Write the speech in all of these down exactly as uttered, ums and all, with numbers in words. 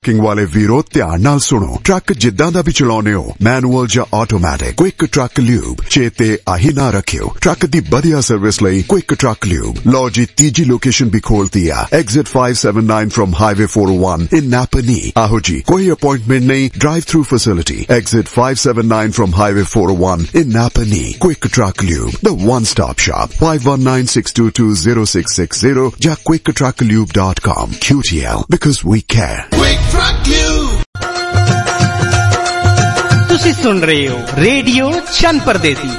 Working वाले वीरो ध्यान नाल सुनो। ट्रक जिद्दां दा भी चलाउने हो, मैनुअल जां ऑटोमैटिक, क्विक ट्रक ल्यूब चेते आही ना रखियो। ट्रक दी बढ़िया सर्विस लई क्विक ट्रक ल्यूब। लो जी तीजी लोकेशन भी खोलती है, exit five seven nine from highway four o one in Napanee. आहो जी, कोई अपॉइंटमेंट नहीं, drive through facility, exit five seven nine from highway four o one in Napanee. Quick Truck Lube, the one stop shop, five one nine six two two zero six six zero या quick truck lube dot com. Q T L, because we care. Quick Truck Lube. तुसी सुन रहे हो radio चन परदेसी।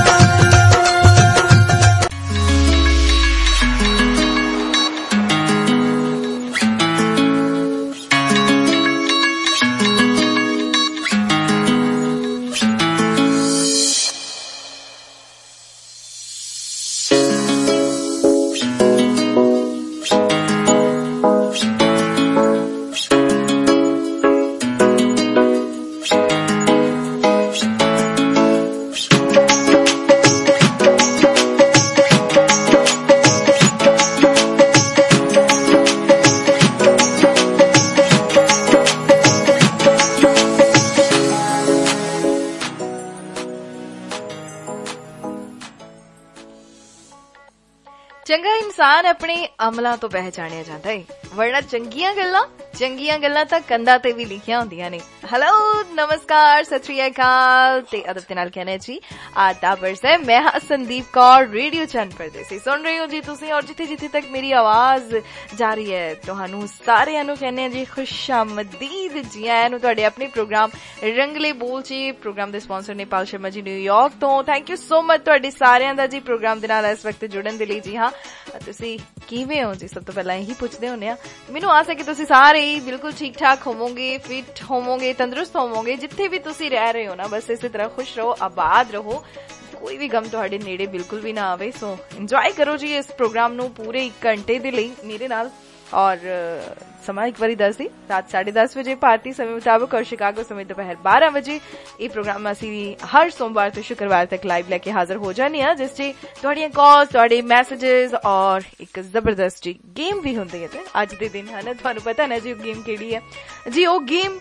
ਚੰਗਾ ਇਨਸਾਨ ਆਪਣੇ ਅਮਲਾਂ ਤੋਂ ਪਹਿਚਾਣਿਆ ਜਾਂਦਾ ਹੈ, ਵਰਨਾ ਚੰਗੀਆਂ ਗੱਲਾਂ ਚੰਗੀਆਂ ਗੱਲਾਂ ਤਾਂ ਕੰਧਾਂ ਤੇ ਵੀ ਲਿਖੀਆਂ ਹੁੰਦੀਆਂ ਨੇ। ਹੈਲੋ, ਨਮਸਕਾਰ, ਸਤਿ ਸ੍ਰੀ ਅਕਾਲ ਤੇ ਅਦਬ ਦੇ ਨਾਲ ਕਹਿੰਦੇ ਜੀ ਆਦਾਬਰਸ ਹੈ। ਮੈਂ ਹਾਂ ਸੰਦੀਪ ਕੌਰ, ਰੇਡੀਓ ਚੰਨ ਪਰਦੇਸੀ ਸੁਣ ਰਹੇ ਹੋ ਜੀ ਤੁਸੀਂ, ਔਰ ਜਿੱਥੇ ਜਿੱਥੇ ਤੱਕ ਮੇਰੀ ਆਵਾਜ਼ ਜਾ ਰਹੀ ਹੈ ਤੁਹਾਨੂੰ ਸਾਰਿਆਂ ਨੂੰ ਕਹਿੰਦੇ ਜੀ ਖੁਸ਼ਾਮਦੀਦ, ਜੀ ਆਇਆਂ ਨੂੰ ਤੁਹਾਡੇ ਆਪਣੇ ਪ੍ਰੋਗਰਾਮ ਰੰਗਲੇ ਬੋਲ ਚ। ਪ੍ਰੋਗਰਾਮ ਦੇ ਸਪਾਂਸਰ ਨੇ ਪਾਲ ਸ਼ਰਮਾ ਜੀ ਨਿਊਯਾਰਕ ਤੋਂ। ਥੈਂਕ ਯੂ ਸੋ ਮਚ ਤੁਹਾਡੇ ਸਾਰਿਆਂ ਦਾ ਜੀ ਪ੍ਰੋਗਰਾਮ ਦੇ ਨਾਲ ਇਸ ਵਕਤ ਜੁੜਨ ਦੇ ਲਈ। ਜੀ ਹਾਂ, ਤੁਸੀਂ ਕਿਵੇਂ ਹੋ ਜੀ? ਸਭ ਤੋਂ ਪਹਿਲਾਂ ਇਹੀ ਪੁੱਛਦੇ ਹੁੰਦੇ ਆ। ਮੈਨੂੰ ਆਸ ਹੈ ਕਿ ਤੁਸੀਂ ਸਾਰੇ ਬਿਲਕੁਲ ਠੀਕ ਠਾਕ ਹੋਵੋਗੇ, ਫਿਟ ਹੋਵੋਗੇ, ਤੰਦਰੁਸਤ ਹੋਵੋਗੇ। ਜਿੱਥੇ ਵੀ ਤੁਸੀਂ ਰਹਿ ਰਹੇ ਹੋ ਨਾ, ਬਸ ਇਸੇ ਤਰ੍ਹਾਂ ਖੁਸ਼ ਰਹੋ, ਆਬਾਦ ਰਹੋ, ਕੋਈ ਵੀ ਗਮ ਤੁਹਾਡੇ ਨੇੜੇ ਬਿਲਕੁਲ ਵੀ ਨਾ ਆਵੇ। ਸੋ ਇੰਜੋਏ ਕਰੋ ਜੀ ਇਸ ਪ੍ਰੋਗਰਾਮ ਨੂੰ ਪੂਰੇ ਇੱਕ ਘੰਟੇ ਦੇ ਲਈ ਮੇਰੇ ਨਾਲ। ਔਰ ਸਮਾਂ ਇੱਕ ਵਾਰੀ ਦੱਸ ਦੀ, ਰਾਤ ਸਾਢੇ ਦਸ ਵਜੇ ਭਾਰਤੀ ਸਮੇਂ ਮੁਤਾਬਕ ਔਰ ਸ਼ਿਕਾਗੋ ਸਮੇਂ ਦੁਪਹਿਰ ਬਾਰਾਂ ਵਜੇ ਇਹ ਪ੍ਰੋਗਰਾਮ ਅਸੀਂ ਹਰ ਸੋਮਵਾਰ ਤੋਂ ਸ਼ੁੱਕਰਵਾਰ ਤੱਕ ਲਾਈਵ ਲੈ ਕੇ ਹਾਜ਼ਰ ਹੋ ਜਾਂਦੇ ਹਾਂ, ਜਿਸ ਚ ਤੁਹਾਡੀਆਂ ਕਾਲਸ, ਤੁਹਾਡੇ ਮੈਸੇजेस ਔਰ ਇੱਕ ਜ਼ਬਰਦਸਤ ਜੀ ਗੇਮ ਵੀ ਹੁੰਦੀ ਹੈ। ਤੇ ਅੱਜ ਦੇ ਦਿਨ ਹੈ ਤੁਹਾਨੂੰ ਪਤਾ ਨਾ ਜੀ ਉਹ ਗੇਮ ਕਿਹੜੀ ਹੈ ਜੀ? ਉਹ ਗੇਮ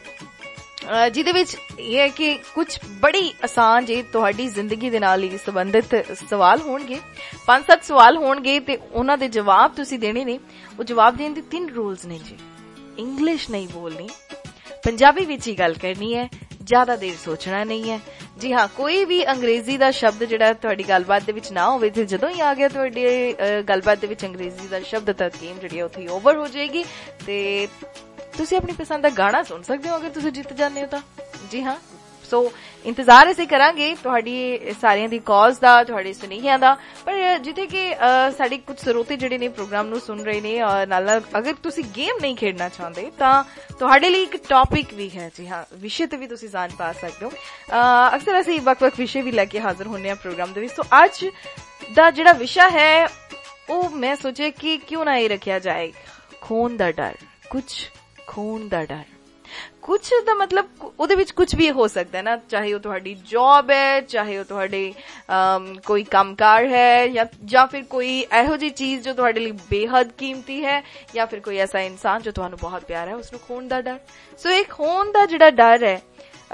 ਜਿਹਦੇ ਵਿੱਚ ਇਹ ਹੈ ਕਿ ਕੁਝ ਬੜੀ ਆਸਾਨ ਜੇ ਤੁਹਾਡੀ ਜ਼ਿੰਦਗੀ ਦੇ ਨਾਲ ਹੀ ਸੰਬੰਧਿਤ ਸਵਾਲ ਹੋਣਗੇ, ਪੰਜ ਸੱਤ ਸਵਾਲ ਹੋਣਗੇ ਤੇ ਉਹਨਾਂ ਦੇ ਜਵਾਬ ਤੁਸੀਂ ਦੇਣੇ ਨੇ। ਉਹ ਜਵਾਬ ਦੇਣ ਦੇ ਤਿੰਨ ਰੂਲਸ ਨੇ ਜੀ। ਇੰਗਲਿਸ਼ ਨਹੀਂ ਬੋਲਣੀ, ਪੰਜਾਬੀ ਵਿੱਚ ਹੀ ਗੱਲ ਕਰਨੀ ਹੈ, ਜ਼ਿਆਦਾ ਦੇਰ ਸੋਚਣਾ ਨਹੀਂ ਹੈ। ਜੀ ਹਾਂ, ਕੋਈ ਵੀ ਅੰਗਰੇਜ਼ੀ ਦਾ ਸ਼ਬਦ ਜਿਹੜਾ ਤੁਹਾਡੀ ਗੱਲਬਾਤ ਦੇ ਵਿੱਚ ਨਾ ਹੋਵੇ, ਤੇ ਜਦੋਂ ਹੀ ਆ ਗਿਆ ਤੁਹਾਡੀ ਗੱਲਬਾਤ ਦੇ ਵਿੱਚ ਅੰਗਰੇਜ਼ੀ ਦਾ ਸ਼ਬਦ, ਤਾਂ ਗੇਮ ਜਿਹੜੀ ਹੈ ਉੱਥੇ ਓਵਰ ਹੋ ਜਾਏਗੀ ਤੇ ਤੁਸੀਂ ਆਪਣੀ ਪਸੰਦ ਦਾ ਗਾਣਾ ਸੁਣ ਸਕਦੇ ਹੋ ਅਗਰ ਤੁਸੀਂ ਜਿੱਤ ਜਾਂਦੇ ਹੋ ਤਾਂ। ਜੀ ਹਾਂ, ਸੋ ਇੰਤਜ਼ਾਰ ਅਸੀਂ ਕਰਾਂਗੇ ਤੁਹਾਡੀ ਸਾਰਿਆਂ ਦੀ ਕਾਲਸ ਦਾ, ਤੁਹਾਡੇ ਸੁਨੇਹਿਆਂ ਦਾ। ਪਰ ਜਿੱਥੇ ਕਿ ਸਾਡੇ ਕੁਝ ਸਰੋਤੇ ਜਿਹੜੇ ਨੇ ਪ੍ਰੋਗਰਾਮ ਨੂੰ ਸੁਣ ਰਹੇ ਨੇ, ਔਰ ਨਾਲ ਅਗਰ ਤੁਸੀਂ ਗੇਮ ਨਹੀਂ ਖੇਡਣਾ ਚਾਹੁੰਦੇ ਤਾਂ ਤੁਹਾਡੇ ਲਈ ਇੱਕ ਟੌਪਿਕ ਵੀ ਹੈ। ਜੀ ਹਾਂ, ਵਿਸ਼ੇ ਤੇ ਵੀ ਤੁਸੀਂ ਜਾਣ ਪਾ ਸਕਦੇ ਹੋ। ਅਕਸਰ ਅਸੀਂ ਵੱਖ-ਵੱਖ ਵਿਸ਼ੇ ਵੀ ਲੈ ਕੇ ਹਾਜ਼ਰ ਹੁੰਦੇ ਹਾਂ ਪ੍ਰੋਗਰਾਮ ਦੇ ਵਿੱਚ। ਸੋ ਅੱਜ ਦਾ ਜਿਹੜਾ ਵਿਸ਼ਾ ਹੈ ਉਹ ਮੈਂ ਸੋਚਿਆ ਕਿ ਕਿਉਂ ਨਾ ਇਹ ਰੱਖਿਆ ਜਾਏ, ਖੋਣ ਦਾ ਡਰ। ਕੁਝ ਖੋਣ ਦਾ ਡਰ, ਕੁਛ ਦਾ ਮਤਲਬ ਉਹਦੇ ਵਿੱਚ ਕੁਛ ਵੀ ਹੋ ਸਕਦਾ ਹੈ ਨਾ, ਚਾਹੇ ਉਹ ਤੁਹਾਡੀ ਜੌਬ ਹੈ, ਚਾਹੇ ਉਹ ਤੁਹਾਡੇ ਕੋਈ ਕੰਮਕਾਰ ਹੈ, ਜਾਂ ਜਾਂ ਫਿਰ ਕੋਈ ਇਹੋ ਜਿਹੀ ਚੀਜ਼ ਜੋ ਤੁਹਾਡੇ ਲਈ ਬੇਹੱਦ ਕੀਮਤੀ ਹੈ, ਜਾਂ ਫਿਰ ਕੋਈ ਐਸਾ ਇਨਸਾਨ ਜੋ ਤੁਹਾਨੂੰ ਬਹੁਤ ਪਿਆਰਾ ਹੈ, ਉਸਨੂੰ ਖੋਣ ਦਾ ਡਰ। ਸੋ ਇਹ ਖੋਣ ਦਾ ਜਿਹੜਾ ਡਰ ਹੈ,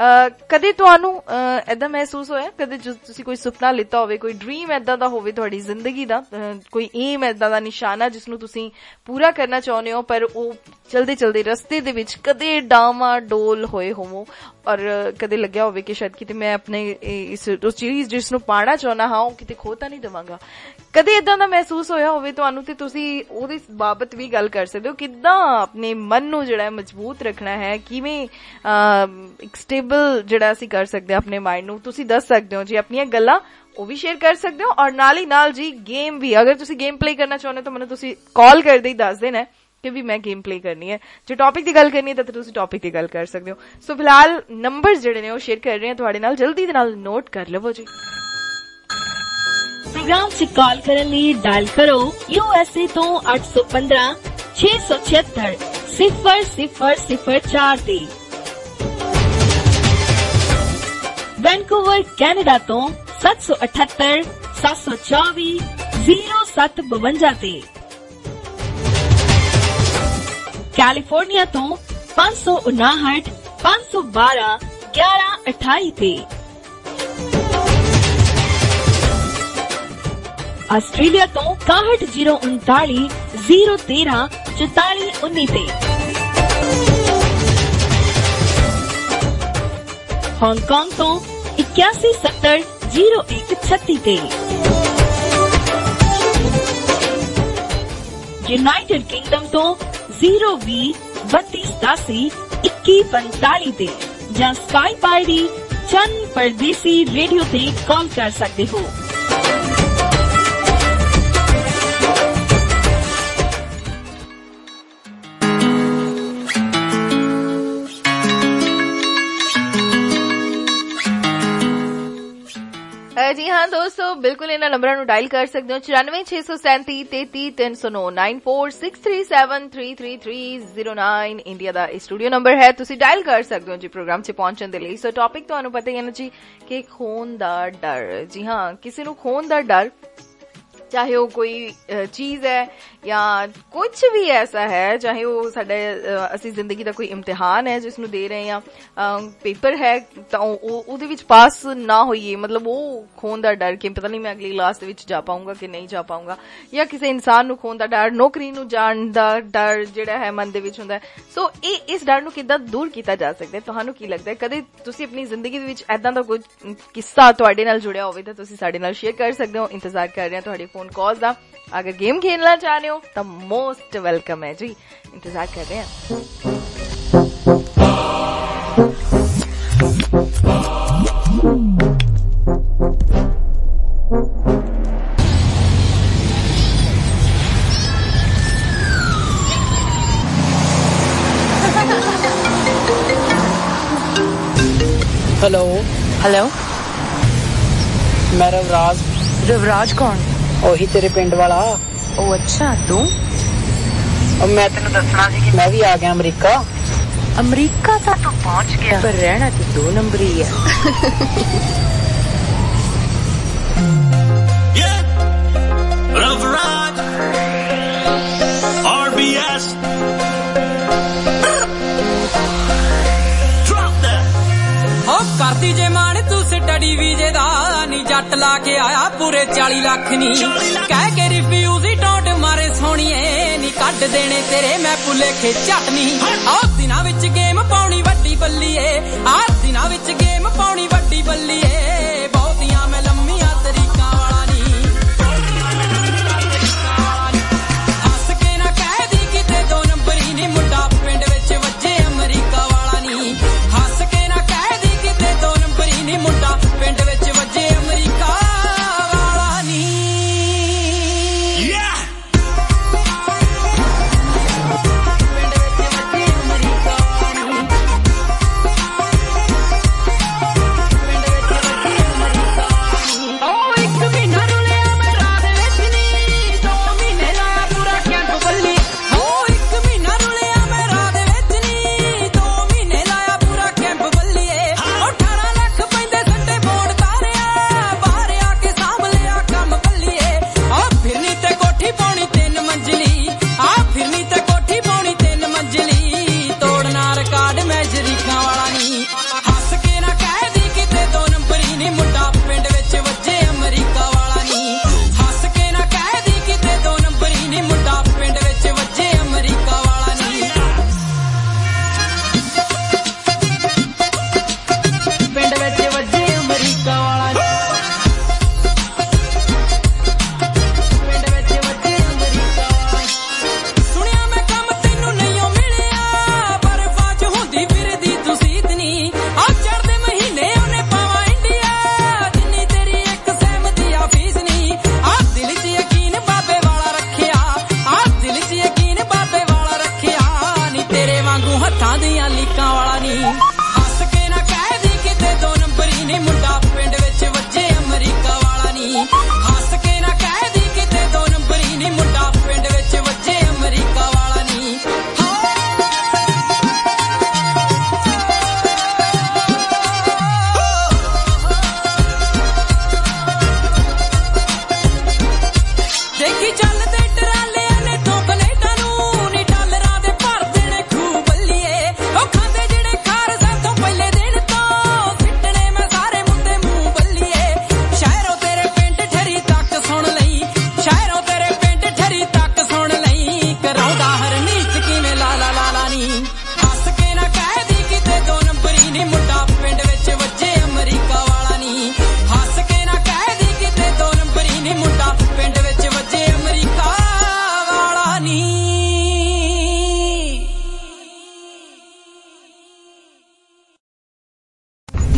ਕਦੇ ਤੁਹਾਨੂੰ ਏਦਾਂ ਮਹਿਸੂਸ ਹੋਇਆ, ਕਦੇ ਤੁਸੀਂ ਕੋਈ ਸੁਪਨਾ ਲਿੱਤਾ ਹੋਵੇ, ਕੋਈ ਡ੍ਰੀਮ ਏਦਾਂ ਦਾ ਹੋਵੇ ਤੁਹਾਡੀ ਜ਼ਿੰਦਗੀ ਦਾ, ਕੋਈ ਏਮ ਏਦਾਂ ਦਾ ਨਿਸ਼ਾਨਾ ਜਿਸਨੂੰ ਤੁਸੀਂ ਪੂਰਾ ਕਰਨਾ ਚਾਹੁੰਦੇ ਹੋ, ਪਰ ਉਹ ਚਲਦੇ ਚਲਦੇ ਰਸਤੇ ਦੇ ਵਿੱਚ ਕਦੇ ਡਾਮਾ ਡੋਲ ਹੋਏ ਹੋਵੋ, ਔਰ ਕਦੇ ਲੱਗਿਆ ਹੋਵੇ ਕਿ ਸ਼ਾਇਦ ਕਿਤੇ ਮੈਂ ਆਪਣੇ ਇਸ ਉਸ ਚੀਜ਼ ਜਿਸਨੂੰ ਪਾਣਾ ਚਾਹੁੰਦਾ ਹਾਂ ਉਹ ਕਿਤੇ ਖੋ ਤਾਂ ਨਹੀਂ ਦੇਵਾਂਗਾ। ਕਦੇ ਏਦਾਂ ਦਾ ਮਹਿਸੂਸ ਹੋਇਆ ਹੋਵੇ ਤੁਹਾਨੂੰ, ਤੇ ਤੁਸੀਂ ਉਹਦੇ ਬਾਬਤ ਵੀ ਗੱਲ ਕਰ ਸਕਦੇ ਹੋ, ਕਿੱਦਾਂ ਆਪਣੇ ਮਨ ਨੂੰ ਜਿਹੜਾ ਮਜ਼ਬੂਤ ਰੱਖਣਾ ਹੈ, ਕਿਵੇਂ ਇੱਕ ਸਟੇਬਲ ਜਿਹੜਾ ਅਸੀਂ ਕਰ ਸਕਦੇ ਹਾਂ ਆਪਣੇ ਮਾਈਂਡ ਨੂੰ। ਤੁਸੀਂ ਦੱਸ ਸਕਦੇ ਹੋ ਜੀ ਆਪਣੀਆਂ ਗੱਲਾਂ, ਉਹ ਵੀ ਸ਼ੇਅਰ ਕਰ ਸਕਦੇ ਹੋ, ਔਰ ਨਾਲ ਹੀ ਨਾਲ ਜੀ ਗੇਮ ਵੀ। ਅਗਰ ਤੁਸੀਂ ਗੇਮ ਪਲੇ ਕਰਨਾ ਚਾਹੁੰਦੇ ਹੋ ਤਾਂ ਮੈਨੂੰ ਤੁਸੀਂ ਕਾਲ ਕਰਦੇ ਹੀ ਦੱਸ ਦੇਣਾ ਕਿ ਵੀ ਮੈਂ ਗੇਮ ਪਲੇ ਕਰਨੀ ਹੈ। ਜੇ ਟੌਪਿਕ ਦੀ ਗੱਲ ਕਰਨੀ ਹੈ ਤਾਂ ਤੁਸੀਂ ਟੌਪਿਕ ਦੀ ਗੱਲ ਕਰ ਸਕਦੇ ਹੋ। ਸੋ ਫਿਲਹਾਲ ਨੰਬਰ ਜਿਹੜੇ ਨੇ ਉਹ ਸ਼ੇਅਰ ਕਰ ਰਹੇ ਹਾਂ ਤੁਹਾਡੇ ਨਾਲ, ਜਲਦੀ ਦੇ ਨਾਲ ਨੋਟ ਕਰ ਲਵੋ ਜੀ। ਪ੍ਰੋਗਰਾਮ 'ਚ ਕਾਲ ਕਰਨ ਲਈ ਡਾਇਲ ਕਰੋ ਯੂ ਐਸ ਏ ਤੋਂ ਅੱਠ ਸੌ ਪੰਦਰਾਂ ਛੇ ਸੌ ਛਿਅੱਤਰ ਸਿਫਰ ਸਿਫਰ ਸਿਫਰ ਚਾਰ ਤੇ, ਵੈਨਕੂਵਰ ਕੈਨੇਡਾ ਤੋਂ ਸੱਤ ਸੌ ਅਠੱਤਰ ਸੱਤ ਸੌ ਚੌਵੀ ਜ਼ੀਰੋ ਸੱਤ ਬਵੰਜਾ ਤੇ, ਕੈਲੀਫੋਰਨੀਆ ਤੋਂ पांच सौ उनाहठ पांच सौ बारह ग्यारह अठाई ते। आस्ट्रेलिया तो इकाहठ जीरो उनताली जीरो तेरह चौताली उन्नी ते। हांगकांग तो इक्यासी सत्तर जीरो एक छत्ती ते। यूनाइटेड किंगडम तो जीरो भी बत्तीस दसी इक्की पंताली ते। ਜਾਂ Skype ID Chand Pardesi radio ते कॉल कर सकते हो। जी हाँ दोस्तों, बिल्कुल इन्होंने नंबर ਨੂੰ डायल कर सकते हो चौरानवे छे सौ सैंती तैती तीन सौ नौ nine four six three seven three three three zero nine India ਦਾ ਸਟੂਡੀਓ ਨੰਬਰ ਹੈ। ਤੁਸੀਂ ਡਾਇਲ ਕਰ ਸਕਦੇ ਹੋ ਜੀ ਪ੍ਰੋਗਰਾਮ 'ਚ ਪਹੁੰਚਣ ਦੇ ਲਈ। ਸੋ ਟੌਪਿਕ ਤੁਹਾਨੂੰ ਪਤਾ ਹੀ ਹੈ ਨਾ ਜੀ ਕਿ ਖੋਣ ਦਾ ਡਰ। ਜੀ ਹਾਂ, ਕਿਸੇ ਨੂੰ ਖੋਣ ਦਾ ਡਰ, ਚਾਹੇ ਉਹ ਕੋਈ ਚੀਜ਼ ਹੈ ਜਾਂ ਕੁਝ ਵੀ ਐਸਾ ਹੈ, ਚਾਹੇ ਉਹ ਸਾਡੇ ਅਸੀਂ ਜ਼ਿੰਦਗੀ ਦਾ ਕੋਈ ਇਮਤਿਹਾਨ ਹੈ ਜਿਸ ਨੂੰ ਦੇ ਰਹੇ ਹਾਂ, ਪੇਪਰ ਹੈ ਤਾਂ ਉਹਦੇ ਵਿੱਚ ਪਾਸ ਨਾ ਹੋਈਏ, ਮਤਲਬ ਉਹ ਖੋਣ ਦਾ ਡਰ ਕਿ ਪਤਾ ਨਹੀਂ ਮੈਂ ਅਗਲੀ ਕਲਾਸ ਦੇ ਵਿੱਚ ਜਾ ਪਾਊਂਗਾ ਕਿ ਨਹੀਂ ਜਾ ਪਾਊਂਗਾ, ਜਾਂ ਕਿਸੇ ਇਨਸਾਨ ਨੂੰ ਖੋਣ ਦਾ ਡਰ, ਨੌਕਰੀ ਨੂੰ ਜਾਣ ਦਾ ਡਰ ਜਿਹੜਾ ਹੈ ਮਨ ਦੇ ਵਿੱਚ ਹੁੰਦਾ ਹੈ। ਸੋ ਇਹ ਇਸ ਡਰ ਨੂੰ ਕਿੱਦਾਂ ਦੂਰ ਕੀਤਾ ਜਾ ਸਕਦਾ, ਤੁਹਾਨੂੰ ਕੀ ਲੱਗਦਾ? ਕਦੇ ਤੁਸੀਂ ਆਪਣੀ ਜ਼ਿੰਦਗੀ ਦੇ ਵਿੱਚ ਏਦਾਂ ਦਾ ਕੋਈ ਕਿੱਸਾ ਤੁਹਾਡੇ ਨਾਲ ਜੁੜਿਆ ਹੋਵੇ ਤਾਂ ਤੁਸੀਂ ਸਾਡੇ ਨਾਲ ਸ਼ੇਅਰ ਕਰ ਸਕਦੇ ਹੋ। ਇੰਤਜ਼ਾਰ ਕਰ ਰਹੇ ਹਾਂ ਤੁਹਾਡੇ फोन कॉल का। अगर गेम खेलना चाह रहे हो तो मोस्ट वेलकम है जी, इंतजार कर रहे हैं। हेलो हेलो, मैं रवराज। रवराज कौन? ਉਹੀ ਤੇਰੇ ਪਿੰਡ ਵਾਲਾ। ਉਹ ਅੱਛਾ, ਤੂੰ? ਮੈਂ ਤੈਨੂੰ ਦੱਸਣਾ ਸੀ ਕਿ ਮੈਂ ਵੀ ਆ ਗਿਆ ਅਮਰੀਕਾ। ਅਮਰੀਕਾ ਤਾਂ ਤੂੰ ਪਹੁੰਚ ਗਿਆ, ਪਰ ਰਹਿਣਾ ਤੇ ਦੋ ਨੰਬਰ ਹੀ ਹੈ। रवराज आर बी एस ਕਰਦੀ ਜੇ ਮਾਣ ਤੂੰ ਸਟੱਡੀ ਵੀਜੇ ਦਾ ਨੀ, ਜੱਟ ਲਾ ਕੇ ਆਇਆ ਪੂਰੇ ਚਾਲੀ ਲੱਖ ਨੀ, ਕਹਿ ਕੇ ਰਿਫਿਊਜ਼ ਹੀ ਟੋਟ ਮਾਰੇ ਸੋਹਣੀਏ ਨੀ, ਕੱਢ ਦੇਣੇ ਤੇਰੇ ਮੈਂ ਭੁਲੇਖੇ ਝੱਟਨੀ। ਆਹ ਦਿਨਾਂ ਵਿੱਚ ਗੇਮ ਪਾਉਣੀ ਵੱਡੀ ਬੱਲੀਏ, ਆਹ ਦਿਨਾਂ ਵਿੱਚ ਗੇਮ ਪਾਉਣੀ ਵੱਡੀ ਬੱਲੀਏ, ਬਹੁਤੀਆਂ ਮੈਂ ਲੰਮੀਆਂ ਤਰੀਕਾਂ ਵਾਲਾ ਨੀ, ਹੱਸ ਕੇ ਨਾ ਕਹਿ ਦੀ ਕਿਤੇ ਦੋ ਨੰਬਰੀ ਨੀ, ਮੁੰਡਾ ਪਿੰਡ ਵਿੱਚ ਵੱਜੇ ਅਮਰੀਕਾ ਵਾਲਾ ਨੀ, ਹੱਸ ਕੇ ਨਾ ਕਹਿ ਦੀ ਕਿਤੇ ਦੋ ਨੰਬਰੀ ਨੀ, ਮੁੰਡਾ ਪਿੰਡ ਵਿੱਚ ਵੱਜੇ ਅਮਰੀਕਾ ਵਾਲਾ ਨੀ। ਪਿੰਡ ਵਿੱਚ ਵੱਜੇ ਅਮਰੀਕਾ ਵਾਲਾ ਨੀ, ਪਿੰਡ ਵਿੱਚ ਵੱਜੇ ਅਮਰੀਕਾ ਵਾਲਾ ਨੀ। ਉਹ ਇੱਕ ਮਹੀਨਾ ਰੁਲਿਆ ਮੈਂ ਰਾਤ ਵਿੱਚ ਨੀ, ਦੋ ਮਹੀਨੇ ਲਾਇਆ ਪੂਰਾ ਕੈਂਪ ਬੱਲੀ। ਉਹ ਇੱਕ ਮਹੀਨਾ ਰੁਲਿਆ ਮੈਂ ਰਾਤ ਵਿੱਚ ਨੀ, ਦੋ ਮਹੀਨੇ ਲਾਇਆ ਪੂਰਾ ਕੈਂਪ ਬੱਲੀਏ। ਅਠਾਰਾਂ ਲੱਖ ਪੈਂਦੇ ਸੱਟੇ ਬੋੜ ਤਾਰਿਆ, ਬਾਹਰ ਆ ਕੇ ਸਾਂਭ ਲਿਆ ਕੰਮ ਬੱਲੀਏ। ਆ ਫਿਰਨੀ ਤੇ ਕੋਠੀ ਪਾਉਣੀ ਤਿੰਨ ਮੰਜ਼ਲੀ, ਆ ਫਿਰਨੀ ਤੇ ਕੋਠੀ ਪਾਉਣੀ ਤਿੰਨ ਮੰਜ਼ਲੀ, ਤੋੜਨਾ ਰਿਕਾਰਡ ਮੈਂ ਸ਼ਰੀਕਾਂ ਵਾਲਾ ਨੀ, ਹੱਸ ਕੇ ਨਾ ਕਹਿ ਦੀ ਕਿਤੇ ਦੋ ਨੰਬਰੀ ਨੀ, ਮੁੰਡਾ ਪਿੰਡ ਵਿੱਚ ਵੱਜੇ ਅਮਰੀਕਾ ਵਾਲਾ ਨੀ, ਹੱਸ ਕੇ ਨਾ ਕਹਿ ਦੀ ਕਿਤੇ ਦੋ ਨੰਬਰੀ ਨੀ, ਮੁੰਡਾ ਪਿੰਡ ਵਿੱਚ ਵੱਜੇ ਅਮਰੀਕਾ ਵਾਲਾ ਨੀ, ਪਿੰਡ ਵਿੱਚ ਵੱਜੇ ਅਮਰੀਕਾ ਵਾਲਾ ਨੀ, ਪਿੰਡ ਵਿੱਚ ਵੱਜੇ ਅਮਰੀਕਾ ਵਾਲਾ ਨੀ। ਸੁਣਿਆ ਮੈਂ ਕੰਮ ਤੈਨੂੰ ਨਹੀਂ ਓ ਮਿਲਿਆ, ਬਰਫਾਂ 'ਚ ਹੁੰਦੀ ਫਿਰਦੀ ਤੂੰ ਸੀਤਨੀ, ਆ ਚੜ੍ਹਦੇ ਮਹੀਨੇ ਉਹਨੇ ਪਾਵਾਂ ਇੰਡੀਆ, ਜਿੰਨੀ ਤੇਰੀ ਇੱਕ ਸਹਿਮ ਦੀ ਆ ਫੀਸ ਨੀ, ਆ ਦਿਲ 'ਚ ਯਕੀਨ ਬਾਬੇ ਵਾਲਾ ਰੱਖਿਆ, ਆ ਦਿਲ 'ਚ ਯਕੀਨ ਬਾਬੇ ਵਾਲਾ ਰੱਖਿਆ ਨੀ, ਤੇਰੇ ਵਾਂਗੂ ਹੱਥਾਂ ਦੀਆਂ ਲੀਕਾਂ ਵਾਲਾ ਨੀ, ਹੱਸ ਕੇ ਨਾ ਕਹਿ ਦੀ ਕਿਤੇ ਦੋ ਨੰਬਰੀ ਨੀ, ਮੁੰਡਾ ਪਿੰਡ ਵਿੱਚ ਵੱਜੇ ਅਮਰੀਕਾ ਵਾਲਾ ਨੀ, ਹੱਸ ਕੇ ਨਾ ਕਹਿ ਦੀ ਕਿਤੇ ਦੋ ਨੰਬਰੀ ਨੀ, ਮੁੰਡਾ ਪਿੰਡ ਵਿੱਚ ਵੱਜੇ ਅਮਰੀਕਾ ਵਾਲਾ ਨੀ। ਦੇਖੀ ਚੱਲਦੇ ਟਰਾਲਿਆਂ ਨੇ ਤੋਂ ਪਲੇਟਾਂ ਨੂੰ ਨੀ, ਡਾਲਰਾਂ ਦੇ ਭਰ ਦੇਣੇ ਖੂਹ ਬੱਲੀਏ।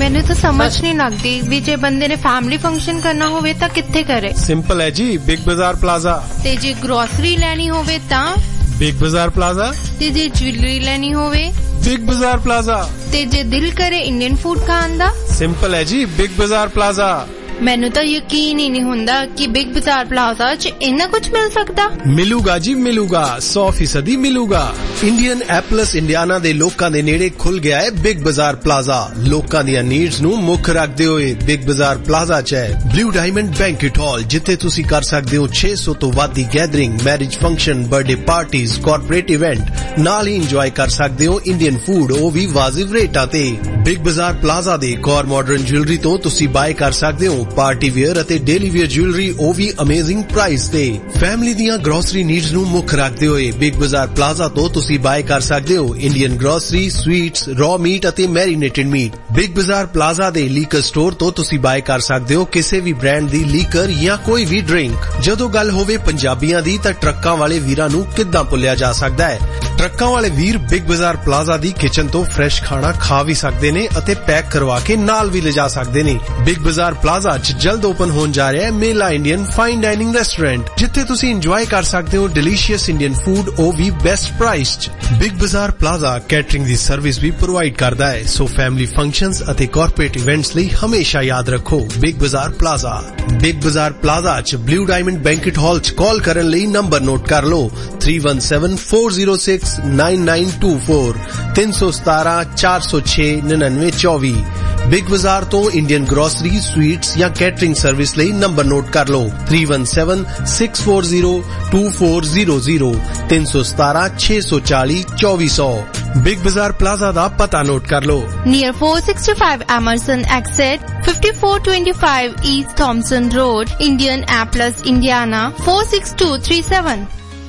ਮੈਨੂੰ ਤਾਂ ਸਮਝ ਨਹੀਂ ਲੱਗਦੀ ਵੀ ਜੇ ਬੰਦੇ ਨੇ ਫੈਮਿਲੀ ਫੰਕਸ਼ਨ ਕਰਨਾ ਹੋਵੇ ਤਾਂ ਕਿੱਥੇ ਕਰੇ। ਸਿੰਪਲ ਹੈ ਜੀ, ਬਿਗ ਬਾਜ਼ਾਰ ਪਲਾਜ਼ਾ। ਤੇ ਜੇ ਗਰੋਸਰੀ ਲੈਣੀ ਹੋਵੇ ਤਾਂ ਬਿਗ ਬਾਜ਼ਾਰ ਪਲਾਜ਼ਾ। ਤੇ ਜੇ ਜੁਐਲਰੀ ਲੈਣੀ ਹੋਵੇ ਬਿਗ ਬਾਜ਼ਾਰ ਪਲਾਜ਼ਾ। ਤੇ ਜੇ ਦਿਲ ਕਰੇ ਇੰਡੀਅਨ ਫੂਡ ਖਾਣ ਦਾ ਸਿੰਪਲ ਹੈ ਜੀ, ਬਿਗ ਬਾਜ਼ਾਰ ਪਲਾਜ਼ਾ। ਮੈਨੂੰ ਤਾਂ ਯਕੀਨ ਹੀ ਨਹੀਂ ਹੁੰਦਾ ਕਿ ਬਿਗ ਬਾਜ਼ਾਰ ਪਲਾਜ਼ਾ 'ਚ ਇੰਨਾ ਕੁਝ ਮਿਲ ਸਕਦਾ। ਮਿਲੂਗਾ ਜੀ ਮਿਲੂਗਾ, ਸੌ ਫੀਸਦੀ ਮਿਲੂਗਾ। ਇੰਡੀਅਨ ਐਪਲਸ ਇੰਡੀਆਨਾ ਦੇ ਲੋਕਾਂ ਦੇ ਨੇੜੇ ਖੁੱਲ ਗਿਆ ਹੈ ਬਿਗ ਬਾਜ਼ਾਰ ਪਲਾਜ਼ਾ। ਲੋਕਾਂ ਦੀਆਂ ਨੀਡਸ ਨੂੰ ਮੁੱਖ ਰੱਖਦੇ ਹੋਏ ਬਿਗ ਬਾਜ਼ਾਰ ਪਲਾਜ਼ਾ 'ਚ ਹੈ ਬਲੂ ਡਾਇਮੰਡ ਬੈਂਕਟ ਹਾਲ, ਜਿੱਥੇ ਤੁਸੀਂ ਕਰ ਸਕਦੇ ਹੋ ਛੇ ਸੌ ਤੋਂ ਵੱਧ ਦੀ gathering, marriage function, birthday parties, corporate event. ਨਾਲ ਹੀ ਇੰਜੋਏ ਕਰ ਸਕਦੇ ਹੋ ਇੰਡੀਅਨ ਫੂਡ, ਉਹ ਵੀ ਵਾਜਿਬ ਰੇਟਾਂ ਤੇ। ਬਿਗ ਬਾਜ਼ਾਰ ਪਲਾਜ਼ਾ ਦੇ ਕੋਰ ਮਾਡਰਨ ਜੁਐਲਰੀ ਤੋਂ ਤੁਸੀਂ ਬਾਏ ਕਰ ਸਕਦੇ ਹੋ ਪਾਰਟੀ ਵੇਅਰ ਅਤੇ ਡੇਲੀ ਵੇਅਰ ਜੁਐਲਰੀ, ਉਹ ਵੀ ਅਮੇਜ਼ਿੰਗ ਪ੍ਰਾਈਸ ਤੇ। ਫੈਮਿਲੀ ਦੀਆਂ ਗਰੋਸਰੀ ਨੀਡਸ ਨੂੰ ਮੁੱਖ ਰੱਖਦੇ ਹੋਏ ਬਿਗ ਬਾਜ਼ਾਰ ਪਲਾਜ਼ਾ ਤੋਂ ਤੁਸੀਂ ਬਾਏ ਕਰ ਸਕਦੇ ਹੋ Indian grocery, sweets, raw meat ਅਤੇ marinated meat. Big Bazaar Plaza ਦੇ ਲੀਕਰ ਸਟੋਰ ਤੋਂ ਤੁਸੀਂ ਬਾਏ ਕਰ ਸਕਦੇ ਹੋ ਕਿਸੇ ਵੀ ਬ੍ਰਾਂਡ ਦੀ ਲੀਕਰ ਜਾਂ ਕੋਈ ਵੀ ਡਰਿੰਕ। ਜਦੋਂ ਗੱਲ ਹੋਵੇ ਪੰਜਾਬੀਆਂ ਦੀ ਤਾਂ ਟਰੱਕਾਂ ਵਾਲੇ ਵੀਰਾਂ ਨੂੰ ਕਿੱਦਾਂ ਭੁੱਲਿਆ ਜਾ ਸਕਦਾ ਹੈ। ਟਰੱਕਾਂ ਵਾਲੇ ਵੀਰ ਬਿਗ ਬਾਜ਼ਾਰ ਪਲਾਜ਼ਾ ਦੀ ਕਿਚਨ ਤੋਂ ਫਰੈਸ਼ ਖਾਣਾ ਖਾ ਵੀ ਸਕਦੇ ਨੇ ਅਤੇ ਪੈਕ ਕਰਵਾ ਕੇ ਨਾਲ ਵੀ ਲਿਜਾ ਸਕਦੇ ਨੇ। ਬਿਗ ਬਾਜ਼ਾਰ ਪਲਾਜ਼ਾ 'ਚ ਜਲਦ ਓਪਨ ਹੋਣ ਜਾ ਰਿਹਾ ਹੈ ਮੇਲਾ ਇੰਡੀਅਨ ਫਾਈਨ ਡਾਈਨਿੰਗ ਰੈਸਟੋਰੈਂਟ, ਜਿੱਥੇ ਤੁਸੀਂ ਇੰਜੋਏ ਕਰ ਸਕਦੇ ਹੋ ਡਿਲੀਸ਼ੀਅਸ ਇੰਡੀਅਨ ਫੂਡ, ਉਹ ਵੀ ਬੈਸਟ ਪ੍ਰਾਈਸ 'ਚ। ਬਿਗ ਬਾਜ਼ਾਰ ਪਲਾਜ਼ਾ ਕੈਟਰਿੰਗ ਦੀ ਸਰਵਿਸ ਵੀ ਪ੍ਰੋਵਾਈਡ ਕਰਦਾ ਹੈ, ਸੋ ਫੈਮਿਲੀ ਫੰਕਸ਼ਨਸ ਅਤੇ ਕਾਰਪੋਰੇਟ ਇਵੈਂਟਸ ਲਈ ਹਮੇਸ਼ਾ ਯਾਦ ਰੱਖੋ Big Bazaar Plaza. Big Bazaar Plaza 'ਚ ਬਲੂ ਡਾਇਮੰਡ ਬੈਂਕਟ ਹਾਲ 'ਚ ਕਾਲ ਕਰਨ ਲਈ ਨੰਬਰ ਨੋਟ ਕਰ ਲਓ three one seven four zero six nine nine two four तीन सौ सतारह चार सौ छह निन्यानवे चौबीस। बिग बाजार तो इंडियन ग्रोसरी, स्वीट्स या कैटरिंग सर्विस ਲਈ ਨੰਬਰ ਨੋਟ ਕਰ ਲਓ three one seven six four zero two four zero zero तीन सौ सतारह छह सौ चालीस चौबीस सौ। बिग बाजार प्लाजा ਦਾ ਪਤਾ ਨੋਟ ਕਰ ਲਓ near four sixty-five Emerson exit fifty-four twenty-five East Thompson Road, Indian Apples, Indiana four six two three seven।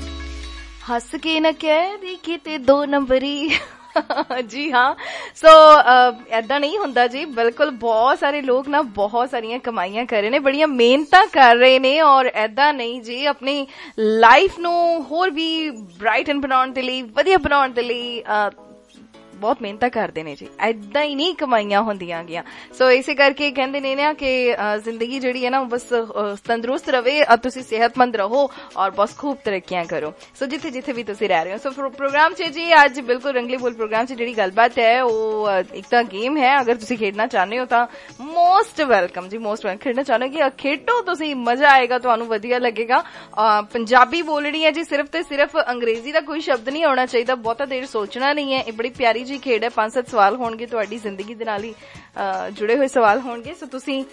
ਹੱਸ ਕੇ ਨਾ ਕਹਿ ਦੀ ਕਿਤੇ ਦੋ ਨੰਬਰੀ। ਜੀ ਹਾਂ, ਸੋ ਏਦਾਂ ਨਹੀਂ ਹੁੰਦਾ ਜੀ, ਬਿਲਕੁਲ ਬਹੁਤ ਸਾਰੇ ਲੋਕ ਨਾ ਬਹੁਤ ਸਾਰੀਆਂ ਕਮਾਈਆਂ ਕਰ ਰਹੇ ਨੇ, ਬੜੀਆਂ ਮਿਹਨਤਾਂ ਕਰ ਰਹੇ ਨੇ, ਔਰ ਏਦਾਂ ਨਹੀਂ ਜੀ, ਆਪਣੀ ਲਾਈਫ ਨੂੰ ਹੋਰ ਵੀ ਬ੍ਰਾਈਟਨ ਬਣਾਉਣ ਦੇ ਲਈ, ਵਧੀਆ ਬਣਾਉਣ ਦੇ ਲਈ ਬਹੁਤ ਮਿਹਨਤਾਂ ਕਰਦੇ ਨੇ ਜੀ। ਏਦਾਂ ਹੀ ਨਹੀਂ ਕਮਾਈਆਂ ਹੁੰਦੀਆਂ ਗੀਆਂ। ਸੋ ਇਸੇ ਕਰਕੇ ਕਹਿੰਦੇ ਨੇ ਨਾ ਕਿ ਜ਼ਿੰਦਗੀ ਜਿਹੜੀ ਹੈ ਨਾ ਬਸ ਤੰਦਰੁਸਤ ਰਵੇ, ਤੁਸੀਂ ਸਿਹਤਮੰਦ ਰਹੋ ਔਰ ਬਸ ਖੂਬ ਤਰੱਕੀਆਂ ਕਰੋ। ਸੋ ਜਿੱਥੇ ਜਿੱਥੇ ਵੀ ਤੁਸੀਂ ਰਹਿ ਰਹੇ ਹੋ। ਸੋ ਪ੍ਰੋਗਰਾਮ 'ਚ ਜੀ ਅੱਜ ਬਿਲਕੁਲ ਰੰਗਲੀ ਬੋਲ ਪ੍ਰੋਗਰਾਮ 'ਚ ਜਿਹੜੀ ਗੱਲਬਾਤ ਹੈ ਉਹ ਇੱਕ ਤਾਂ ਗੇਮ ਹੈ, ਅਗਰ ਤੁਸੀਂ ਖੇਡਣਾ ਚਾਹੁੰਦੇ ਹੋ ਤਾਂ most welcome ji, most welcome. ਖੇਡਣਾ ਚਾਹੁੰਦੇ ਹੋ ਕਿ ਖੇਡੋ, ਤੁਸੀਂ ਮਜ਼ਾ ਆਏਗਾ, ਤੁਹਾਨੂੰ ਵਧੀਆ ਲੱਗੇਗਾ। ਪੰਜਾਬੀ ਬੋਲਣੀ ਹੈ ਜੀ, ਸਿਰਫ ਤੇ ਸਿਰਫ ਅੰਗਰੇਜ਼ੀ ਦਾ ਕੋਈ ਸ਼ਬਦ ਨਹੀਂ ਆਉਣਾ ਚਾਹੀਦਾ, ਬਹੁਤਾ ਦੇਰ ਸੋਚਣਾ ਨਹੀਂ ਹੈ। ਇਹ ਬੜੀ ਪਿਆਰੀ ਜੀ ਖੇਡ ਹੈ, ਪੰਜ ਸੱਤ ਸਵਾਲ ਹੋਣਗੇ ਤੁਹਾਡੀ ਜ਼ਿੰਦਗੀ ਦੇ ਨਾਲ ਹੀ ਜੁੜੇ ਹੋਏ ਸਵਾਲ ਹੋਣਗੇ। ਸੋ ਤੁਸੀਂ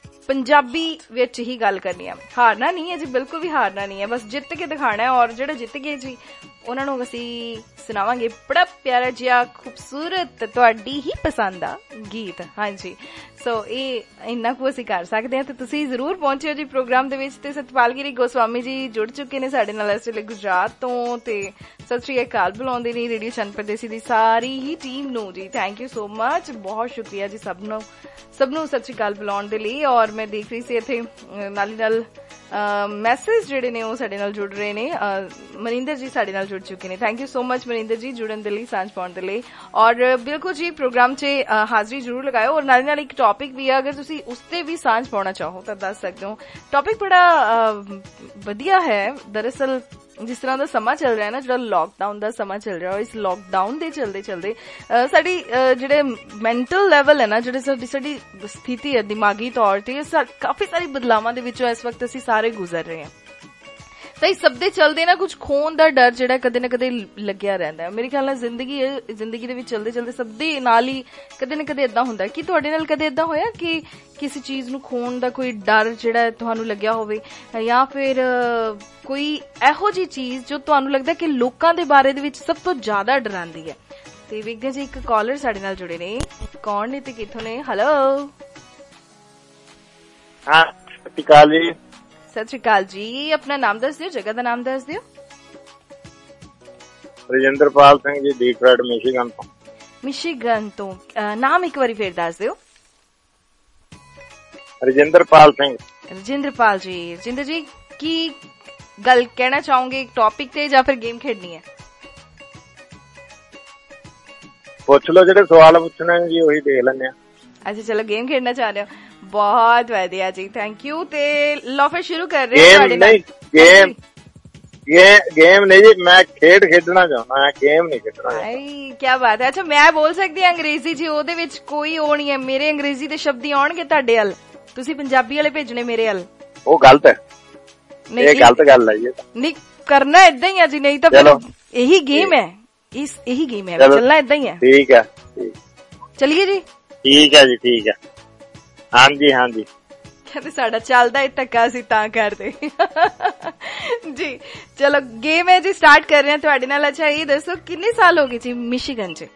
ਪੰਜਾਬੀ ਵਿੱਚ ਹੀ ਗੱਲ ਕਰਨੀ ਹੈ, ਹਾਰਨਾ ਨਹੀਂ ਹੈ ਜੀ, ਬਿਲਕੁਲ ਵੀ ਹਾਰਨਾ ਨਹੀਂ ਹੈ, ਬਸ ਜਿੱਤ ਕੇ ਦਿਖਾਣਾ ਹੈ। ਔਰ ਜਿਹੜੇ ਜਿੱਤ ਗਏ ਜੀ ਉਹਨਾਂ ਨੂੰ ਅਸੀਂ ਸੁਣਾਵਾਂਗੇ ਬੜਾ ਪਿਆਰਾ ਜਿਹਾ ਖੂਬਸੂਰਤ ਤੁਹਾਡੀ ਹੀ ਪਸੰਦ ਦਾ ਗੀਤ। ਹਾਂਜੀ, ਸੋ ਇਹ ਇੰਨਾ ਕੁ ਅਸੀਂ ਕਰ ਸਕਦੇ ਹਾਂ, ਤੇ ਤੁਸੀਂ ਜ਼ਰੂਰ ਪਹੁੰਚਿਓ ਜੀ ਪ੍ਰੋਗਰਾਮ ਦੇ ਵਿੱਚ। ਤੇ ਸਤਪਾਲਗਿਰੀ ਗੋਸਵਾਮੀ ਜੀ ਜੁੜ ਚੁੱਕੇ ਨੇ ਸਾਡੇ ਨਾਲ ਇਸ ਵੇਲੇ ਗੁਜਰਾਤ ਤੋਂ, ਤੇ ਸਤਿ ਸ਼੍ਰੀ ਅਕਾਲ ਬੁਲਾਉਂਦੇ ਨੇ ਰੇਡੀਓ ਚੰਨ ਪਰਦੇਸੀ ਦੀ ਸਾਰੀ ਹੀ ਟੀਮ ਨੂੰ ਜੀ। ਥੈਂਕ ਯੂ ਸੋ ਮਚ, ਬਹੁਤ ਸ਼ੁਕਰੀਆ ਜੀ ਸਭ ਨੂੰ ਸਭ ਨੂੰ ਸਤਿ ਸ਼੍ਰੀ ਅਕਾਲ ਬੁਲਾਉਣ ਦੇ ਲਈ। ਔਰ ਮੈਂ ਦੇਖ ਰਹੀ ਸੀ ਇੱਥੇ ਨਾਲ ਨਾਲ ਮੈਸੇਜ ਜਿਹੜੇ ਨੇ ਉਹ ਸਾਡੇ ਨਾਲ ਜੁੜ ਰਹੇ ਨੇ। ਮਨਿੰਦਰ ਜੀ ਸਾਡੇ ਨਾਲ ਜੁੜ ਚੁੱਕੇ ਨੇ, thank you so much Maninder ji ਜੁੜਨ ਦੇ ਲਈ, ਸਾਂਝ ਪਾਉਣ ਦੇ ਲਈ। ਔਰ ਬਿਲਕੁਲ ਜੀ ਪ੍ਰੋਗਰਾਮ 'ਚ ਹਾਜ਼ਰੀ ਜ਼ਰੂਰ ਲਗਾਇਓ। ਔਰ ਨਾਲ ਨਾਲ ਇੱਕ ਟੌਪਿਕ ਵੀ ਹੈ, ਅਗਰ ਤੁਸੀਂ ਉਸ ਤੇ ਵੀ ਸਾਂਝ ਪਾਉਣਾ ਚਾਹੋ ਤਾਂ ਦੱਸ ਸਕਦੇ ਹੋ। ਟੌਪਿਕ ਬੜਾ ਵਧੀਆ ਹੈ ਦਰਅਸਲ, ਜਿਸ ਤਰ੍ਹਾਂ ਦਾ ਸਮਾਂ ਚੱਲ ਰਿਹਾ ਨਾ, ਜਿਹੜਾ ਲੋਕਡਾਊਨ ਦਾ ਸਮਾਂ ਚੱਲ ਰਿਹਾ, ਇਸ ਲੋਕਡਾਊਨ ਦੇ ਚਲਦੇ ਚਲਦੇ ਸਾਡੀ ਜਿਹੜੇ ਮੈਂਟਲ ਲੈਵਲ ਹੈ ਨਾ, ਜਿਹੜੇ ਸਾਡੀ ਸਾਡੀ ਸਥਿਤੀ ਹੈ ਦਿਮਾਗੀ ਤੌਰ ਤੇ, ਕਾਫੀ ਸਾਰੀ ਬਦਲਾਵਾਂ ਦੇ ਵਿੱਚੋਂ ਇਸ ਵਕਤ ਅਸੀਂ ਸਾਰੇ ਗੁਜ਼ਰ ਰਹੇ ਹਾਂ। ਤਾਂ ਇਸ ਸਭ ਦੇ ਚਲਦੇ ਨਾ ਕੁਝ ਖੋਣ ਦਾ ਡਰ ਜਿਹੜਾ ਕਦੇ ਨਾ ਕਦੇ ਲੱਗਿਆ ਰਹਿੰਦਾ ਹੈ। ਮੇਰੇ ਖਿਆਲ ਨਾਲ ਜ਼ਿੰਦਗੀ ਜ਼ਿੰਦਗੀ ਦੇ ਵਿੱਚ ਚਲਦੇ ਚਲਦੇ ਸਭ ਦੇ ਨਾਲ ਹੀ ਕਦੇ ਨਾ ਕਦੇ ਏਦਾਂ ਹੁੰਦਾ। ਕਿ ਤੁਹਾਡੇ ਨਾਲ ਕਦੇ ਏਦਾਂ ਹੋਇਆ ਕਿ ਕਿਸੇ ਚੀਜ਼ ਨੂੰ ਖੋਣ ਦਾ ਕੋਈ ਡਰ ਜਿਹੜਾ ਤੁਹਾਨੂੰ ਲੱਗਿਆ ਹੋਵੇ, ਜਾਂ ਫਿਰ ਕੋਈ ਇਹੋ ਜਿਹੀ ਚੀਜ਼ ਜੋ ਤੁਹਾਨੂੰ ਲੱਗਦਾ ਕਿ ਲੋਕਾਂ ਦੇ ਬਾਰੇ ਦੇ ਵਿੱਚ ਸਭ ਤੋਂ ਜ਼ਿਆਦਾ ਡਰਾਉਂਦੀ ਹੈ? ਤੇ ਵੇਖਦੇ ਜੀ ਇੱਕ ਕਾਲਰ ਸਾਡੇ ਨਾਲ ਜੁੜੇ ਨੇ, ਕੌਣ ਨੇ ਤੇ ਕਿੱਥੋਂ ਨੇ? ਹੈਲੋ, ਹਾਂ ਸਤਿ ਸ਼੍ਰੀ ਅਕਾਲ ਜੀ। ਸਤਿ ਸ਼੍ਰੀ ਅਕਾਲ ਜੀ, ਆਪਣਾ ਨਾਮ ਦੱਸ ਦਿਓ, ਜਗ੍ਹਾ ਦਾ ਨਾਮ ਦੱਸ ਦਿਓ। ਰਜਿੰਦਰਪਾਲ ਸਿੰਘ ਜੀ, ਡੀਟਰੋਇਟ ਮਿਸ਼ੀਗਨ ਤੋਂ। ਮਿਸ਼ੀਗਨ ਤੋਂ, ਨਾਮ ਇੱਕ ਵਾਰੀ ਫੇਰ ਦੱਸ ਦਿਓ। ਰਜਿੰਦਰਪਾਲ ਸਿੰਘ। ਰਜਿੰਦਰਪਾਲ ਜੀ, ਰਜਿੰਦਰ ਜੀ ਕੀ ਗੱਲ ਕਹਿਣਾ ਚਾਹੋਗੇ ਟੌਪਿਕ ਤੇ, ਜਾਂ ਫਿਰ ਗੇਮ ਖੇਡਣੀ ਹੈ? ਪੁੱਛ ਲਓ, ਜਿਹੜੇ ਸਵਾਲ ਪੁੱਛਣੇ ਜੀ ਉਹੀ ਦੇਖ ਲੈਂਦੇ ਆ। ਅੱਛਾ ਚਲੋ ਗੇਮ ਖੇਡਣਾ ਚਾਹ ਰਹੇ ਹੋ, ਬਹੁਤ ਵਧੀਆ ਜੀ, ਥੈਂਕ ਯੂ। ਤੇ ਲਓ ਫਿਰ ਸ਼ੁਰੂ ਕਰ ਰਹੇ ਹਾਂ। ਨਹੀਂ ਗੇਮ ਗੇਮ ਨਹੀਂ ਜੀ, ਮੈਂ ਖੇਡ ਖੇਡਣਾ ਚਾਹੁੰਦਾ ਹਾਂ, ਗੇਮ ਨਹੀਂ ਖੇਡਣਾ। ਆਈ ਕੀ ਬਾਤ ਹੈ। ਅੱਛਾ ਮੈਂ ਬੋਲ ਸਕਦੀ ਹਾਂ ਅੰਗਰੇਜ਼ੀ ਜੀ, ਉਹਦੇ ਵਿੱਚ ਕੋਈ ਉਹ ਨਹੀਂ ਹੈ, ਮੇਰੇ ਅੰਗਰੇਜ਼ੀ ਦੇ ਸ਼ਬਦ ਹੀ ਆਉਣਗੇ ਤੁਹਾਡੇ ਵੱਲ, ਤੁਸੀਂ ਪੰਜਾਬੀ ਵਾਲੇ ਭੇਜਣੇ ਮੇਰੇ ਵੱਲ। ਉਹ ਗਲਤ ਹੈ, ਇਹ ਗਲਤ ਗੱਲ ਹੈ ਜੀ। ਨਹੀਂ ਕਰਨਾ ਏਦਾਂ ਹੀ ਆ ਜੀ, ਨਹੀਂ ਤਾਂ ਫਿਰ ਇਹੀ ਗੇਮ ਹੈ, ਇਸ ਇਹੀ ਗੇਮ ਹੈ, ਚੱਲਣਾ ਏਦਾਂ ਹੀ ਹੈ। ਠੀਕ ਹੈ ਚਲਿਏ ਜੀ। ਠੀਕ ਹੈ ਜੀ, ਠੀਕ ਹੈ। ਹਾਂਜੀ ਹਾਂਜੀ ਕਹਿੰਦੇ ਸਾਡਾ ਚੱਲਦਾ ਇਹ ਧੱਕਾ ਸੀ ਤਾਂ ਕਰਦੇ ਜੀ। ਚਲੋ ਗੇਮ ਹੈ ਜੀ, ਸਟਾਰਟ ਕਰ ਰਹੇ ਹਾਂ ਤੁਹਾਡੇ ਨਾਲ। ਅੱਛਾ ਇਹ ਦੱਸੋ ਕਿੰਨੇ ਸਾਲ ਹੋ ਗਏ ਜੀ ਮਿਸ਼ੀਗਨ ਚ?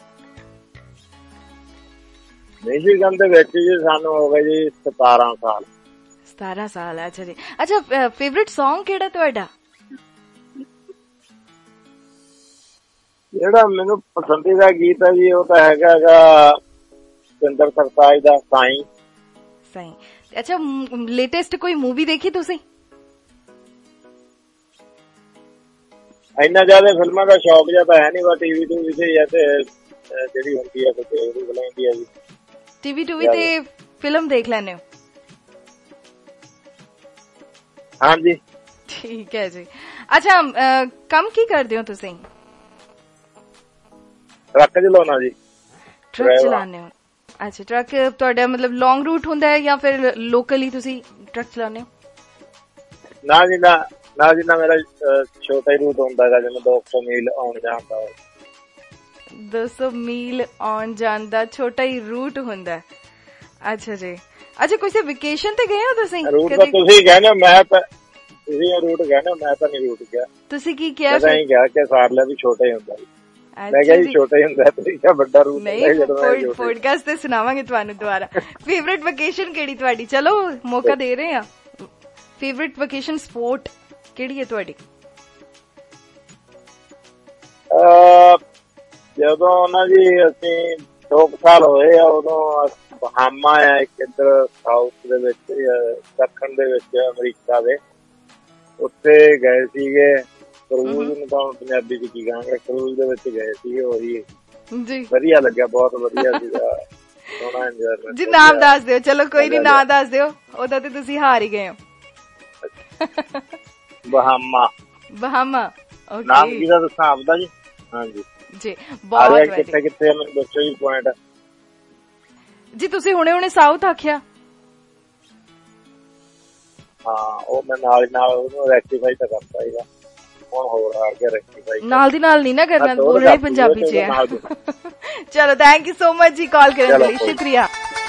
ਮਿਸ਼ੀਗਨ ਦੇ ਵਿੱਚ ਜੀ ਸਾਨੂੰ ਹੋ ਗਏ ਜੀ ਸਤਾਰਾਂ ਸਾਲ। ਸਤਾਰਾਂ ਸਾਲ, ਅੱਛਾ ਜੀ। ਅੱਛਾ ਫੇਵਰਿਟ Song ਕਿਹੜਾ ਤੁਹਾਡਾ? ਜਿਹੜਾ ਮੈਨੂੰ ਪਸੰਦੀਦਾ ਗੀਤ ਹੈ ਜੀ ਉਹ ਤਾਂ ਹੈਗਾ ਗਾ ਸਤਿੰਦਰ ਸਰਤਾਜ ਦਾ ਸਾਈਂ। ਸਾਈਂ। ਅੱਛਾ ਲੇਟੈਸਟ ਕੋਈ ਮੂਵੀ ਦੇਖੀ ਤੁਸੀਂ? ਇੰਨਾ ਜ਼ਿਆਦਾ ਫਿਲਮਾਂ ਦਾ ਸ਼ੌਕ ਜਿਹਾ ਤਾਂ ਹੈ ਨਹੀਂ, ਬਸ ਟੀਵੀ ਟੂਵੀ ਤੇ ਜਾਂ ਤੇ ਜਿਹੜੀ ਹੁੰਦੀ ਹੈ ਕੋਈ ਉਹਦੀ ਬਣਾਉਂਦੀ ਹੈ ਜੀ। ਟੀਵੀ ਟੂਵੀ ਤੇ ਫਿਲਮ ਦੇਖ ਲੈਂਦੇ ਹੋ? ਹਾਂਜੀ ਠੀਕ ਹੈ ਜੀ। ਅੱਛਾ ਕੰਮ ਕੀ ਕਰਦੇ ਹੋ ਤੁਸੀਂ? ਟਰੱਕ ਚਲਾਉਣਾ ਜੀ। ਟਰੱਕ ਚਲਾਉਂਦੇ ਹੋ? ਅੱਛਾ ਟਰੱਕ ਤੁਹਾਡਾ ਮਤਲਬ ਲੌਂਗ ਰੂਟ ਹੁੰਦਾ ਹੈ ਜਾਂ ਫਿਰ ਲੋਕਲੀ ਤੁਸੀਂ ਟਰੱਕ ਚਲਾਉਂਦੇ ਹੋ? ਨਾ ਜੀ ਨਾ ਨਾ ਜੀ ਨਾ, ਮੇਰਾ ਛੋਟਾ ਹੀ ਰੂਟ ਹੁੰਦਾ ਹੈਗਾ, ਜਿਵੇਂ ਦੋ ਸੌ ਮੀਲ ਆਉਣ ਜਾਣ ਦਾ। ਦੋ ਸੌ ਮੀਲ ਆਉਣ ਜਾਣ ਦਾ ਛੋਟਾ ਹੀ ਰੂਟ ਹੁੰਦਾ। ਅੱਛਾ ਜੀ। ਅੱਛਾ ਕਿਸੇ ਵੈਕੇਸ਼ਨ ਤੇ ਗਏ ਹੋ ਤੁਸੀਂ? ਰੂਟ ਤਾਂ ਤੁਸੀਂ ਕਹਿੰਦੇ, ਮੈਂ ਤਾਂ ਤੁਸੀਂ ਰੂਟ ਕਹਿੰਦੇ, ਮੈਂ ਤਾਂ ਨਹੀਂ ਰੂਟ ਗਿਆ। ਤੁਸੀਂ ਕੀ ਕਿਹਾ? ਮੈਂ ਹੀ ਕਿਹਾ ਕਿ ਸਾਰ ਵੀ ਛੋਟਾ ਹੀ ਹੁੰਦਾ। ਮੈਂ ਕਿਹਾ ਜੀ ਛੋਟਾ ਹੀ ਹੁੰਦਾ, ਤੁਸੀਂ ਕਿਹਾ ਵੱਡਾ ਰੂਟ। ਨਹੀਂ ਪੋਡਕਾਸਟ ਤੇ ਸੁਣਾਵਾਂਗੇ ਤੁਹਾਨੂੰ ਦੁਬਾਰਾ। ਫੇਵਰਿਟ ਵੈਕੇਸ਼ਨ ਕਿਹੜੀ ਤੁਹਾਡੀ? ਚਲੋ ਮੌਕਾ ਦੇ ਰਹੇ ਆ। ਫੇਵਰਿਟ ਵੈਕੇਸ਼ਨ ਸਪੋਰਟ ਕਿਹੜੀ ਹੈ ਤੁਹਾਡੀ? ਜਦੋਂ ਨਾ ਜੀ ਅਸੀਂ ਦੋ ਸਾਲ ਹੋਏ ਆ, ਉਦੋਂ ਬਹਾਮਾ ਆ ਇੱਕ ਇੱਧਰ ਸਾਊਥ ਦੇ ਵਿੱਚ, ਦੱਖਣ ਦੇ ਵਿੱਚ ਅਮਰੀਕਾ ਦੇ, ਉੱਥੇ ਗਏ ਸੀਗੇ। ਕਰੂਜ਼ ਨੂੰ ਤਾਂ ਪੰਜਾਬੀ ਚ ਕੀ ਕਹਾਂਗੇ, ਕਰੂਜ਼ ਦੇ ਵਿੱਚ ਗਏ ਸੀਗੇ। ਉਹੀ ਵਧੀਆ ਲੱਗਿਆ, ਬਹੁਤ ਵਧੀਆ ਸੀਗਾ, ਸੋਹਣਾ ਇੰਜੋਇਮੈਂਟ ਜੀ। ਨਾਮ ਦੱਸ ਦਿਓ। ਚਲੋ ਕੋਈ ਨੀ, ਨਾਮ ਦੱਸ ਦਿਓ, ਉਹਦਾ ਤੇ ਤੁਸੀਂ ਹਾਰ ਹੀ ਗਏ ਹੋ। ਬਹਾਮਾ। ਬਹਾਮਾ ਨਾਮ ਕੀ ਦਾ ਦੱਸਾਂ ਆਪਦਾ ਜੀ? ਹਾਂਜੀ ਜੀ ਬਹੁਤ ਵਧੀਆ। ਕਿੱਥੇ ਕਿੱਥੇ ਮੈਨੂੰ ਦੱਸੋ ਜੀ ਪੁਆਇੰਟ ਜੀ। ਤੁਸੀਂ ਹੁਣੇ ਹੁਣੇ ਸਾਊਥ ਆਖਿਆ? ਹਾਂ ਉਹ ਮੈਂ ਨਾਲ ਨਾਲ ਉਹਨੂੰ ਰੈਕਟੀਫਾਈ ਤਾਂ ਕਰਤਾ ਸੀਗਾ, ਹੁਣ ਹੋਰ ਆ ਗਿਆ ਰੈਕਟੀਫਾਈ। ਨਾਲ ਦੀ ਨਾਲ ਨਹੀਂ ਨਾ ਕਰਨਾ, ਬੋਲਣਾ ਪੰਜਾਬੀ ਚ ਹੈ। ਚਲੋ ਥੈਂਕ ਯੂ ਸੋ ਮਚ ਜੀ ਕਾਲ ਕਰਨ ਲਈ, ਸ਼ੁਕਰੀਆ।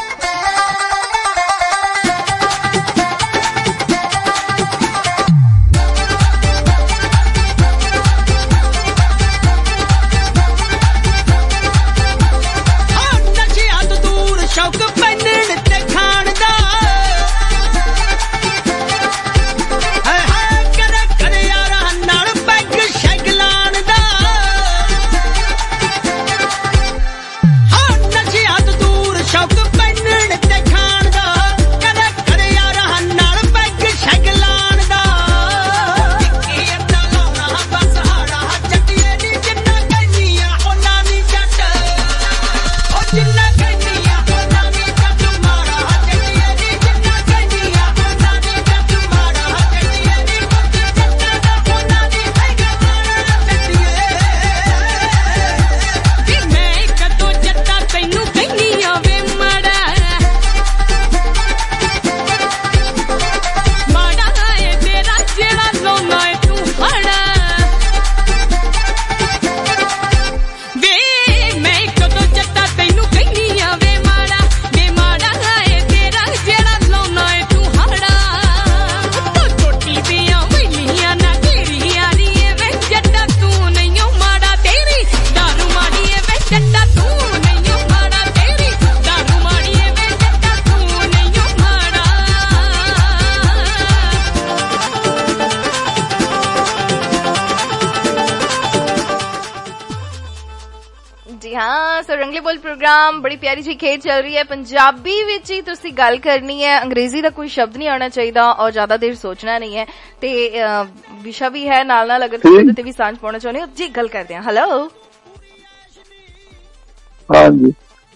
ਰੰਗਲੇ ਬੋਲ ਪ੍ਰੋਗਰਾਮ ਬੜੀ ਪਿਆਰੀ ਜੀ ਖੇਡ ਚੱਲ ਰਹੀ ਹੈ। ਪੰਜਾਬੀ ਵਿੱਚ ਹੀ ਤੁਸੀਂ ਗੱਲ ਕਰਨੀ ਹੈ, ਅੰਗਰੇਜ਼ੀ ਦਾ ਕੋਈ ਸ਼ਬਦ ਨਹੀਂ ਆਉਣਾ ਚਾਹੀਦਾ ਔਰ ਜ਼ਿਆਦਾ ਦੇਰ ਸੋਚਣਾ ਨਹੀਂ ਹੈ। ਤੇ ਵਿਸ਼ਾ ਵੀ ਹੈ ਨਾਲ ਨਾਲ, ਅਗਰ ਤੁਸੀਂ ਉਹਦੇ ਤੇ ਵੀ ਸਾਂਝ ਪਾਉਣਾ ਚਾਹੁੰਦੇ ਹੋ ਜੀ। ਗੱਲ ਕਰਦੇ ਹਾਂ। ਹੈਲੋ ਹਾਂਜੀ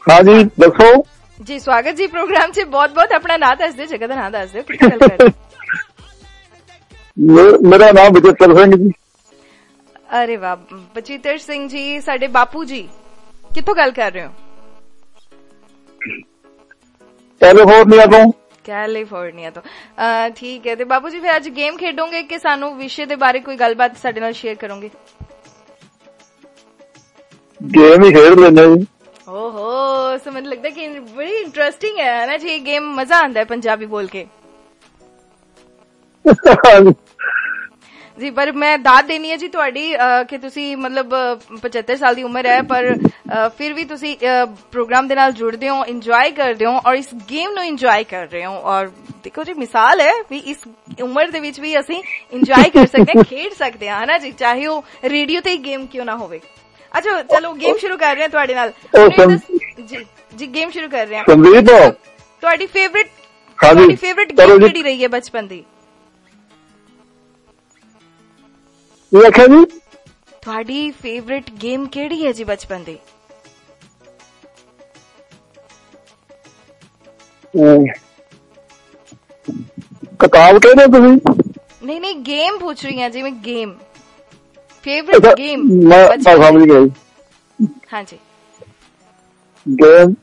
हाँ जी दसो जी। स्वागत जी प्रोग्राम च। बहुत बहुत अपना नाम दस दो, जगह का नाम दस दो, कित्थों गल कर रहे हो? मेरा नाम बचित्र सिंह जी। अरे वाह बचित्र सिंह जी, साडे बापू जी, कित्थों गल कर रहे हो? कैलिफोर्निया तो। कैलिफोर्निया तो ठीक है। ते बापू जी फिर आज गेम खेडोगे कि सानू विषय दे बारे कोई गलबात साडे नाल शेयर करोगे? गेम ही खेड लेने जी। ओहो, समझ लगता है कि बड़ी इंटरेस्टिंग है ना जी गेम, मजा आता है पंजाबी बोल के जी। पर मैं दाद देनी है जी तुहाडी कि तुसी मतलब पचहत्तर साल दी उम्र है पर आ, फिर भी तुसी प्रोग्राम दे नाल जुड़दे हो, इंजॉय करदे हो और इस गेम नु इंजॉय कर रहे हो। और देखो जी मिसाल है भी इस उम्र दे विच भी असी इंजॉय कर सकते हैं, खेड सकते हैं, है ना जी, चाहे वो रेडियो ते ही गेम क्यों ना होवे। अच्छा चलो गेम शुरू कर रहे हैं तुहाडे नाल जी। जी गेम शुरू कर रहे हैं। संदीप तुहाडी फेवरेट तुहाडी फेवरेट गेम केड़ी रही है बचपन दी? ये आखिया जी तुहाडी फेवरेट गेम केड़ी है जी बचपन दी? किताब कह रहे हो तुम? नहीं नहीं गेम पूछ रही हैं जी मैं, गेम फेवरेट गेम। मैं समझ गई। हाँ जी। Game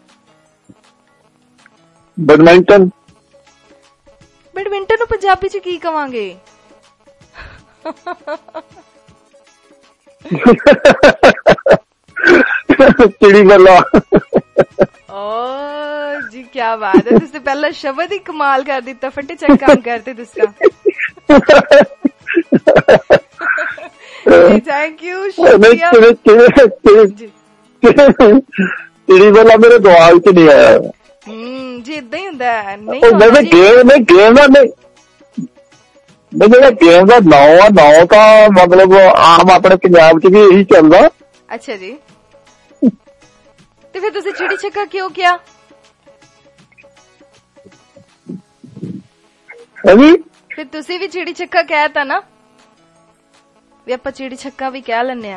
badminton. बैडमिंटन नु पंजाबी च की कवांगे? चिड़ी बल्ला। ओ जी क्या बात है, तुझसे पहला शब्द ही कमाल कर दिता, फटे चेक काम करते तुसका। थैंक यू, शुक्रिया। चिड़ी बल्ला मेरे दिमाग च नहीं आया। हम्म जी इदा ही होंदा है। नहीं गेम नहीं गेम का नहीं जो गेम का नाम है, नाम का मतलब आम अपने पंजाब च भी यही चलदा। अच्छा जी। तो फिर तुसी चिड़ी छक्का क्यों किया? जी फिर तुसी भी चिड़ी छक्का कहता ना, भी आप चिड़ी छक्का भी कह लेने।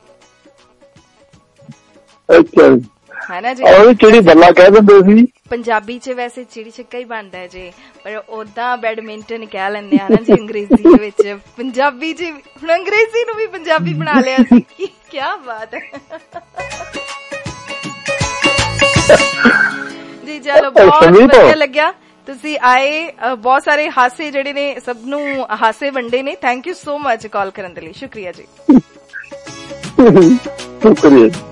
अच्छा है ना जी। और चिड़ी बल्ला कह देंदे सी। पंजाबी च वैसे चिड़ी छक्का ही बनता है जी, पर ओदा बैडमिंटन कह लेने ना जी अंग्रेजी विच। पंजाबी च हुण अंग्रेजी नूं भी पंजाबी बना लिया सी। क्या बात है जी। चलो बहुत बढ़िया लग्या तुसी आए, बहुत सारे हासे जेडे ने सब नू हासे वंडे ने। Thank you so much call करन दे लई, शुक्रिया जी। शुक्रिया।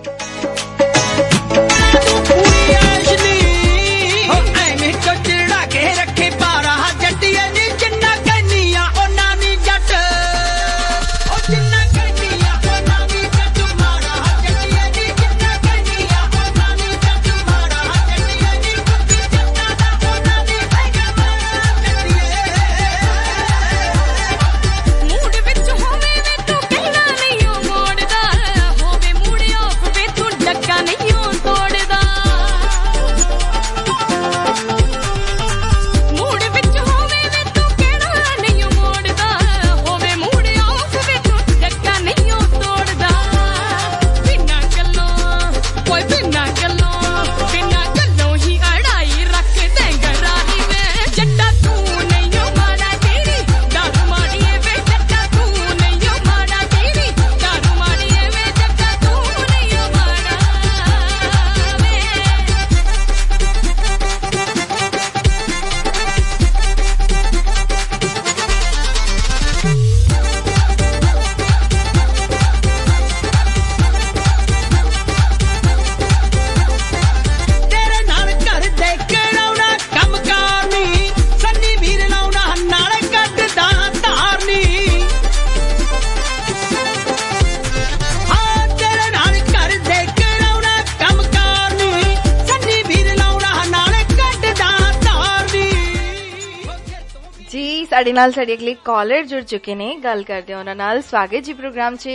ਸਾਡੇ ਨਾਲ ਸਾਡੇ ਅਗਲੇ ਕਾਲਰ ਜੁੜ ਚੁੱਕੇ ਨੇ, ਗੱਲ ਕਰਦੇ ਉਹਨਾਂ ਨਾਲ। ਸਵਾਗਤ ਜੀ ਪ੍ਰੋਗਰਾਮ 'ਚ।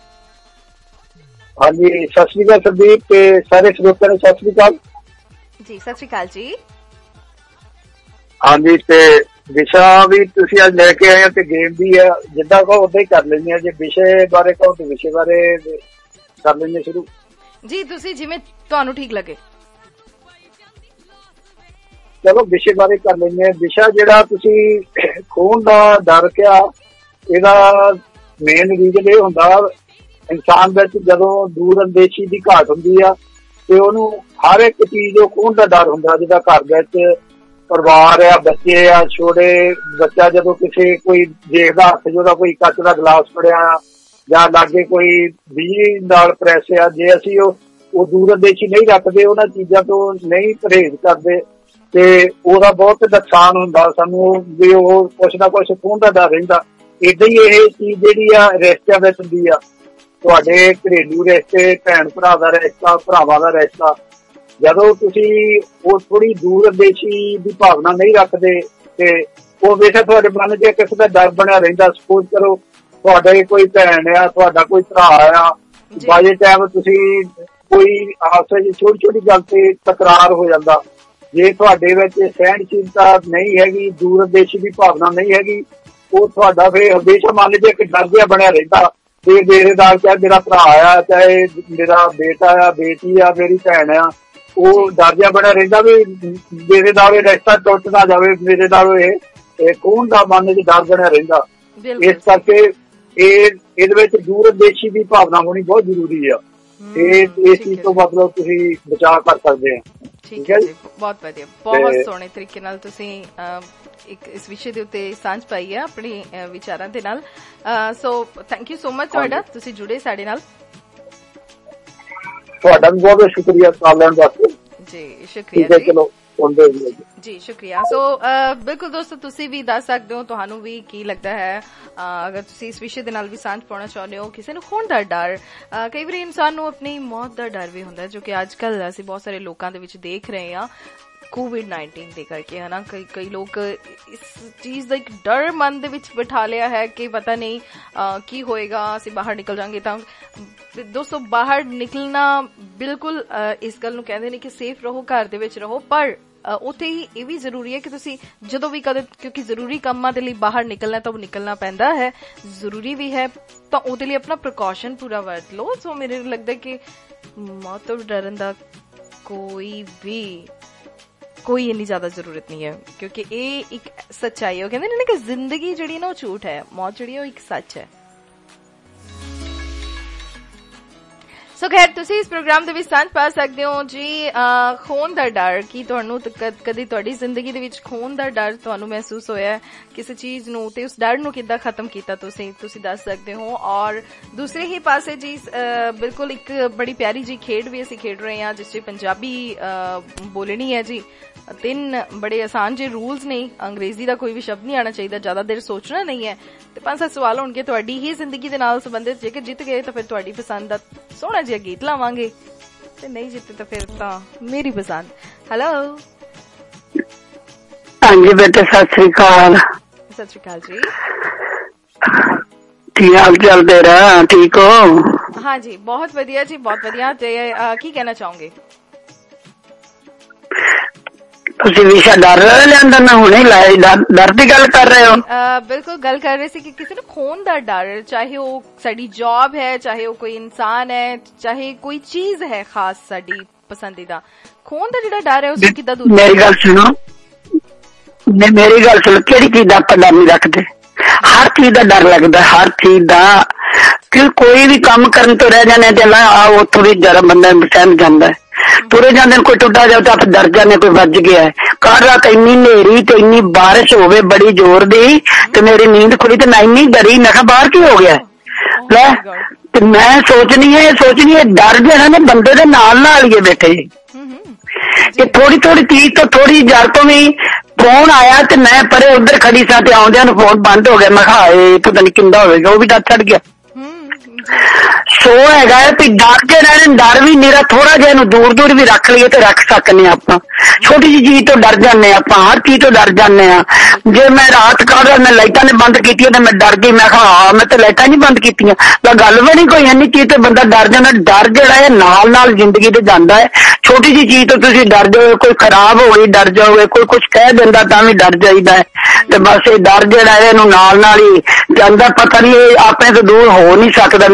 ਹਾਂਜੀ ਸਤਿ ਸ਼੍ਰੀ ਅਕਾਲ ਸੰਦੀਪ ਤੇ ਸਾਰੇ ਸਰੋਤਿਆਂ ਨੂੰ ਸਤਿ ਸ਼੍ਰੀ ਅਕਾਲ ਜੀ। ਸਤਿ ਸ਼੍ਰੀ ਅਕਾਲ ਜੀ। ਹਾਂਜੀ ਤੇ ਵਿਸ਼ਾ ਵੀ ਤੁਸੀਂ ਅੱਜ ਲੈ ਕੇ ਆਏ ਹੋ ਤੇ ਗੇਮ ਵੀ ਹੈ, ਜਿੱਦਾਂ ਕਹੋ ਉਦਾਂ ਹੀ ਕਰ ਲੈਂਦੇ ਆ। ਜੇ ਵਿਸ਼ੇ ਬਾਰੇ ਕਹੋ ਤੇ ਵਿਸ਼ੇ ਬਾਰੇ ਕਰ ਲੈਂਦੇ ਸ਼ੁਰੂ। ਜੀ ਤੁਸੀਂ ਜਿਵੇਂ ਤੁਹਾਨੂੰ ਠੀਕ ਲੱਗੇ। ਚਲੋ ਵਿਸ਼ੇ ਬਾਰੇ ਕਰ ਲੈਂਦੇ ਹਾਂ। ਵਿਸ਼ਾ ਜਿਹੜਾ ਤੁਸੀਂ ਖੂਨ ਦਾ ਡਰ ਕਿਹਾ, ਇਹਦਾ ਮੇਨ ਰੀਜ਼ਨ ਇਹ ਹੁੰਦਾ ਇਨਸਾਨ ਵਿੱਚ ਜਦੋਂ ਦੂਰ ਅੰਦੇਸ਼ੀ ਦੀ ਘਾਟ ਹੁੰਦੀ ਆ ਤੇ ਉਹਨੂੰ ਹਰ ਇੱਕ ਚੀਜ਼ ਉਹ ਖੂਨ ਦਾ ਡਰ ਹੁੰਦਾ। ਜਿੱਦਾਂ ਘਰ ਵਿੱਚ ਪਰਿਵਾਰ ਆ, ਬੱਚੇ ਆ, ਛੋਟੇ ਬੱਚਾ ਜਦੋਂ ਕਿਸੇ ਕੋਈ ਦੇਖਦਾ ਹੱਥ ਜਿਹਦਾ ਕੋਈ ਕੱਚ ਦਾ ਗਲਾਸ ਫੜਿਆ ਜਾਂ ਲਾਗੇ ਕੋਈ ਬਿਜਲੀ ਨਾਲ ਪ੍ਰੈਸ ਆ, ਜੇ ਅਸੀਂ ਉਹ ਉਹ ਦੂਰ ਅੰਦੇਸ਼ੀ ਨਹੀਂ ਰੱਖਦੇ, ਉਹਨਾਂ ਚੀਜ਼ਾਂ ਤੋਂ ਨਹੀਂ ਪਰਹੇਜ਼ ਕਰਦੇ ਤੇ ਉਹਦਾ ਬਹੁਤ ਨੁਕਸਾਨ ਹੁੰਦਾ ਸਾਨੂੰ ਵੀ ਉਹ ਕੁਛ ਨਾ ਕੁਛ ਖੂਨ ਦਾ ਡਰ ਰਹਿੰਦਾ। ਏਦਾਂ ਹੀ ਇਹ ਚੀਜ਼ ਜਿਹੜੀ ਆ ਰਿਸ਼ਤਿਆਂ ਵਿੱਚ ਹੁੰਦੀ ਆ, ਤੁਹਾਡੇ ਘਰੇਲੂ ਰਿਸ਼ਤੇ, ਭੈਣ ਭਰਾ ਦਾ ਰਿਸ਼ਤਾ, ਭਰਾਵਾਂ ਦਾ ਰਿਸ਼ਤਾ, ਜਦੋਂ ਤੁਸੀਂ ਉਹ ਥੋੜੀ ਦੂਰ ਅੰਦੇਸ਼ੀ ਦੀ ਭਾਵਨਾ ਨਹੀਂ ਰੱਖਦੇ ਤੇ ਉਹ ਹਮੇਸ਼ਾ ਤੁਹਾਡੇ ਮਨ 'ਚ ਕਿਸੇ ਦਾ ਡਰ ਬਣਿਆ ਰਹਿੰਦਾ। ਸਪੋਜ਼ ਕਰੋ ਤੁਹਾਡੇ ਕੋਈ ਭੈਣ ਆ, ਤੁਹਾਡਾ ਕੋਈ ਭਰਾ ਆ, ਬਾਜੇ ਟਾਈਮ ਤੁਸੀਂ ਕੋਈ ਆਪਸ ਵਿੱਚ ਛੋਟੀ ਛੋਟੀ ਗੱਲ ਤੇ ਤਕਰਾਰ ਹੋ ਜਾਂਦਾ। ਜੇ ਤੁਹਾਡੇ ਵਿੱਚ ਸਹਿਣਸ਼ੀਲਤਾ ਨਹੀਂ ਹੈਗੀ, ਦੂਰ ਅੰਦੇਸ਼ੀ ਦੀ ਭਾਵਨਾ ਨਹੀਂ ਹੈਗੀ, ਉਹ ਤੁਹਾਡਾ ਫਿਰ ਹਮੇਸ਼ਾ ਮਨ 'ਚ ਇੱਕ ਡਰ ਜਿਹਾ ਬਣਿਆ ਰਹਿੰਦਾ ਤੇ ਮੇਰੇ ਨਾਲ ਚਾਹੇ ਮੇਰਾ ਭਰਾ ਆ, ਚਾਹੇ ਮੇਰਾ ਬੇਟਾ ਆ, ਬੇਟੀ ਆ, ਮੇਰੀ ਭੈਣ ਆ, ਉਹ ਡਰ ਜਿਹਾ ਬਣਿਆ ਰਹਿੰਦਾ ਵੀ ਮੇਰੇ ਨਾਲ ਇਹ ਰਿਸ਼ਤਾ ਟੁੱਟ ਨਾ ਜਾਵੇ, ਮੇਰੇ ਨਾਲ ਇਹ ਖੂਨ ਦਾ ਮਨ 'ਚ ਡਰ ਬਣਿਆ ਰਹਿੰਦਾ। ਇਸ ਕਰਕੇ ਇਹ ਇਹਦੇ ਵਿੱਚ ਦੂਰ ਅੰਦੇਸ਼ੀ ਦੀ ਭਾਵਨਾ ਹੋਣੀ ਬਹੁਤ ਜ਼ਰੂਰੀ ਆ। ਇਹ ਇਸ ਚੀਜ਼ ਤੋਂ ਮਤਲਬ ਤੁਸੀਂ ਬਚਾਅ ਕਰ ਸਕਦੇ ਆ। ਠੀਕ ਹੈ ਜੀ, ਬਹੁਤ ਵਧੀਆ, ਬਹੁਤ ਸੋਹਣੇ ਤਰੀਕੇ ਨਾਲ ਤੁਸੀਂ ਇੱਕ ਇਸ ਵਿਸ਼ੇ ਦੇ ਉੱਤੇ ਸਾਂਝ ਪਾਈ ਹੈ ਆਪਣੇ ਵਿਚਾਰਾਂ ਦੇ ਨਾਲ। So thank you so much ਤੁਹਾਡਾ, ਤੁਸੀਂ ਜੁੜੇ ਸਾਡੇ ਨਾਲ। ਤੁਹਾਡਾ ਵੀ ਬਹੁਤ ਬਹੁਤ ਸ਼ੁਕਰੀਆ ਕਾਲ ਲੈਣ ਵਾਸਤੇ। ਜੀ ਸ਼ੁਕਰੀਆ ਜੀ। ਚਲੋ ਜੀ ਸ਼ੁਕਰੀਆ। ਸੋ ਬਿਲਕੁਲ ਦੋਸਤੋ, ਤੁਸੀਂ ਵੀ ਦੱਸ ਸਕਦੇ ਹੋ ਤੁਹਾਨੂੰ ਵੀ ਕੀ ਲੱਗਦਾ ਹੈ ਅਗਰ ਤੁਸੀਂ ਇਸ ਵਿਸ਼ੇ ਦੇ ਨਾਲ ਵੀ ਸਾਂਝ ਪਾਉਣਾ ਚਾਹੁੰਦੇ ਹੋ। ਕਿਸੇ ਨੂੰ ਖੂਨ ਦਾ ਡਰ, ਕਈ ਵਾਰੀ ਇਨਸਾਨ ਨੂੰ ਆਪਣੀ ਮੌਤ ਦਾ ਡਰ ਵੀ ਹੁੰਦਾ ਜੋ ਕਿ ਅੱਜ ਕੱਲ ਅਸੀਂ ਬਹੁਤ ਸਾਰੇ ਲੋਕਾਂ ਦੇ ਵਿੱਚ ਦੇਖ ਰਹੇ ਹਾਂ ਕੋਵਿਡ ਨਾਈਨਟੀਨ ਦੇ ਕਰਕੇ, ਹੈ ਨਾ। ਕਈ ਕਈ ਲੋਕ ਇਸ ਚੀਜ਼ ਦਾ ਇੱਕ ਡਰ ਮਨ ਦੇ ਵਿੱਚ ਬਿਠਾ ਲਿਆ ਹੈ ਕਿ ਪਤਾ ਨਹੀਂ ਕੀ ਹੋਏਗਾ, ਅਸੀਂ ਬਾਹਰ ਨਿਕਲ ਜਾਵਾਂਗੇ ਤਾਂ। ਦੋਸਤੋ ਬਾਹਰ ਨਿਕਲਣਾ ਬਿਲਕੁਲ ਇਸ ਗੱਲ ਨੂੰ ਕਹਿੰਦੇ ਨੇ ਕਿ ਸੇਫ ਰਹੋ, ਘਰ ਦੇ ਵਿੱਚ ਰਹੋ, ਪਰ ਉੱਥੇ ਹੀ ਇਹ ਵੀ ਜ਼ਰੂਰੀ ਹੈ ਕਿ ਤੁਸੀਂ ਜਦੋਂ ਵੀ ਕਦੇ, ਕਿਉਂਕਿ ਜ਼ਰੂਰੀ ਕੰਮਾਂ ਦੇ ਲਈ ਬਾਹਰ ਨਿਕਲਣਾ ਤਾਂ ਉਹ ਨਿਕਲਣਾ ਪੈਂਦਾ ਹੈ, ਜ਼ਰੂਰੀ ਵੀ ਹੈ, ਤਾਂ ਉਹਦੇ ਲਈ ਆਪਣਾ ਪ੍ਰੀਕਾਸ਼ਨ ਪੂਰਾ ਵਰਤ ਲਓ। ਸੋ ਮੈਨੂੰ ਲੱਗਦਾ ਕਿ ਮੌਤ ਤੋਂ ਡਰਨ ਦਾ ਕੋਈ ਵੀ ਕੋਈ ਇੰਨੀ ਜ਼ਿਆਦਾ ਜ਼ਰੂਰਤ ਨਹੀਂ ਹੈ, ਕਿਉਂਕਿ ਇਹ ਇੱਕ ਸੱਚਾਈ ਹੈ। ਉਹ ਕਹਿੰਦੇ ਨੇ ਕਿ ਜ਼ਿੰਦਗੀ ਜਿਹੜੀ ਨਾ ਉਹ ਝੂਠ ਹੈ, ਮੌਤ ਜਿਹੜੀ ਉਹ ਇੱਕ ਸੱਚ ਹੈ। ਸੋ ਖੈਰ ਤੁਸੀਂ ਇਸ ਪ੍ਰੋਗਰਾਮ ਦੇ ਵਿੱਚ ਸਾਂਝ ਪਾ ਸਕਦੇ ਹੋ ਜੀ। ਖੂਨ ਦਾ ਡਰ, ਕੀ ਤੁਹਾਨੂੰ ਕਦੀ ਤੁਹਾਡੀ ਜ਼ਿੰਦਗੀ ਦੇ ਵਿੱਚ ਖੂਨ ਦਾ ਡਰ ਤੁਹਾਨੂੰ ਮਹਿਸੂਸ ਹੋਇਆ ਕਿਸੇ ਚੀਜ਼ ਨੂੰ, ਤੇ ਉਸ ਡਰ ਨੂੰ ਕਿੱਦਾਂ ਖਤਮ ਕੀਤਾ ਤੁਸੀਂ ਤੁਸੀਂ ਦੱਸ ਸਕਦੇ ਹੋ। ਔਰ ਦੂਸਰੇ ਹੀ ਪਾਸੇ ਜੀ ਬਿਲਕੁਲ ਇੱਕ ਬੜੀ ਪਿਆਰੀ ਜੀ ਖੇਡ ਵੀ ਅਸੀਂ ਖੇਡ ਰਹੇ ਹਾਂ ਜਿਸ 'ਚ ਪੰਜਾਬੀ ਬੋਲਣੀ ਹੈ ਜੀ। ਤਿੰਨ ਬੜੇ ਆਸਾਨ ਜਿਹੇ ਰੂਲਸ ਨੇ, ਅੰਗਰੇਜ਼ੀ ਦਾ ਕੋਈ ਵੀ ਸ਼ਬਦ ਨਹੀਂ ਆਉਣਾ ਚਾਹੀਦਾ, ਜ਼ਿਆਦਾ ਦੇਰ ਸੋਚਣਾ ਨਹੀਂ ਹੈ, ਤੇ ਪੰਜ ਸੱਤ ਸਵਾਲ ਹੋਣਗੇ ਤੁਹਾਡੀ ਹੀ ਜ਼ਿੰਦਗੀ ਦੇ ਨਾਲ ਸੰਬੰਧਿਤ। ਜੇਕਰ ਜਿੱਤ ਗਏ ਤਾਂ ਫਿਰ ਤੁਹਾਡੀ ਪਸੰਦ ਦਾ ਸੋਹਣਾ ਜਿਹਾ ਗੀਤ ਲਾਵਾਂਗੇ, ਤੇ ਨਹੀਂ ਜਿੱਤੇ ਤਾਂ ਫਿਰ ਤਾਂ ਮੇਰੀ ਪਸੰਦ। ਹੈਲੋ, ਹਾਂਜੀ ਬੇਟੇ, ਸਤਿ ਸ੍ਰੀ ਅਕਾਲ। ਸਤਿ ਸ੍ਰੀ ਅਕਾਲ ਜੀ, ਕੀ ਹਾਲ ਚਾਲ ਤੇਰਾ? ਠੀਕ ਹੋ? ਹਾਂਜੀ ਬਹੁਤ ਵਧੀਆ ਜੀ, ਬਹੁਤ ਵਧੀਆ। ਤੇ ਕੀ ਕਹਿਣਾ ਚਾਹੋਗੇ ਤੁਸੀਂ? ਵਿਸ਼ਾ ਡਰ ਲਿਆਂਦਾ, ਮੈਂ ਹੁਣੇ ਲਾਇਆ, ਡਰ ਦੀ ਗੱਲ ਕਰ ਰਹੇ ਹੋ? ਬਿਲਕੁਲ ਗੱਲ ਕਰ ਰਹੇ ਸੀ ਕਿ ਕਿਸੇ ਨੂੰ ਖੂਨ ਦਾ ਡਰ, ਚਾਹੇ ਉਹ ਸਾਡੀ ਜੌਬ ਹੈ, ਚਾਹੇ ਉਹ ਕੋਈ ਇਨਸਾਨ ਹੈ, ਚਾਹੇ ਕੋਈ ਚੀਜ਼ ਹੈ ਖਾਸ ਸਾਡੀ ਪਸੰਦੀਦਾ, ਖੂਨ ਦਾ ਜਿਹੜਾ ਡਰ ਹੈ ਉਸ ਨੂੰ ਕਿੱਦਾਂ ਦੂਰ? ਮੇਰੀ ਗੱਲ ਸੁਣੋ, ਮੇਰੀ ਗੱਲ ਸੁਣੋ, ਕਿਹੜੀ ਚੀਜ਼ ਦਾ ਆਪਾਂ ਡਰ ਨਹੀਂ ਰੱਖਦੇ? ਹਰ ਚੀਜ਼ ਦਾ ਡਰ ਲੱਗਦਾ, ਹਰ ਚੀਜ਼ ਦਾ। ਕਿ ਕੋਈ ਵੀ ਕੰਮ ਕਰਨ ਤੋਂ ਰਹਿ ਜਾਂਦੇ ਤੇ ਆ ਉੱਥੋਂ ਵੀ ਜਰਾ ਬੰਦਾ ਸਹਿਮ ਜਾਂਦਾ, ਤੁਰੇ ਜਾਂਦੇ ਕੋਈ ਟੁੱਟਾ ਜਾਓ ਤਾਂ ਆਪਾਂ ਡਰ ਜਾਂਦੇ ਕੋਈ ਵੱਜ ਗਿਆ। ਕੱਲ ਰਾਤ ਇੰਨੀ ਹਨੇਰੀ ਤੇ ਇੰਨੀ ਬਾਰਿਸ਼ ਹੋਵੇ ਬੜੀ ਜ਼ੋਰ ਦੀ, ਤੇ ਮੇਰੀ ਨੀਂਦ ਖੁੱਲੀ ਤੇ ਮੈਂ ਇੰਨੀ ਡਰੀ, ਮੈਂ ਕਿਹਾ ਬਾਹਰ ਕੀ ਹੋ ਗਿਆ ਲੈ। ਤੇ ਮੈਂ ਸੋਚਣੀ ਹੈ ਸੋਚਣੀ ਹੈ ਡਰ ਜਿਹੜਾ ਨਾ ਬੰਦੇ ਦੇ ਨਾਲ ਨਾਲ ਹੀ ਬੈਠੇ ਕਿ ਥੋੜੀ ਥੋੜੀ ਚੀਜ਼ ਤੋਂ ਥੋੜੀ ਜਰ ਤੋਂ ਵੀ ਫੋਨ ਆਇਆ ਤੇ ਮੈਂ ਪਰੇ ਉੱਧਰ ਖੜੀ ਸਾਂ ਤੇ ਆਉਂਦਿਆਂ ਨੂੰ ਫੋਨ ਬੰਦ ਹੋ ਗਿਆ। ਮੈਂ ਕਿਹਾ ਹਾਏ ਪਤਾ ਨੀ ਕਿੰਦਾ ਹੋਵੇਗਾ, ਉਹ ਵੀ ਡਰ ਛੱਡ ਗਿਆ। ਸੋ ਹੈਗਾ ਵੀ ਡਰ ਜਿਹੜਾ ਡਰ ਵੀ ਮੇਰਾ ਥੋੜਾ ਜਿਹਾ ਇਹਨੂੰ ਦੂਰ ਦੂਰ ਵੀ ਰੱਖ ਲਈਏ ਤੇ ਰੱਖ ਸਕਦੇ ਹਾਂ ਆਪਾਂ। ਛੋਟੀ ਜਿਹੀ ਚੀਜ਼ ਤੋਂ ਡਰ ਜਾਂਦੇ ਹਾਂ ਆਪਾਂ, ਹਰ ਚੀਜ਼ ਤੋਂ ਡਰ ਜਾਂਦੇ ਹਾਂ। ਜੇ ਮੈਂ ਰਾਤ ਕੱਢ ਮੈਂ ਲਾਈਟਾਂ ਨੇ ਬੰਦ ਕੀਤੀਆਂ ਤੇ ਮੈਂ ਡਰ ਗਈ, ਮੈਂ ਕਿਹਾ ਹਾਂ ਮੈਂ ਤੇ ਲਾਈਟਾਂ ਨਹੀਂ ਬੰਦ ਕੀਤੀਆਂ, ਤਾਂ ਗੱਲ ਵੀ ਨਹੀਂ ਕੋਈ ਇੰਨੀ ਚੀਜ਼ ਤੇ ਬੰਦਾ ਡਰ ਜਾਂਦਾ। ਡਰ ਜਿਹੜਾ ਹੈ ਨਾਲ ਨਾਲ ਜ਼ਿੰਦਗੀ ਤੇ ਜਾਂਦਾ ਹੈ। ਛੋਟੀ ਜਿਹੀ ਚੀਜ਼ ਤੋਂ ਤੁਸੀਂ ਡਰ ਜਾਓਗੇ, ਕੋਈ ਖਰਾਬ ਹੋ ਗਈ ਡਰ ਜਾਓਗੇ, ਕੋਈ ਕੁਛ ਕਹਿ ਦਿੰਦਾ ਤਾਂ ਵੀ ਡਰ ਜਾਈਦਾ ਹੈ। ਤੇ ਬਸ ਇਹ ਡਰ ਜਿਹੜਾ ਹੈ ਇਹਨੂੰ ਨਾਲ ਨਾਲ ਹੀ ਜਾਂਦਾ, ਪਤਾ ਨਹੀਂ ਇਹ ਆਪਣੇ ਤੋਂ ਦੂਰ ਹੋ ਨਹੀਂ ਸਕਦਾ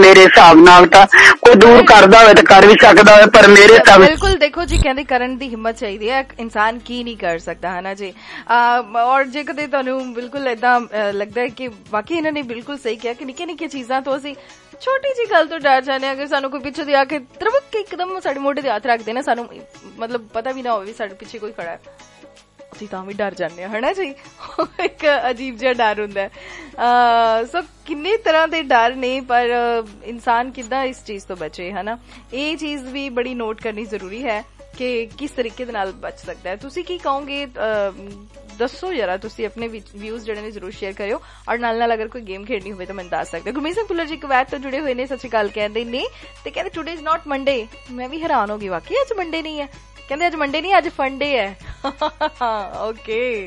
ਮੇਰੇ ਹਿਸਾਬ ਨਾਲ ਤਾਂ ਕੋਈ ਦੂਰ ਕਰਦਾ ਹੋਵੇ ਤਾਂ ਕਰ ਵੀ ਸਕਦਾ ਹੋਵੇ, ਪਰ ਮੇਰੇ ਤਾਂ ਬਿਲਕੁਲ ਦੇਖੋ ਜੀ ਕਹਿੰਦੇ ਕਰਨ ਦੀ ਹਿੰਮਤ ਚਾਹੀਦੀ ਹੈ, ਇਨਸਾਨ ਕੀ ਨਹੀਂ ਕਰ ਸਕਦਾ ਹੈ ਨਾ ਜੀ। ਔਰ ਜੇ ਕਦੇ ਤੁਹਾਨੂੰ ਬਿਲਕੁਲ ਏਦਾਂ ਲੱਗਦਾ ਹੈ ਕਿ ਵਾਕਈ ਇਹਨਾਂ ਨੇ ਬਿਲਕੁਲ ਸਹੀ ਕਿਹਾ ਕਿ ਨਿੱਕੀਆਂ ਨਿੱਕੀਆਂ ਚੀਜ਼ਾਂ ਤੋਂ ਅਸੀਂ ਛੋਟੀ ਜੀ ਗੱਲ ਤੋਂ ਡਰ ਜਾਂਦੇ ਹਾਂ। ਅਗਰ ਸਾਨੂੰ ਕੋਈ ਪਿੱਛੇ ਦੇ ਆ ਕੇ ਤਰਵਕ ਕੇ ਇੱਕਦਮ ਸਾਡੇ ਮੋਢੇ ਤੇ ਹੱਥ ਰੱਖਦੇ ਨਾ, ਸਾਨੂੰ ਮਤਲਬ ਪਤਾ ਵੀ ਨਾ ਹੋਵੇ ਵੀ ਸਾਡੇ ਪਿੱਛੇ ਕੋਈ ਖੜਾ ਹੈ, ਅਸੀਂ ਤਾਂ ਵੀ ਡਰ ਜਾਂਦੇ ਹਾਂ, ਹਨਾ ਜੀ। ਇੱਕ ਅਜੀਬ ਜਿਹਾ ਡਰ ਹੁੰਦਾ ਹੈ। ਸੋ ਕਿੰਨੇ ਤਰ੍ਹਾਂ ਦੇ ਡਰ ਨੇ, ਪਰ ਇਨਸਾਨ ਕਿੱਦਾਂ ਇਸ ਚੀਜ਼ ਤੋਂ ਬਚੇ, ਹਨਾ। ਇਹ ਚੀਜ਼ ਵੀ ਬੜੀ ਨੋਟ ਕਰਨੀ ਜ਼ਰੂਰੀ ਹੈ ਕਿ ਕਿਸ ਤਰੀਕੇ ਦੇ ਨਾਲ ਬਚ ਸਕਦਾ ਹੈ। ਤੁਸੀਂ ਕੀ ਕਹੋਗੇ ਦੱਸੋ ਜਰਾ, ਤੁਸੀਂ ਆਪਣੇ ਵਿਊਜ਼ ਜਿਹੜੇ ਨੇ ਜ਼ਰੂਰ ਸ਼ੇਅਰ ਕਰਿਓ। ਔਰ ਨਾਲ ਨਾਲ ਅਗਰ ਕੋਈ ਗੇਮ ਖੇਡਣੀ ਹੋਵੇ ਤਾਂ ਮੈਨੂੰ ਦੱਸ ਸਕਦੇ ਹੋ। ਗੁਰਮੀਤ ਸਿੰਘ ਭੁੱਲਰ ਜੀ ਕੁਵੈਤ ਤੋਂ ਜੁੜੇ ਹੋਏ ਨੇ, ਸਤਿ ਸ਼੍ਰੀ ਅਕਾਲ ਕਹਿੰਦੇ ਨੇ, ਤੇ ਕਹਿੰਦੇ ਟੂਡੇ ਇਜ਼ ਨੋਟ ਮੰਡੇ। ਮੈਂ ਵੀ ਹੈਰਾਨ ਹੋ ਗਈ, ਵਾਕਈ ਅੱਜ ਮੰਡੇ ਨਹੀਂ ਹੈ। ਕਹਿੰਦੇ ਅੱਜ ਮੰਡੇ ਨਹੀਂ, ਅੱਜ ਫੰਡੇ ਹੈ। ਓਕੇ,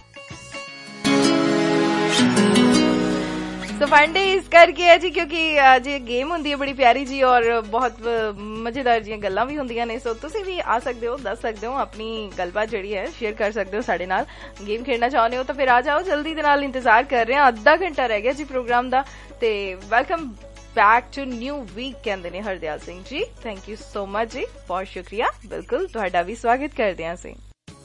ਸੋ ਫੰਡੇ ਇਸ ਕਰਕੇ ਹੈ ਜੀ ਕਿਉਂਕਿ ਅੱਜ ਗੇਮ ਹੁੰਦੀ ਹੈ ਬੜੀ ਪਿਆਰੀ ਜੀ, ਔਰ ਬਹੁਤ ਮਜ਼ੇਦਾਰ ਜੀਆਂ ਗੱਲਾਂ ਵੀ ਹੁੰਦੀਆਂ ਨੇ। ਸੋ ਤੁਸੀਂ ਵੀ ਆ ਸਕਦੇ ਹੋ, ਦੱਸ ਸਕਦੇ ਹੋ, ਆਪਣੀ ਗੱਲਬਾਤ ਜਿਹੜੀ ਹੈ ਸ਼ੇਅਰ ਕਰ ਸਕਦੇ ਹੋ ਸਾਡੇ ਨਾਲ। ਗੇਮ ਖੇਡਣਾ ਚਾਹੁੰਦੇ ਹੋ ਤਾਂ ਫਿਰ ਆ ਜਾਓ ਜਲਦੀ ਦੇ ਨਾਲ, ਇੰਤਜ਼ਾਰ ਕਰ ਰਹੇ ਹਾਂ। ਅੱਧਾ ਘੰਟਾ ਰਹਿ ਗਿਆ ਜੀ ਪ੍ਰੋਗਰਾਮ ਦਾ, ਤੇ welcome back to new week कहते ने Hardayal Singh ji. Thank you so much ji, बहुत शुक्रिया। बिल्कुल तुहाडा भी स्वागत करदे हां असीं।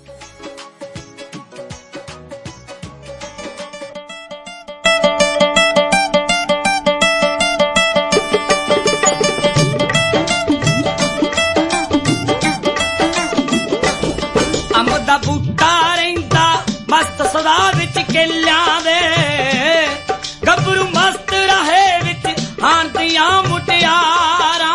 अंब दा बूटा रहिंदा मस्त सदा विच केलियां दे, गभरू मस्त रहे विच हांदियां मुटियारां।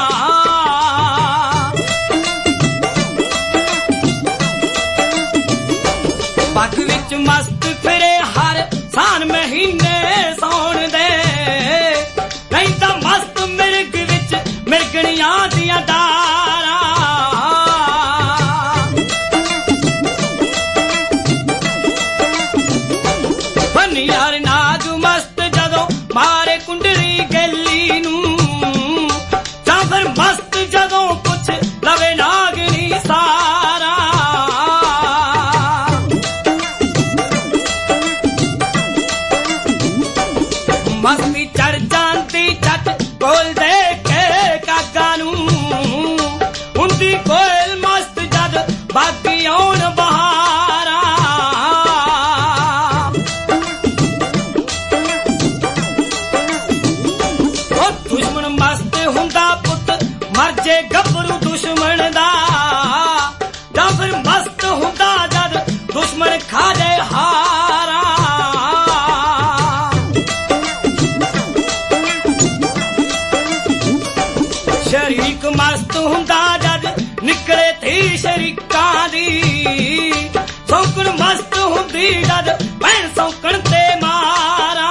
पग विच मस्त फिरे हर सान महीने सौण दे, नहीं तां मस्त मिर्ग विच मिर्गणियां दियां डारां। बनियार नाज मस्त जदों मारे कुंडली गली नूं, जां फिर मस्त जदों कुछ लवे नागनी सारा। मस्ती चढ़ जांदी चट कोल दे के कागा नूं, हुंदी कोयल मस्त जद बागी आउण बहारा। दुश्मन मस्त हुंदा पुत मर जे गभरू दुश्मन दा, जां फिर मस्त हुंदा जद दुश्मन खा जाए हारा। शरीक मस्त हुंदा जद निकले थी शरीकां दी, सौकण मस्त हुंदी जद भैन सौकण ते मारा।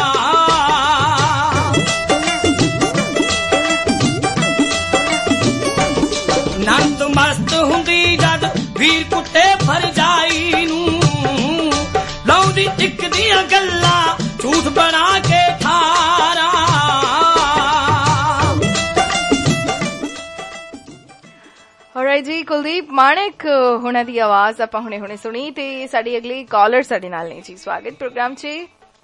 नंद मस्त हुंदी जद वीर कुट्टे फरजाई नूं, लौंदी इक दियां गल्लां झूठ बना के ठारा। ऑलराइट जी, कुलदीप माणिक हुणां दी आवाज आपां हुणे हुणे सुणी, ते साडी अगली कॉलर साडे नाल ने जी। स्वागत प्रोग्राम च।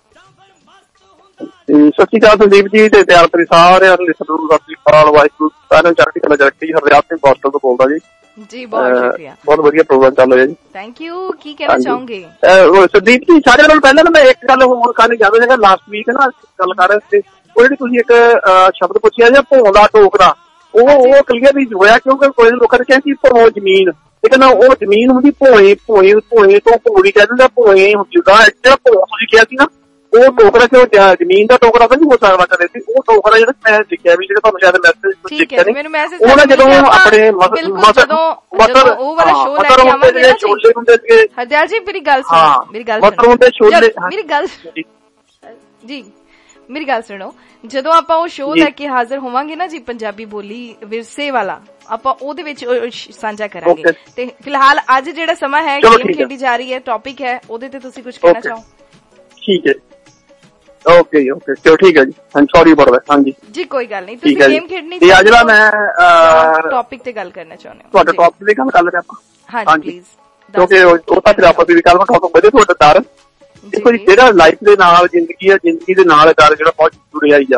सत श्री अकाल संदीप जी, ते त्यार करी सारे लिसनर नूं सत श्री अकाल। वाहिगुरू सारिਆਂ ਚੜ੍ਹਦੀ ਕਲਾ ਜਰਤੀ। ਹਰਦਿਆਲ ਸਿੰਘ ਬੋਸਟਨ ਤੋਂ ਬੋਲਦਾ ਜੀ। जी बहुत शुक्रिया, बहुत ਵਧੀਆ ਪ੍ਰੋਗਰਾਮ ਚੱਲ ਰਿਹਾ ਜੀ। Thank you. की कहना चाहोगे ਸੰਦੀਪ ਜੀ? ਸਾਰਿਆਂ ਨਾਲੋਂ ਪਹਿਲਾਂ ਨਾ ਮੈਂ ਇੱਕ ਗੱਲ ਹੋਰ ਕਰਨੀ ਚਾਹੁੰਦਾ ਸੀਗਾ। ਲਾਸਟ ਵੀਕ ਨਾ ਗੱਲ ਕਰ ਰਹੇ ਸੀ, ਉਹ ਜਿਹੜੀ ਤੁਸੀਂ ਇੱਕ ਸ਼ਬਦ ਪੁੱਛਿਆ ਜਾਂ ਭੋਂ ਦਾ ਟੋਕਰਾ, ਉਹ ਉਹ ਕਲੀਅਰ ਨਹੀਂ ਹੋਇਆ, ਕਿਉਂਕਿ ਕੋਈ ਲੋਕਾਂ ਨੇ ਕਿਹਾ ਕਿ ਭੋਂ ਜ਼ਮੀਨ, ਲੇਕਿਨ ਉਹ ਜ਼ਮੀਨ ਹੁੰਦੀ ਭੋਏ ਭੋਏ ਭੋਏ ਤੋਂ ਭੋੜੀ ਕਹਿ ਦਿੰਦਾ, ਭੋਏ ਹੁੰਦੀ ਦਾ ਜਿਹੜਾ ਭੋਂ ਤੁਸੀਂ ਕਿਹਾ ਸੀ ਨਾ, ਉਹ ਟੋਕਰਾ ਤੇ ਉਹ ਜ਼ਮੀਨ ਦਾ ਟੋਕਰਾ ਤਾਂ ਨਹੀਂ ਹੋ ਸਕਦਾ ਕਦੇ ਸੀ। ਉਹ ਟੋਕਰਾ ਜਿਹੜਾ ਮੈਂ ਲਿਖਿਆ ਵੀ, ਜਿਹੜਾ ਤੁਹਾਨੂੰ ਸ਼ਾਇਦ ਮੈਸੇਜ ਦੇਖਿਆ ਨਹੀਂ, ਉਹ ਨਾ ਜਦੋਂ ਆਪਣੇ ਮਤਲਬ ਉਹ ਵਾਲਾ ਸ਼ੋਅ ਲੈ ਕੇ ਆਵਾਂਗੇ ਨਾ ਛੋਲੇ ਹੁੰਦੇ ਸੀਗੇ। ਹਰਦਿਆਲ ਜੀ ਮੇਰੀ ਗੱਲ ਸੁਣੋ, ਮੇਰੀ ਗੱਲ ਸੁਣੋ, ਮੇਰੀ ਗੱਲ ਜੀ ਮੇਰੀ ਗੱਲ ਸੁਣੋ। ਜਦੋਂ ਆਪਾਂ ਉਹ ਸ਼ੋਅ ਲੈ ਕੇ ਹਾਜ਼ਰ ਹੋਵਾਂਗੇ ਨਾ ਜੀ, ਪੰਜਾਬੀ ਬੋਲੀ ਵਿਰਸੇ ਵਾਲਾ, ਆਪਾਂ ਉਹਦੇ ਵਿੱਚ ਸਾਂਝਾ ਕਰਾਂਗੇ। ਤੇ ਫਿਲਹਾਲ ਅੱਜ ਜਿਹੜਾ ਸਮਾਂ ਹੈ, ਗੇਮ ਖੇਡੀ ਜਾ ਰਹੀ ਹੈ, ਟੌਪਿਕ ਹੈ, ਉਹਦੇ ਤੇ ਤੁਸੀਂ ਕੁਝ ਕਹਿਣਾ ਚਾਹੋ? ਠੀਕ ਹੈ, ਓਕੇ ਜੀ, ਓਕੇ ਚਲੋ ਠੀਕ ਹੈ ਜੀ। I'm sorry about that. ਹਾਂਜੀ ਜੀ ਕੋਈ ਗੱਲ ਨਹੀਂ, ਤੁਸੀਂ ਗੇਮ ਖੇਡਣੀ ਤੇ ਅੱਜ ਦਾ ਮੈਂ ਟੌਪਿਕ ਤੇ ਗੱਲ ਕਰਨਾ ਚਾਹੁੰਦੇ ਹੋ? ਤੁਹਾਡੇ ਟੌਪਿਕ ਤੇ ਗੱਲ ਕਰ ਲੈਂਦੇ ਆਪਾਂ। ਹਾਂਜੀ ਪਲੀਜ਼, ਕਿਉਂਕਿ ਉਹ ਤਾਂ ਫਿਰ ਆਪਾਂ ਵੀ ਗੱਲ ਟੌਪਿਕ ਵਧੇ ਤੁਹਾਡਾ ਡਰ। ਦੇਖੋ ਜੀ, ਜਿਹੜਾ ਲਾਈਫ ਦੇ ਨਾਲ ਜ਼ਿੰਦਗੀ ਆ, ਜ਼ਿੰਦਗੀ ਦੇ ਨਾਲ ਡਰ ਜਿਹੜਾ ਬਹੁਤ ਜੁੜਿਆ ਹੀ ਆ।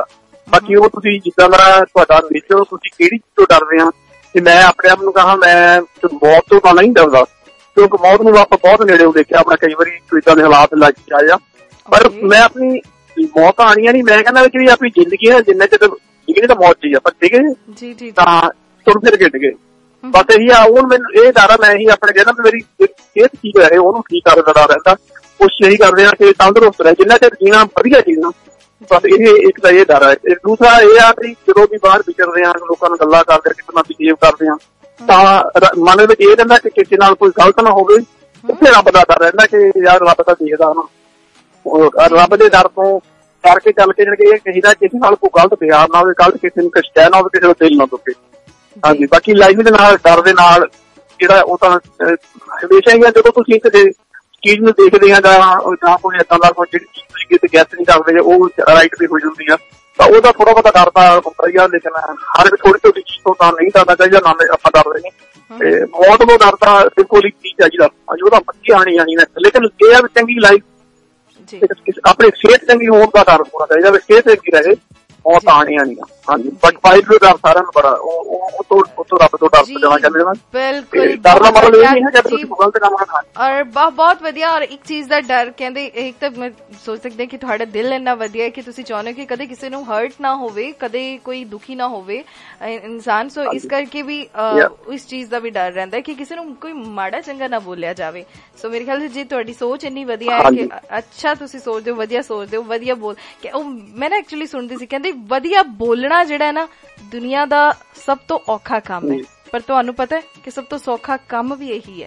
ਬਾਕੀ ਉਹ ਤੁਸੀਂ ਜਿੱਦਾਂ ਦਾ ਤੁਹਾਡਾ ਨੇਚਰ, ਤੁਸੀਂ ਕਿਹੜੀ ਚੀਜ਼ ਤੋਂ ਡਰਦੇ ਆ। ਤੇ ਮੈਂ ਆਪਣੇ ਆਪ ਨੂੰ ਕਹਾਂ ਮੈਂ ਮੌਤ ਤੋਂ ਤਾਂ ਨਹੀਂ ਡਰਦਾ, ਕਿਉਂਕਿ ਮੌਤ ਨੂੰ ਆਪਾਂ ਬਹੁਤ ਨੇੜੇੋਂ ਦੇਖਿਆ ਆਪਣਾ, ਕਈ ਵਾਰੀ ਏਦਾਂ ਦੇ ਹਾਲਾਤ ਲੱਗ ਆਏ ਆ। ਪਰ ਮੈਂ ਆਪਣੀ ਮੌਤ ਆਣੀਆਂ ਨਹੀਂ, ਮੈਂ ਕਹਿੰਦਾ ਜਿਹੜੀ ਆਪਣੀ ਜ਼ਿੰਦਗੀ ਹੈ ਜਿੰਨੇ ਚਿਰ ਜ਼ਿੰਦਗੀ ਤਾਂ ਮੌਤ ਜੀ ਆ, ਪਰ ਡਿਗੇ ਤਾਂ ਤੁਰ ਫਿਰ ਕੇ ਡਿਗੇ। ਬਸ ਇਹੀ ਆ, ਹੁਣ ਮੈਨੂੰ ਇਹ ਡਰ ਆ, ਮੈਂ ਇਹੀ ਆਪਣੇ ਕਹਿੰਦਾ ਮੇਰੀ ਸਿਹਤ ਠੀਕ ਰਹੇ ਉਹਨੂੰ ਠੀਕ ਕਰਨ ਦਾ ਡਰ ਰਹਿੰਦਾ। ਕੋਸ਼ਿਸ਼ ਇਹੀ ਕਰਦੇ ਆ ਕਿ ਤੰਦਰੁਸਤ ਰਹੇ, ਜਿੰਨਾ ਚਿਰ ਜੀਣਾ ਵਧੀਆ ਜੀਣਾ। ਬਸ ਇਹ ਇੱਕ ਤਾਂ ਇਹ ਡਰ ਹੈ। ਦੂਸਰਾ ਇਹ ਆ ਕਿ ਜਦੋਂ ਵੀ ਬਾਹਰ ਵਿਚਰਦੇ ਆ, ਲੋਕਾਂ ਨਾਲ ਗੱਲਾਂ ਕਰ ਕਰਕੇ ਕਿੰਨਾ ਬਿਹੇਵ ਕਰਦੇ ਆ, ਤਾਂ ਮਨ ਦੇ ਵਿੱਚ ਇਹ ਰਹਿੰਦਾ ਕਿ ਕਿਸੇ ਨਾਲ ਕੋਈ ਗਲਤ ਨਾ ਹੋਵੇ। ਉੱਥੇ ਰੱਬ ਦਾ ਡਰ ਰਹਿੰਦਾ ਕਿ ਯਾਰ ਰੱਬ ਤਾਂ ਦੇਖਦਾ ਨਾ, ਰੱਬ ਦੇ ਡਰ ਤੋਂ ਕਰਕੇ ਚੱਲ ਕੇ ਜਿਹੜੇ ਇਹ ਕਹੀਦਾ ਕਿਸੇ ਨਾਲ ਕੋਈ ਗਲਤ ਪਿਆਰ ਨਾ ਹੋਵੇ, ਗਲਤ ਕਿਸੇ ਨੂੰ ਕੁਛ ਕਹਿ ਨਾ ਹੋਵੇ, ਕਿਸੇ ਨੂੰ ਦਿਲ ਨਾ ਦੁਖੇ। ਹਾਂਜੀ, ਬਾਕੀ ਲਾਈਫ ਦੇ ਨਾਲ ਡਰ ਦੇ ਨਾਲ ਜਿਹੜਾ ਉਹ ਤਾਂ ਹਮੇਸ਼ਾ ਹੀ ਆ। ਜਦੋਂ ਤੁਸੀਂ ਕਿਸੇ ਚੀਜ਼ ਨੂੰ ਦੇਖਦੇ ਆ ਜਾਂ ਜਾਂ ਕੋਈ ਏਦਾਂ ਦਾ ਕੋਈ ਜਿਹੜੀ ਚੀਜ਼ ਤੁਸੀਂ ਕਿਤੇ ਗੈਸ ਨਹੀਂ ਕਰਦੇ ਉਹ ਰਾਈਟ ਵੀ ਹੋ ਜਾਂਦੀ ਆ, ਤਾਂ ਉਹਦਾ ਥੋੜਾ ਬਹੁਤਾ ਡਰ ਤਾਂ ਹੁੰਦਾ ਹੀ ਆ। ਲੇਕਿਨ ਹਰ ਇੱਕ ਥੋੜੀ ਛੋਟੀ ਚੀਜ਼ ਤੋਂ ਤਾਂ ਨਹੀਂ ਡਰਨਾ ਚਾਹੀਦਾ, ਨਾ ਆਪਾਂ ਡਰਦੇ ਨਹੀਂ। ਤੇ ਮੌਤ ਤੋਂ ਡਰ ਤਾਂ ਬਿਲਕੁਲ ਹੀ ਨਹੀਂ ਚਾਹੀਦਾ, ਉਹਦਾ ਬੱਚੀ ਆਣੀ ਆਣੀ ਹੈ। ਲੇਕਿਨ ਇਹ ਆ ਵੀ ਚੰਗੀ ਲਾਈਫ, ਆਪਣੀ ਸਿਹਤ ਚੰਗੀ ਹੋਣ ਦਾ ਡਰ ਹੋਣਾ ਚਾਹੀਦਾ, ਵੀ ਸਿਹਤ ਚੰਗੀ ਰਹੇ, ਮੌਤ ਆਣੀ ਆਣੀ ਆ। ਹਾਂਜੀ, ਬਟ ਫਾਈਟ ਦਾ ਡਰ ਸਾਰਿਆਂ ਨੂੰ ਬੜਾ, ਉਹ ਤੋਂ ਉੱਥੋਂ ਰੱਬ ਤੋਂ ਡਰ ਜਾਣਾ ਚਾਹੁੰਦੇ ਨਾ। ਬਿਲਕੁਲ, ਡਰ ਦਾ ਮਤਲਬ ਇਹ ਨਹੀਂ ਹੈ ਕਿ ਤੁਸੀਂ ਗਲਤ ਕੰਮ ਨਾ ਕਰਨਾ। ਔਰ ਬਹੁਤ ਵਧੀਆ। ਔਰ ਇੱਕ ਚੀਜ਼ ਦਾ ਡਰ ਕਹਿੰਦੇ, ਇੱਕ ਤਾਂ ਮੈਂ ਸੋਚ ਸਕਦੀ ਕਿ ਤੁਹਾਡਾ ਦਿਲ ਇੰਨਾ ਵਧੀਆ ਹੈ ਕਿ ਤੁਸੀਂ ਚਾਹੁੰਦੇ ਹੋ ਕਿ ਕਦੇ ਕਿਸੇ ਨੂੰ ਹਰਟ ਨਾ ਹੋਵੇ, ਕਦੇ ਕੋਈ ਦੁਖੀ ਨਾ ਹੋਵੇ ਇਨਸਾਨ। ਸੋ ਇਸ ਕਰਕੇ ਵੀ ਇਸ ਚੀਜ਼ ਦਾ ਵੀ ਡਰ ਰਹਿੰਦਾ ਹੈ ਕਿ ਕਿਸੇ ਨੂੰ ਕੋਈ ਮਾੜਾ ਚੰਗਾ ਨਾ ਬੋਲਿਆ ਜਾਵੇ। ਸੋ ਮੇਰੇ ਖਿਆਲ ਜੇ ਤੁਹਾਡੀ ਸੋਚ ਇੰਨੀ ਵਧੀਆ ਹੈ ਕਿ ਅੱਛਾ ਤੁਸੀਂ ਸੋਚਦੇ ਹੋ, ਵਧੀਆ ਸੋਚਦੇ ਹੋ, ਵਧੀਆ ਬੋਲ। ਉਹ ਮੈਂ ਨਾ ਐਕਚੁਅਲੀ ਸੁਣਦੀ ਸੀ, ਕਹਿੰਦੇ ਵਧੀਆ ਬੋਲਣਾ ਜਿਹੜਾ ਨਾ ਦੁਨੀਆ ਦਾ ਸਭ ਤੋਂ ਔਖਾ ਕੰਮ ਹੈ, ਪਰ ਤੁਹਾਨੂੰ ਪਤਾ ਹੈ ਕਿ ਸਭ ਤੋਂ ਸੌਖਾ ਕੰਮ ਵੀ ਇਹੀ ਹੈ।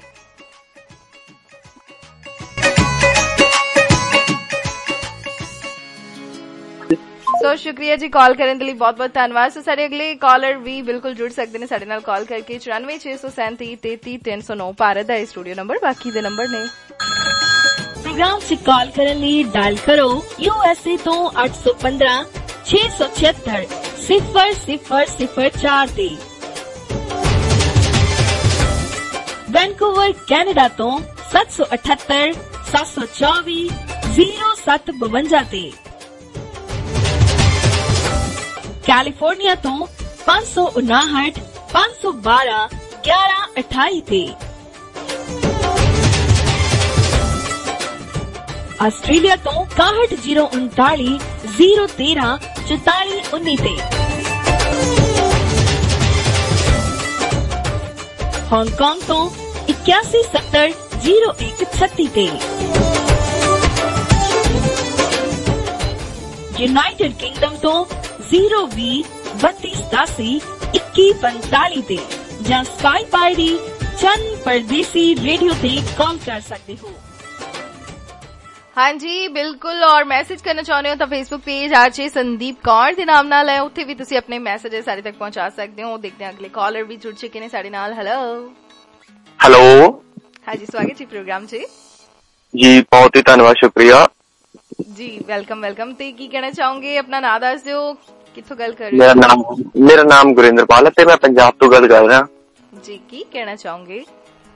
ਸੋ ਸ਼ੁਕਰੀਆ ਜੀ ਕਾਲ ਕਰਨ ਦੇ ਲਈ, ਬਹੁਤ ਬਹੁਤ ਧੰਨਵਾਦ। ਸੋ ਸਾਡੇ ਅਗਲੇ ਕਾਲਰ ਵੀ ਬਿਲਕੁਲ ਜੁੜ ਸਕਦੇ ਨੇ ਸਾਡੇ ਨਾਲ ਕਾਲ ਕਰਕੇ ਚੁਰਾਨਵੇਂ ਛੇ ਸੌ ਸੈਂਤੀ ਤੇਤੀ ਤਿੰਨ ਸੌ ਨੌ ਭਾਰਤ ਦਾ ਸਟੂਡੀਓ ਨੰਬਰ। ਬਾਕੀ ਦੇ ਨੰਬਰ ਨੇ प्रोग्राम से कॉल करने लिए डायल करो यूएसए तो आठ सौ पंद्रह छह सौ छिहत्तर सिफर सिफर सिफर चार ते। वैनकूवर कैनेडा तो सात सौ अठहत्तर सात सौ चौबीस जीरो सत्त बवंजा ते। कैलिफोर्निया तो पाँच सौ उनाहठ पाँच सौ बारह ग्यारह अठाई थे। ऑस्ट्रेलिया तो काहठ जीरो उनताली जीरो तेरह चौताली उन्नी थे। हांगकांग तो इक्यासी सत्तर जीरो एक छत्ती थे। यूनाइटेड किंगडम तो जीरो भी बत्तीस दासी इक्की पंताली थे। जहाँ Skype ID Chand Pardesi radio ते कॉल कर सकते हो। हाँ जी बिल्कुल। और मैसेज करना चाहते हो तो Facebook page RJ Sandeep Kaur ਦੇ ਨਾਮ ਨਾਲ ਹੈ, ਉੱਥੇ ਵੀ ਤੁਸੀਂ ਆਪਣੇ ਮੈਸੇजेस ਸਾਡੇ ਤੱਕ ਪਹੁੰਚਾ ਸਕਦੇ ਹੋ। ਦੇਖਦੇ ਹਾਂ ਅਗਲੇ ਕਾਲਰ ਵੀ ਜੁੜ ਚੁੱਕੇ ਨੇ ਸਾਡੇ ਨਾਲ। ਹੈਲੋ ਹੈਲੋ ਹਾਂਜੀ, ਸਵਾਗਤ ਜੀ ਪ੍ਰੋਗਰਾਮ 'ਚ ਜੀ। ਬਹੁਤ ਹੀ ਧੰਨਵਾਦ, ਸ਼ੁਕਰੀਆ ਜੀ। Welcome welcome. ਤੇ ਕੀ ਕਹਿਣਾ ਚਾਹੋਗੇ, ਆਪਣਾ ਨਾਮ ਦੱਸ ਦਿਓ, ਕਿੱਥੋਂ ਗੱਲ ਕਰ ਰਹੇ ਹੋ? ਮੇਰਾ ਨਾਮ ਮੇਰਾ ਨਾਮ ਗੁਰਿੰਦਰਪਾਲ ਹੈ ਤੇ ਮੈਂ ਪੰਜਾਬ ਤੋਂ ਗੱਲ ਕਰ ਰਿਹਾ ਜੀ। ਕੀ ਕਹਿਣਾ ਚਾਹੋਗੇ?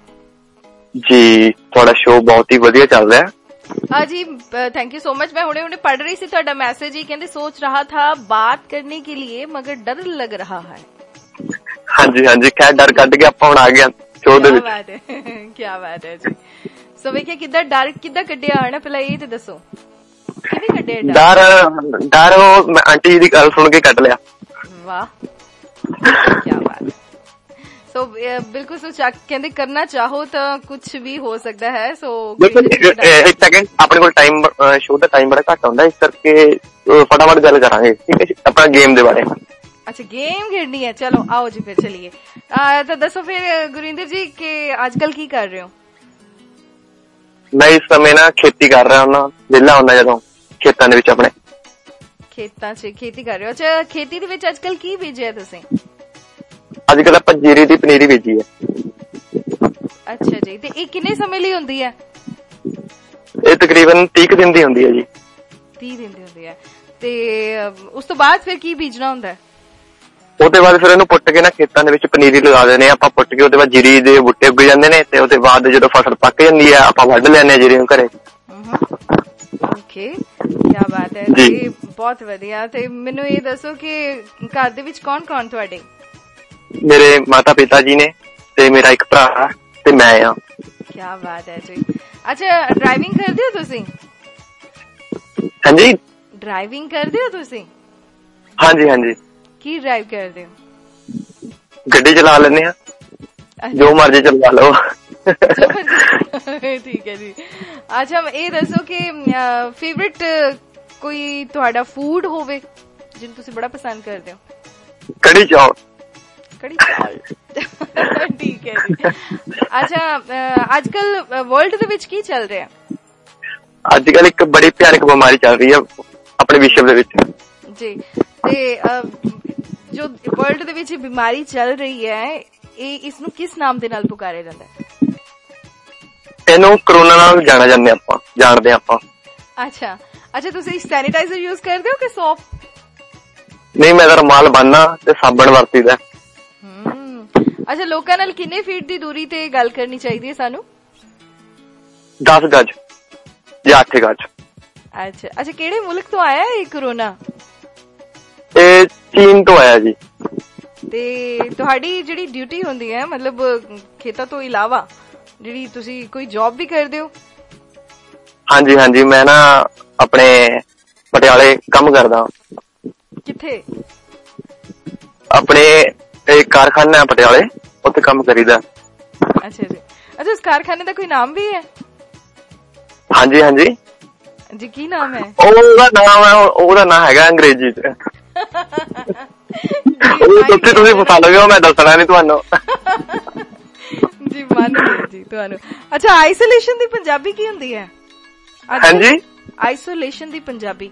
ਜੀ ਤੁਹਾਡਾ ਸ਼ੋਅ ਬਹੁਤ ਹੀ ਵਧੀਆ ਚੱਲ ਰਿਹਾ ਹੈ। हाँ जी, थैंक यू सो मच। मैं हुणे हुणे पढ़ रही थी ਤੁਹਾਡਾ मैसेज ही, कहते सोच रहा था बात करने के लिए मगर डर लग रहा है। हाँ जी हाँ जी, खैर डर ਕੱਢ ਕੇ ਆਪਾਂ ਹੁਣ ਆ ਗਏ ਸ਼ੋਅ ਦੇ ਵਿੱਚ। ਕੀ ਬਾਤ ਹੈ, ਕੀ ਬਾਤ ਹੈ ਜੀ। ਸੋ ਵੇਖਿਆ ਕਿੱਦਾਂ ਡਰ ਕਿੱਦਾਂ ਕੱਢਿਆ ਹੈ ਨਾ, ਪਹਿਲਾਂ ਇਹ ਤੇ ਦੱਸੋ ਕਿਵੇਂ ਕੱਢਿਆ ਡਰ? ਡਰ ਉਹ ਮੈਂ ਆਂਟੀ ਜੀ ਦੀ ਗੱਲ ਸੁਣ ਕੇ ਕੱਢ ਲਿਆ। ਵਾਹ ਕੀ ਬਾਤ ਹੈ। ਸੋ ਬਿਲਕੁਲ ਸੋ ਕਹਿੰਦੇ ਕਰਨਾ ਚਾਹੋ ਤਾਂ ਕੁਝ ਵੀ ਹੋ ਸਕਦਾ ਹੈ। ਸੋ ਇੱਕ ਸੈਕਿੰਡ, ਆਪਣੇ ਕੋਲ ਟਾਈਮ ਸ਼ੋਅ ਦਾ ਟਾਈਮ ਬੜਾ ਘੱਟ ਹੁੰਦਾ, ਇਸ ਕਰਕੇ ਫਟਾਫਟ ਗੱਲ ਕਰਾਂਗੇ ਠੀਕ ਹੈ ਆਪਣਾ ਗੇਮ ਦੇ ਬਾਰੇ। अच्छा गेम खेलनी है, चलो आओ जी फिर चलिए। तो दसो फिर गुरिंदर जी कि आजकल की कर रहे हो? मैं इस समय ना खेती कर रहा हूँ, विहला हुंदा जदों खेतां दे विच अपने खेतां च खेती कर रहे हो। अच्छा खेती दे विच आजकल की बीजिया तुसीं? अजकल आपां जीरी दी पनीरी बीजी है। अच्छा जी, ते ये किन्ने समय लई हुंदी है? ये तकरीबन तीस दिन दी हुंदी है जी। तीस दिन दी हुंदी है ते उस तो बाद फिर की बीजना हुंदा है? ਉਹਦੇ ਬਾਅਦ ਫਿਰ ਇਹਨੂੰ ਪੁੱਟ ਕੇ ਨਾ ਖੇਤਾਂ ਦੇ ਵਿੱਚ ਪਨੀਰੀ ਲਗਾ ਦਿੰਦੇ ਆ ਆਪਾਂ, ਪੁੱਟ ਕੇ ਉਹਦੇ ਬਾਅਦ ਜੀਰੀ ਦੇ ਬੂਟੇ ਉੱਗ ਜਾਂਦੇ ਨੇ ਤੇ ਉਹਦੇ ਬਾਅਦ ਜਦੋਂ ਫਸਲ ਪੱਕ ਜਾਂਦੀ ਆ ਆਪਾਂ ਵੱਢ ਲੈਂਦੇ ਆ ਜੀਰੀ ਨੂੰ ਘਰੇ। ਓਕੇ, ਕੀ ਬਾਤ ਹੈ ਜੀ, ਬਹੁਤ ਵਧੀਆ। ਤੇ ਮੈਨੂੰ ਇਹ ਦੱਸੋ ਕਿ ਘਰ ਦੇ ਵਿੱਚ ਕੌਣ ਕੌਣ ਤੁਹਾਡੇ? ਮੇਰੇ ਮਾਤਾ ਪਿਤਾ ਜੀ ਨੇ ਤੇ ਮੇਰਾ ਇੱਕ ਭਰਾ ਤੇ ਮੈਂ ਆ। ਕੀ ਬਾਤ ਹੈ ਜੀ। ਅੱਛਾ, ਡਰਾਈਵਿੰਗ ਕਰਦੇ ਹੋ ਤੁਸੀਂ? ਹਾਂਜੀ, ਡਰਾਈਵਿੰਗ ਕਰਦੇ ਹੋ ਤੁਸੀਂ? ਹਾਂਜੀ ਹਾਂਜੀ। ਕੀ ਡਰਾਈਵ ਕਰਦੇ ਹੋ? ਗੱਡੀ ਚਲਾ ਲੈਂਦੇ ਆ, ਜੋ ਮਰਜ਼ੀ ਚਲਾ ਲਓ। ਠੀਕ ਹੈ ਜੀ। ਅੱਛਾ, ਇਹ ਦੱਸੋ ਕਿ ਫੇਵਰਿਟ ਕੋਈ ਤੁਹਾਡਾ ਫੂਡ ਹੋਵੇ ਜਿਹਨੂੰ ਤੁਸੀਂ ਬੜਾ ਪਸੰਦ ਕਰਦੇ ਹੋ? ਕੜੀ ਚੌਲ। ਕੜੀ ਚੌਲ, ਠੀਕ ਹੈ ਜੀ। ਅੱਛਾ, ਅੱਜ ਕੱਲ ਵਰਲਡ ਦੇ ਵਿੱਚ ਕੀ ਚੱਲ ਰਿਹਾ? ਅੱਜ ਕੱਲ ਇੱਕ ਬੜੀ ਭਿਆਨਕ ਬਿਮਾਰੀ ਚੱਲ ਰਹੀ ਹੈ ਆਪਣੇ ਵਿਸ਼ਵ ਦੇ ਵਿੱਚ ਜੀ। ਤੇ ਜੋ ਵਰਲਡ ਦੇ ਵਿੱਚ ਬਿਮਾਰੀ ਚੱਲ ਰਹੀ ਹੈ, ਇਹ ਇਸ ਨੂੰ ਕਿਸ ਨਾਮ ਦੇ ਨਾਲ ਪੁਕਾਰਿਆ ਜਾਂਦਾ ਹੈ? ਇਹਨੂੰ ਕਰੋਨਾ ਨਾਲ ਜਾਣਾ ਜਾਂਦੇ ਆਪਾਂ ਜਾਣਦੇ ਆਪਾਂ। ਅੱਛਾ ਅੱਛਾ, ਤੁਸੀਂ ਸੈਨੀਟਾਈਜ਼ਰ ਯੂਜ਼ ਕਰਦੇ ਹੋ ਕਿ ਸੋਪ? ਨਹੀਂ, ਮੈਂ ਤਾਂ ਰੁਮਾਲ ਬੰਨ੍ਹਣਾ ਤੇ ਸਾਬਣ ਵਰਤੀਦਾ। ਹਮ ਅੱਛਾ, ਲੋਕਾਂ ਨਾਲ ਕਿੰਨੇ ਫੀਟ ਦੀ ਦੂਰੀ ਤੇ ਗੱਲ ਕਰਨੀ ਚਾਹੀਦੀ ਹੈ ਸਾਨੂੰ? ਦਸ ਗਜ ਜਾਂ ਅੱਠ ਗਜ। ਅੱਛਾ ਅੱਛਾ, ਕਿਹੜੇ ਮੁਲਕ ਤੋਂ ਆਇਆ ਇਹ ਕਰੋਨਾ? ਇਹ ਚੀਨ ਤੋਂ ਆਇਆ ਜੀ। ਤੇ ਤੁਹਾਡੀ ਜਿਹੜੀ ਡਿਊਟੀ ਹੁੰਦੀ ਹੈ, ਮਤਲਬ ਖੇਤਾਂ ਤੋਂ ਇਲਾਵਾ ਜਿਹੜੀ ਤੁਸੀਂ ਕੋਈ ਜੌਬ ਵੀ ਕਰਦੇ ਹੋ? ਹਾਂਜੀ ਹਾਂਜੀ, ਮੈਂ ਨਾ ਆਪਣੇ ਪਟਿਆਲੇ ਕੰਮ ਕਰਦਾ। ਕਿੱਥੇ? ਆਪਣੇ ਇੱਕ ਕਾਰਖਾਨਾ ਹੈ ਪਟਿਆਲੇ, ਉੱਥੇ ਕੰਮ ਕਰੀਦਾ। ਅੱਛਾ ਜੀ। ਅੱਛਾ, ਉਸ ਕਾਰਖਾਨੇ ਦਾ ਕੋਈ ਨਾਮ ਵੀ ਹੈ? ਹਾਂਜੀ ਹਾਂਜੀ ਜੀ, ਕੀ ਨਾਮ ਹੈ? ਉਹਦਾ ਨਾਮ ਹੈ, ਉਹਦਾ ਨਾਮ ਹੈਗਾ ਅੰਗਰੇਜ਼ੀ ਚ। ਤੁਸੀਂ ਤੁਸੀਂ ਫਸਾ ਲਓਗੇ, ਮੈਂ ਦੱਸਣਾ ਨੀ ਤੁਹਾਨੂੰ। ਜੀ, ਮੰਨ ਗਏ ਜੀ ਤੁਹਾਨੂੰ। ਅੱਛਾ, ਆਈਸੋਲੇਸ਼ਨ ਦੀ ਪੰਜਾਬੀ ਕੀ ਹੁੰਦੀ ਹੈ? ਹਾਂਜੀ, ਆਈਸੋਲੇਸ਼ਨ ਦੀ ਪੰਜਾਬੀ?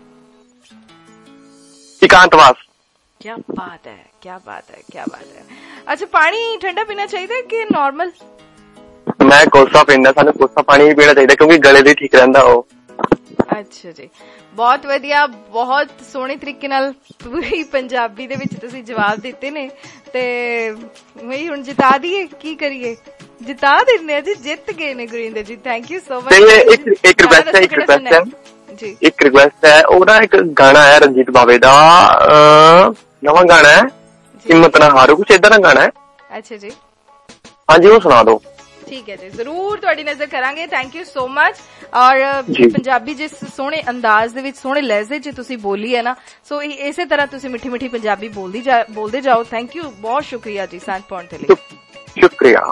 ਇਕਾਂਤਵਾਸ। ਕੀ ਬਾਤ ਹੈ, ਕੀ ਬਾਤ ਹੈ, ਕੀ ਬਾਤ ਹੈ। ਅੱਛਾ, ਪਾਣੀ ਠੰਡਾ ਪੀਣਾ ਚਾਹੀਦਾ ਕਿ ਨੋਰਮਲ? ਮੈਂ ਕੋਸਾ ਪੀਂਦਾ, ਸਾਨੂੰ ਕੋਸਾ ਪਾਣੀ ਹੀ ਪੀਣਾ ਚਾਹੀਦਾ ਕਿਉਂਕਿ ਗਲੇ ਲਈ ਠੀਕ ਰਹਿੰਦਾ ਉਹ। ਅੱਛਾ ਜੀ, ਬਹੁਤ ਵਧੀਆ। ਬਹੁਤ ਸੋਹਣੇ ਤਰੀਕੇ ਨਾਲ ਪੂਰੀ ਪੰਜਾਬੀ ਦੇ ਵਿੱਚ ਤੁਸੀਂ ਜਵਾਬ ਦਿੱਤੇ ਨੇ। ਤੇ ਵਹੀ ਹੁਣ ਜਿਤਾ ਦਈਏ, ਕੀ ਕਰੀਏ? ਜਿਤਾ ਦਿੰਦੇ ਆ ਜੀ, ਜਿੱਤ ਗਏ ਨੇ Gurinder ji. Thank you so much. ਇੱਕ ਇੱਕ ਰਿਕੁਐਸਟ ਹੈ ਇੱਕ ਰਿਕੁਐਸਟ ਹੈ ਜੀ ਇੱਕ ਰਿਕੁਐਸਟ ਹੈ ਉਹਦਾ ਇੱਕ ਗਾਣਾ ਹੈ ਰਣਜੀਤ ਬਾਵੇ ਦਾ, ਨਵਾਂ ਗਾਣਾ ਹੈ, ਹਿੰਮਤ ਨਾ ਹਾਰੋ, ਕੁਛ ਏਦਾਂ ਦਾ ਗਾਣਾ ਹੈ। ਅੱਛਾ ਜੀ, ਹਾਂਜੀ, ਉਹ ਸੁਣਾ ਦਿਓ। ਠੀਕ ਹੈ ਜੀ, ਜ਼ਰੂਰ ਤੁਹਾਡੀ ਨਜ਼ਰ ਕਰਾਂਗੇ। Thank you so much. ਔਰ ਪੰਜਾਬੀ ਜਿਸ ਸੋਹਣੇ ਅੰਦਾਜ਼ ਦੇ ਵਿੱਚ, ਸੋਹਣੇ ਲਹਿਜ਼ੇ ਚ ਤੁਸੀਂ ਬੋਲੀ ਹੈ ਨਾ, ਸੋ ਇਸੇ ਤਰ੍ਹਾਂ ਤੁਸੀਂ ਮਿੱਠੀ ਮਿੱਠੀ ਪੰਜਾਬੀ ਬੋਲਦੀ ਜਾ ਬੋਲਦੇ ਜਾਓ। ਥੈਂਕ ਯੂ, ਬਹੁਤ ਸ਼ੁਕਰੀਆ ਜੀ ਸਾਂਝ ਪਾਉਣ ਦੇ ਲਈ। ਸ਼ੁਕਰੀਆ।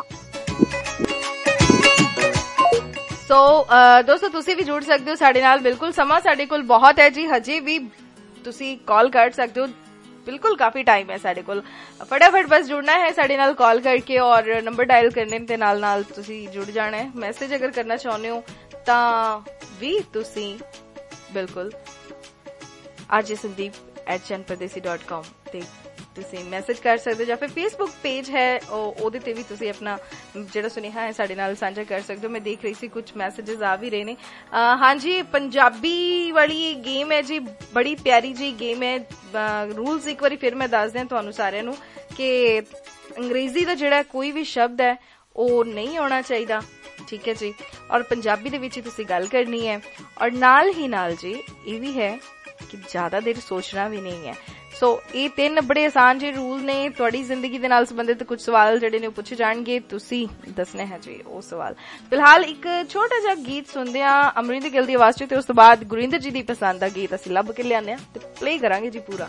ਸੋ ਦੋਸਤੋ, ਤੁਸੀਂ ਵੀ ਜੁੜ ਸਕਦੇ ਹੋ ਸਾਡੇ ਨਾਲ। ਬਿਲਕੁਲ ਸਮਾਂ ਸਾਡੇ ਕੋਲ ਬਹੁਤ ਹੈ ਜੀ, ਹਜੇ ਵੀ ਤੁਸੀਂ ਕਾਲ ਕਰ ਸਕਦੇ ਹੋ, ਬਿਲਕੁਲ ਕਾਫੀ ਟਾਈਮ ਹੈ ਸਾਡੇ ਕੋਲ। ਫਟਾਫਟ ਬਸ ਜੁੜਨਾ ਹੈ ਸਾਡੇ ਨਾਲ ਕਾਲ ਕਰਕੇ, ਔਰ ਨੰਬਰ ਡਾਇਲ ਕਰਨੇ ਦੇ ਨਾਲ ਨਾਲ ਤੁਸੀਂ ਜੁੜ ਜਾਣਾ ਹੈ। ਮੈਸੇਜ ਅਗਰ ਕਰਨਾ ਚਾਹੁੰਦੇ ਹੋ ਤਾਂ ਵੀ ਤੁਸੀਂ ਬਿਲਕੁਲ RJ Sandeep at Channpardesi dot com ਤੇ ਤੁਸੀਂ ਮੈਸੇਜ ਕਰ ਸਕਦੇ ਹੋ, ਜਾਂ ਫਿਰ ਫੇਸਬੁੱਕ ਪੇਜ ਹੈ ਉਹਦੇ ਤੇ ਵੀ ਤੁਸੀਂ ਆਪਣਾ ਜਿਹੜਾ ਸੁਨੇਹਾ ਹੈ ਸਾਡੇ ਨਾਲ ਸਾਂਝਾ ਕਰ ਸਕਦੇ ਹੋ। ਮੈਂ ਦੇਖ ਰਹੀ ਸੀ ਕੁਝ ਮੈਸੇजेस ਆ ਵੀ ਰਹੇ ਨੇ। ਹਾਂਜੀ, ਪੰਜਾਬੀ ਵਾਲੀ ਗੇਮ ਹੈ ਜੀ, ਬੜੀ ਪਿਆਰੀ ਜੀ ਗੇਮ ਹੈ। ਰੂਲਸ ਇੱਕ ਵਾਰੀ ਫਿਰ ਮੈਂ ਦੱਸ ਦਿਆਂ ਤੁਹਾਨੂੰ ਸਾਰਿਆਂ ਨੂੰ ਕਿ ਅੰਗਰੇਜ਼ੀ ਦਾ ਜਿਹੜਾ ਕੋਈ ਵੀ ਸ਼ਬਦ ਹੈ ਉਹ ਨਹੀਂ ਆਉਣਾ ਚਾਹੀਦਾ, ਠੀਕ ਹੈ ਜੀ, ਔਰ ਪੰਜਾਬੀ ਦੇ ਵਿੱਚ ਹੀ ਤੁਸੀਂ ਗੱਲ ਕਰਨੀ ਹੈ। ਔਰ ਨਾਲ ਹੀ ਨਾਲ ਜੀ ਇਹ ਵੀ ਹੈ ਕਿ ਜ਼ਿਆਦਾ ਦੇਰ ਸੋਚਣਾ ਵੀ ਨਹੀਂ ਹੈ। ਸੋ ਇਹ ਤਿੰਨ ਬੜੇ ਆਸਾਨ ਜਿਹੇ ਰੂਲ ਨੇ। ਤੁਹਾਡੀ ਜ਼ਿੰਦਗੀ ਦੇ ਨਾਲ ਸੰਬੰਧਿਤ ਕੁਝ ਸਵਾਲ ਜਿਹੜੇ ਨੇ ਉਹ ਪੁੱਛੇ ਜਾਣਗੇ, ਤੁਸੀਂ ਦੱਸਣੇ ਹੈ ਜੀ ਉਹ ਸਵਾਲ। ਫਿਲਹਾਲ ਇੱਕ ਛੋਟਾ ਜਿਹਾ ਗੀਤ ਸੁਣਦੇ ਆ ਅਮਰਿੰਦਰ ਗਿੱਲ ਦੀ ਆਵਾਜ਼ ਚ, ਤੇ ਉਸ ਤੋਂ ਬਾਅਦ ਗੁਰਿੰਦਰ ਜੀ ਦੀ ਪਸੰਦ ਦਾ ਗੀਤ ਅਸੀਂ ਲੱਭ ਕੇ ਲਿਆਉਂਦੇ ਆ ਤੇ ਪਲੇ ਕਰਾਂਗੇ ਜੀ ਪੂਰਾ।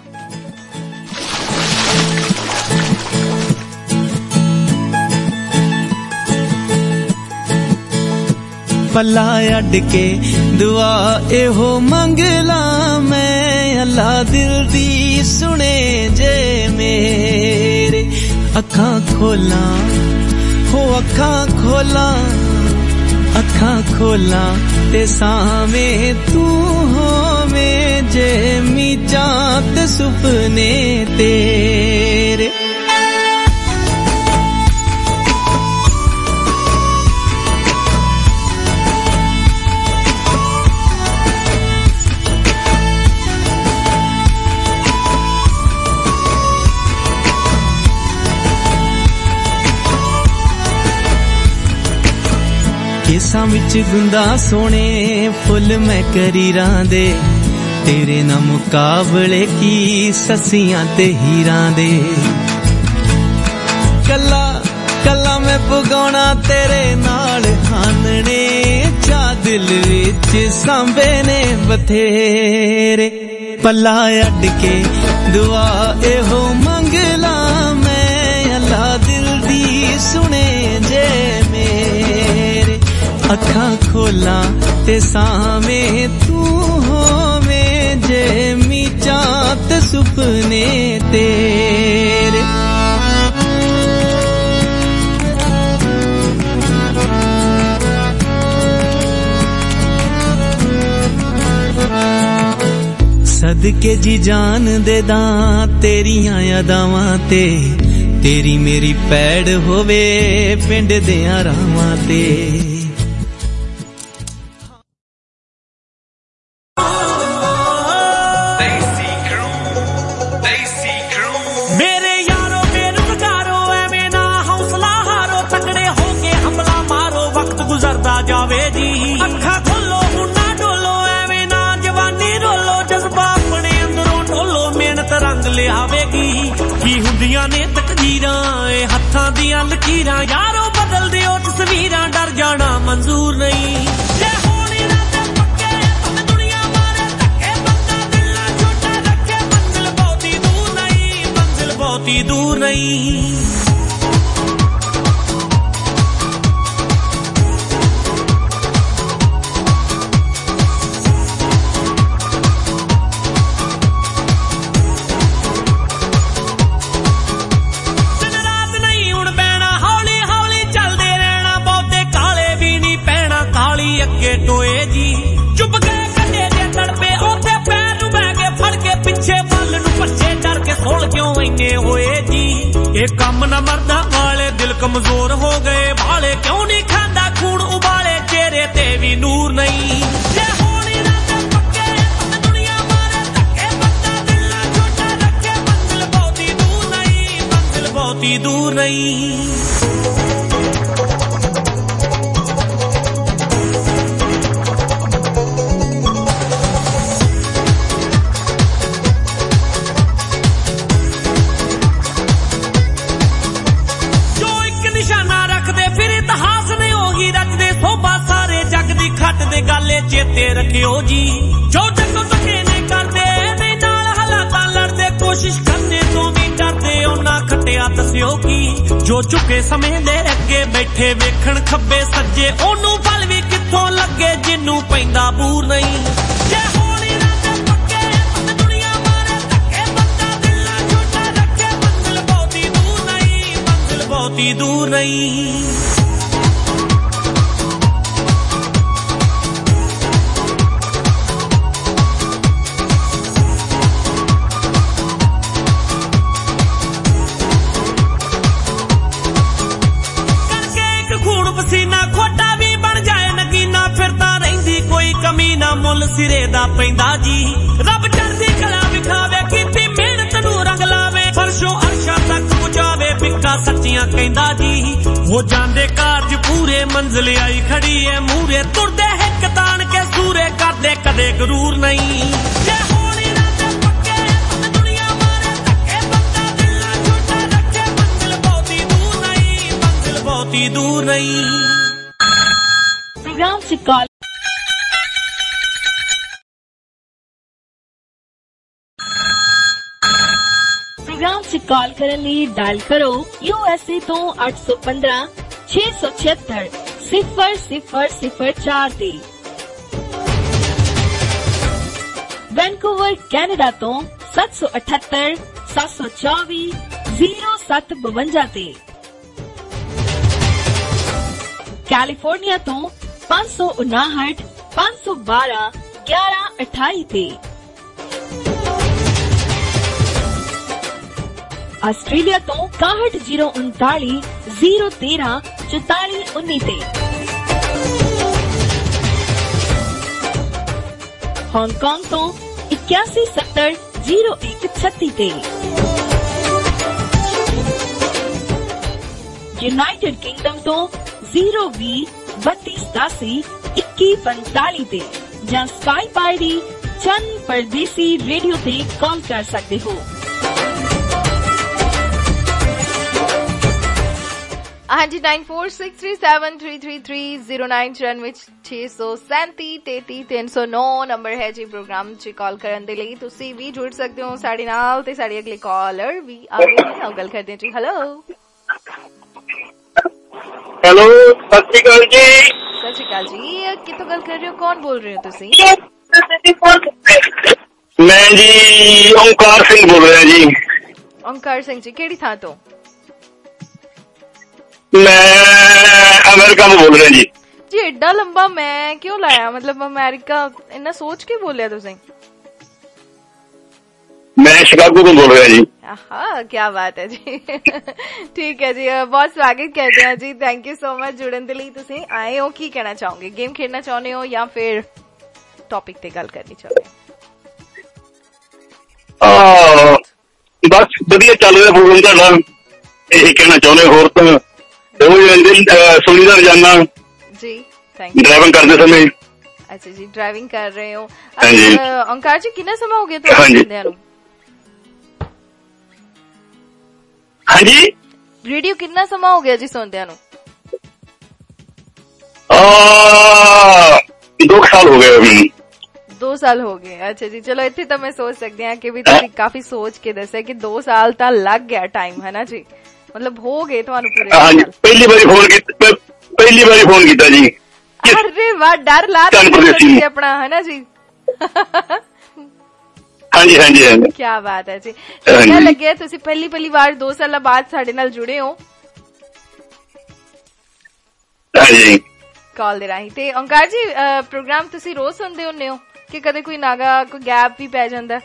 पला अड के दुआ एहो मंग ला मैं, अल्लाह दिल दी सुने जे मेरे। अखां खोला हो अखां खोला अखां खोला ते सामे तू होवें जे मीचां ते सुपने तेरे। केसां विच गुंदा सोने फुल मैं करीरां दे, तेरे ना मुकाबले की ससियां ते हीरां दे कला कला मैं पुगाना तेरे नाल हानने चा दिल विच सांबे ने बथेरे पला अड के दुआ एहो मंगला मैं अल्लाह दिल दी सुने जे मेरे अखां खोला ते सामे तू होवे जे मीचा ते सुपने तेरे सदके जी जान दे दां तेरियां यादावां ते तेरी मेरी पैड़ होवे पिंड दे आरामां ते ने तकदीरां ए हत्थां दियां लकीरां यारो बदल दियो तस्वीरां डर जाना मंजूर नहीं जे होनी ना ते पक्के भावें दुनिया मारे धक्के बंदा दिल ना छोटा रखे मंजिल बहुती दूर नहीं मंजिल बहुती दूर नहीं कम न मरदा वाले दिल कमजोर हो गए भाले क्यों नहीं खांदा खून उबाले चेहरे ते भी नूर नहीं जे होनी ना ते पक्के भावें दुनिया मारे धक्के बंदा दिल ना छोटा रखे मंजिल बहुती दूर नहीं मंजिल बहुती दूर नहीं गाले चेते रखियो जी जो जगो सके ने करदे ने नाल हालातां लड़दे कोशिश करने तो भी डरदे ओना खटिया दसियो की जो झुके समय दे अगे बैठे वेखण खब्बे सज्जे ओनू फल भी कित्थों लगे जिन्नू पैंदा बूर नहीं जे होनी ना ते पक्के भावें दुनिया मारे धक्के बंदा दिल ना छोटा रखे मंजिल बहुती दूर नहीं मंजिल बहुती दूर नहीं मुल सिरे दा पैंदा जी रब चढ़दी कला विखावे कीती मेहनत नू रंग लावे फरशों अर्शा तक पहुंचावे फिक्का सच्चियां कहंदा जी हो जांदे कारज पूरे मंजिल आई खड़ी है मूरे तुरदे हिक तान के सूरे करदे कदे गरूर नहीं जे होनी ना ते पक्के भावें दुनिया मारे धक्के बंदा दिल ना छोटा रखे मंजिल बहुती दूर नहीं मंजिल बहुती दूर नहीं प्रोग्राम से कॉल प्रोग्राम से कॉल करने लिए डायल करो यूएसए तो आठ सौ पंद्रह छह सौ छिहत्तर सिफर सिफर सिफर चार ते वैनकूवर कैनेडा तो सात सौ अठहत्तर सात सौ चौबीस जीरो सत बवंजा ते कैलिफोर्निया तो पाँच सौ उनाहठ पाँच सौ बारह ग्यारह अठाई ते ऑस्ट्रेलिया तो काहठ जीरो उनतालीस जीरो तेरह चौताली उन्नी ते हांगकांग तो इक्यासी सत्तर जीरो एक छत्ती ते यूनाइटेड किंगडम तो जीरो बी बत्तीस दासी इक्की पंताली ते ਜਾਂ ਸਕਾਈਪ ਆਈਡੀ ਚੰਨ ਪਰਦੇਸੀ ਰੇਡੀਓ ਤੇ ਕਾਲ ਕਰ ਸਕਦੇ ਹੋ। ਹਾਂਜੀ nine four six three seven three three three zero nine चौरानवे छे सौ सैंती तेती तीन सौ नौ नंबर है जी प्रोग्राम च कॉल करन दे लई तुसी भी जुड़ सकते हो साडे नाल ते साडी अगली कॉलर भी आ गई है गल करदे जी। हेलो हेलो सत श्री अकाल जी। सत श्री अकाल जी कितों गल कर रहे हो कौन बोल रहे हो तुसी? मैं जी ओंकार सिंह बोल रहा जी। ओंकार सिंह जी केड़ी थां तो? मैं अमेरिका में बोल रहा जी। जी एडा लंबा मैं क्यों लाया मतलब अमेरिका इन्ना सोच के बोलिया तुसें? मैं शिकागो को बोल रहा जी। हाँ क्या बात है जी ठीक है जी बहुत स्वागत करते हैं जी। थैंक यू सो मच जुड़न दे लई तुसीं आए हो। की कहना चाहोगे गेम खेलना चाहते हो या फिर टॉपिक ते गल करनी चाहते हो? बस वधिया चल रहा प्रोग्राम तुहाडा यही कहना चाਹੁੰਦੇ होर तो सुनीदा रोजाना जी थैंक यू ड्राइविंग करते समय। अच्छा जी ड्राइविंग कर रहे हो। अच्छा ओंकार जी कितना समय हो गया तो सुनदे नु? हाँ जी रेडियो कितना समय हो गया जी सुनदे नु? दो साल हो गए अभी। दो साल हो गए। अच्छा जी चलो इतने तो मैं सोच सकते हैं कि भी तुसी काफी सोच के दसे कि दो साल तो लग गया टाइम है ना जी मतलब हो गए तुहानू पूरे? हाँ जी पहली बारी फोन किया पहली बारी फोन किया जी। अरे वाह डर ला अपना है ना जी हाँ जी हाँ जी हाँ जी क्या बात है जी। क्या लगे तुसी पहली पहली बार दो साल बाद साडे नाल जुड़े हो हाँ जी कॉल दे राही ते ओंकार जी प्रोग्राम तुसी रोज सुनदे हुंदे हो कि कदे कोई नागा कोई गैप भी पै जांदा?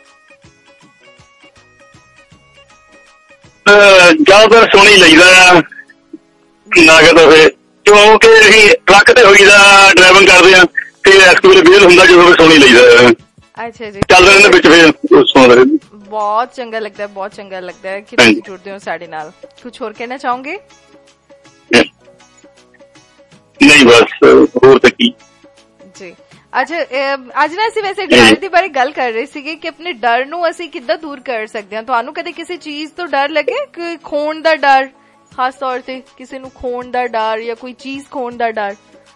ज्यादातर सुन ही लईदा नागा तो फिर क्योंकि असीं ट्रक ते होईदा ड्राइविंग करदे आ ते एक्सपीरियंस बेल हुंदा जो सुन ही लईदा। अच्छा जी चल रहे विच फिर सुन रहे। बहुत चंगा लगता है बहुत चंगा लगता है कि तुसीं जुड़दे हो साडे नाल। कुछ होर कहना चाहोगे? नहीं बस होर तक की जी। अच्छा ਅੱਜ ਨਾ ਅਸੀਂ ਵੈਸੇ ਡਰ ਦੇ ਬਾਰੇ ਗੱਲ ਕਰ ਰਹੇ ਸੀਗੇ ਕਿ ਆਪਣੇ ਡਰ ਨੂੰ ਅਸੀਂ ਕਿੱਦਾਂ ਦੂਰ ਕਰ ਸਕਦੇ ਹਾਂ। ਤੁਹਾਨੂੰ ਕਦੇ ਕਿਸੇ ਚੀਜ਼ ਤੋਂ ਡਰ ਲੱਗੇ ਕਿ ਖੋਣ ਦਾ ਡਰ ਖਾਸ ਤੌਰ ਤੇ ਕਿਸੇ ਨੂੰ ਖੋਣ ਦਾ ਡਰ ਜਾਂ ਕੋਈ ਚੀਜ਼ ਖੋਣ ਦਾ ਡਰ?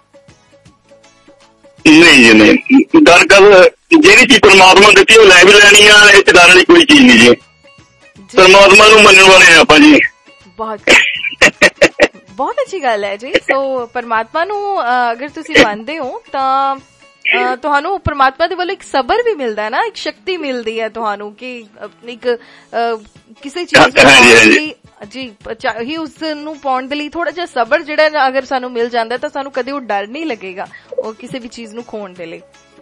ਨਹੀਂ ਜੀ ਨਹੀਂ ਡਰ ਕਦ ਜਿਹੜੀ ਚੀਜ਼ ਪਰਮਾਤਮਾ ਦਿੱਤੀ ਉਹ ਲੈ ਵੀ ਲੈਣੀ ਆ ਇਹ ਡਰ ਵਾਲੀ ਕੋਈ ਚੀਜ਼ ਨਹੀਂ ਜੀ। ਪਰਮਾਤਮਾ ਨੂੰ ਮੰਨਣ ਵਾਲੇ ਆਪਾਂ ਜੀ। ਬਹੁਤ ਬਹੁਤ ਅੱਛੀ ਗੱਲ ਹੈ ਜੀ। ਸੋ ਪਰਮਾਤਮਾ ਨੂੰ ਅਗਰ ਤੁਸੀਂ ਮੰਨਦੇ ਹੋ ਤਾਂ ਤੁਹਾਨੂੰ ਪਰਮਾਤਮਾ ਦੇ ਵੱਲੋਂ ਇੱਕ ਸਬਰ ਵੀ ਮਿਲਦਾ ਹੈ ਨਾ ਇੱਕ ਸ਼ਕਤੀ ਮਿਲਦੀ ਹੈ ਤੁਹਾਨੂੰ ਕਿ ਇੱਕ ਕਿਸੇ ਚੀਜ਼ ਨੂੰ ਜੀ ਹੀ ਉਸ ਨੂੰ ਪਾਉਣ ਦੇ ਲਈ ਥੋੜਾ ਜਿਹਾ ਸਬਰ ਜਿਹੜਾ ਅਗਰ ਸਾਨੂੰ ਮਿਲ ਜਾਂਦਾ ਤਾਂ ਸਾਨੂੰ ਕਦੇ ਉਹ ਡਰ ਨਹੀਂ ਲੱਗੇਗਾ ਉਹ ਕਿਸੇ ਵੀ ਚੀਜ਼ ਨੂੰ ਖੋਣ ਦੇ ਲਈ।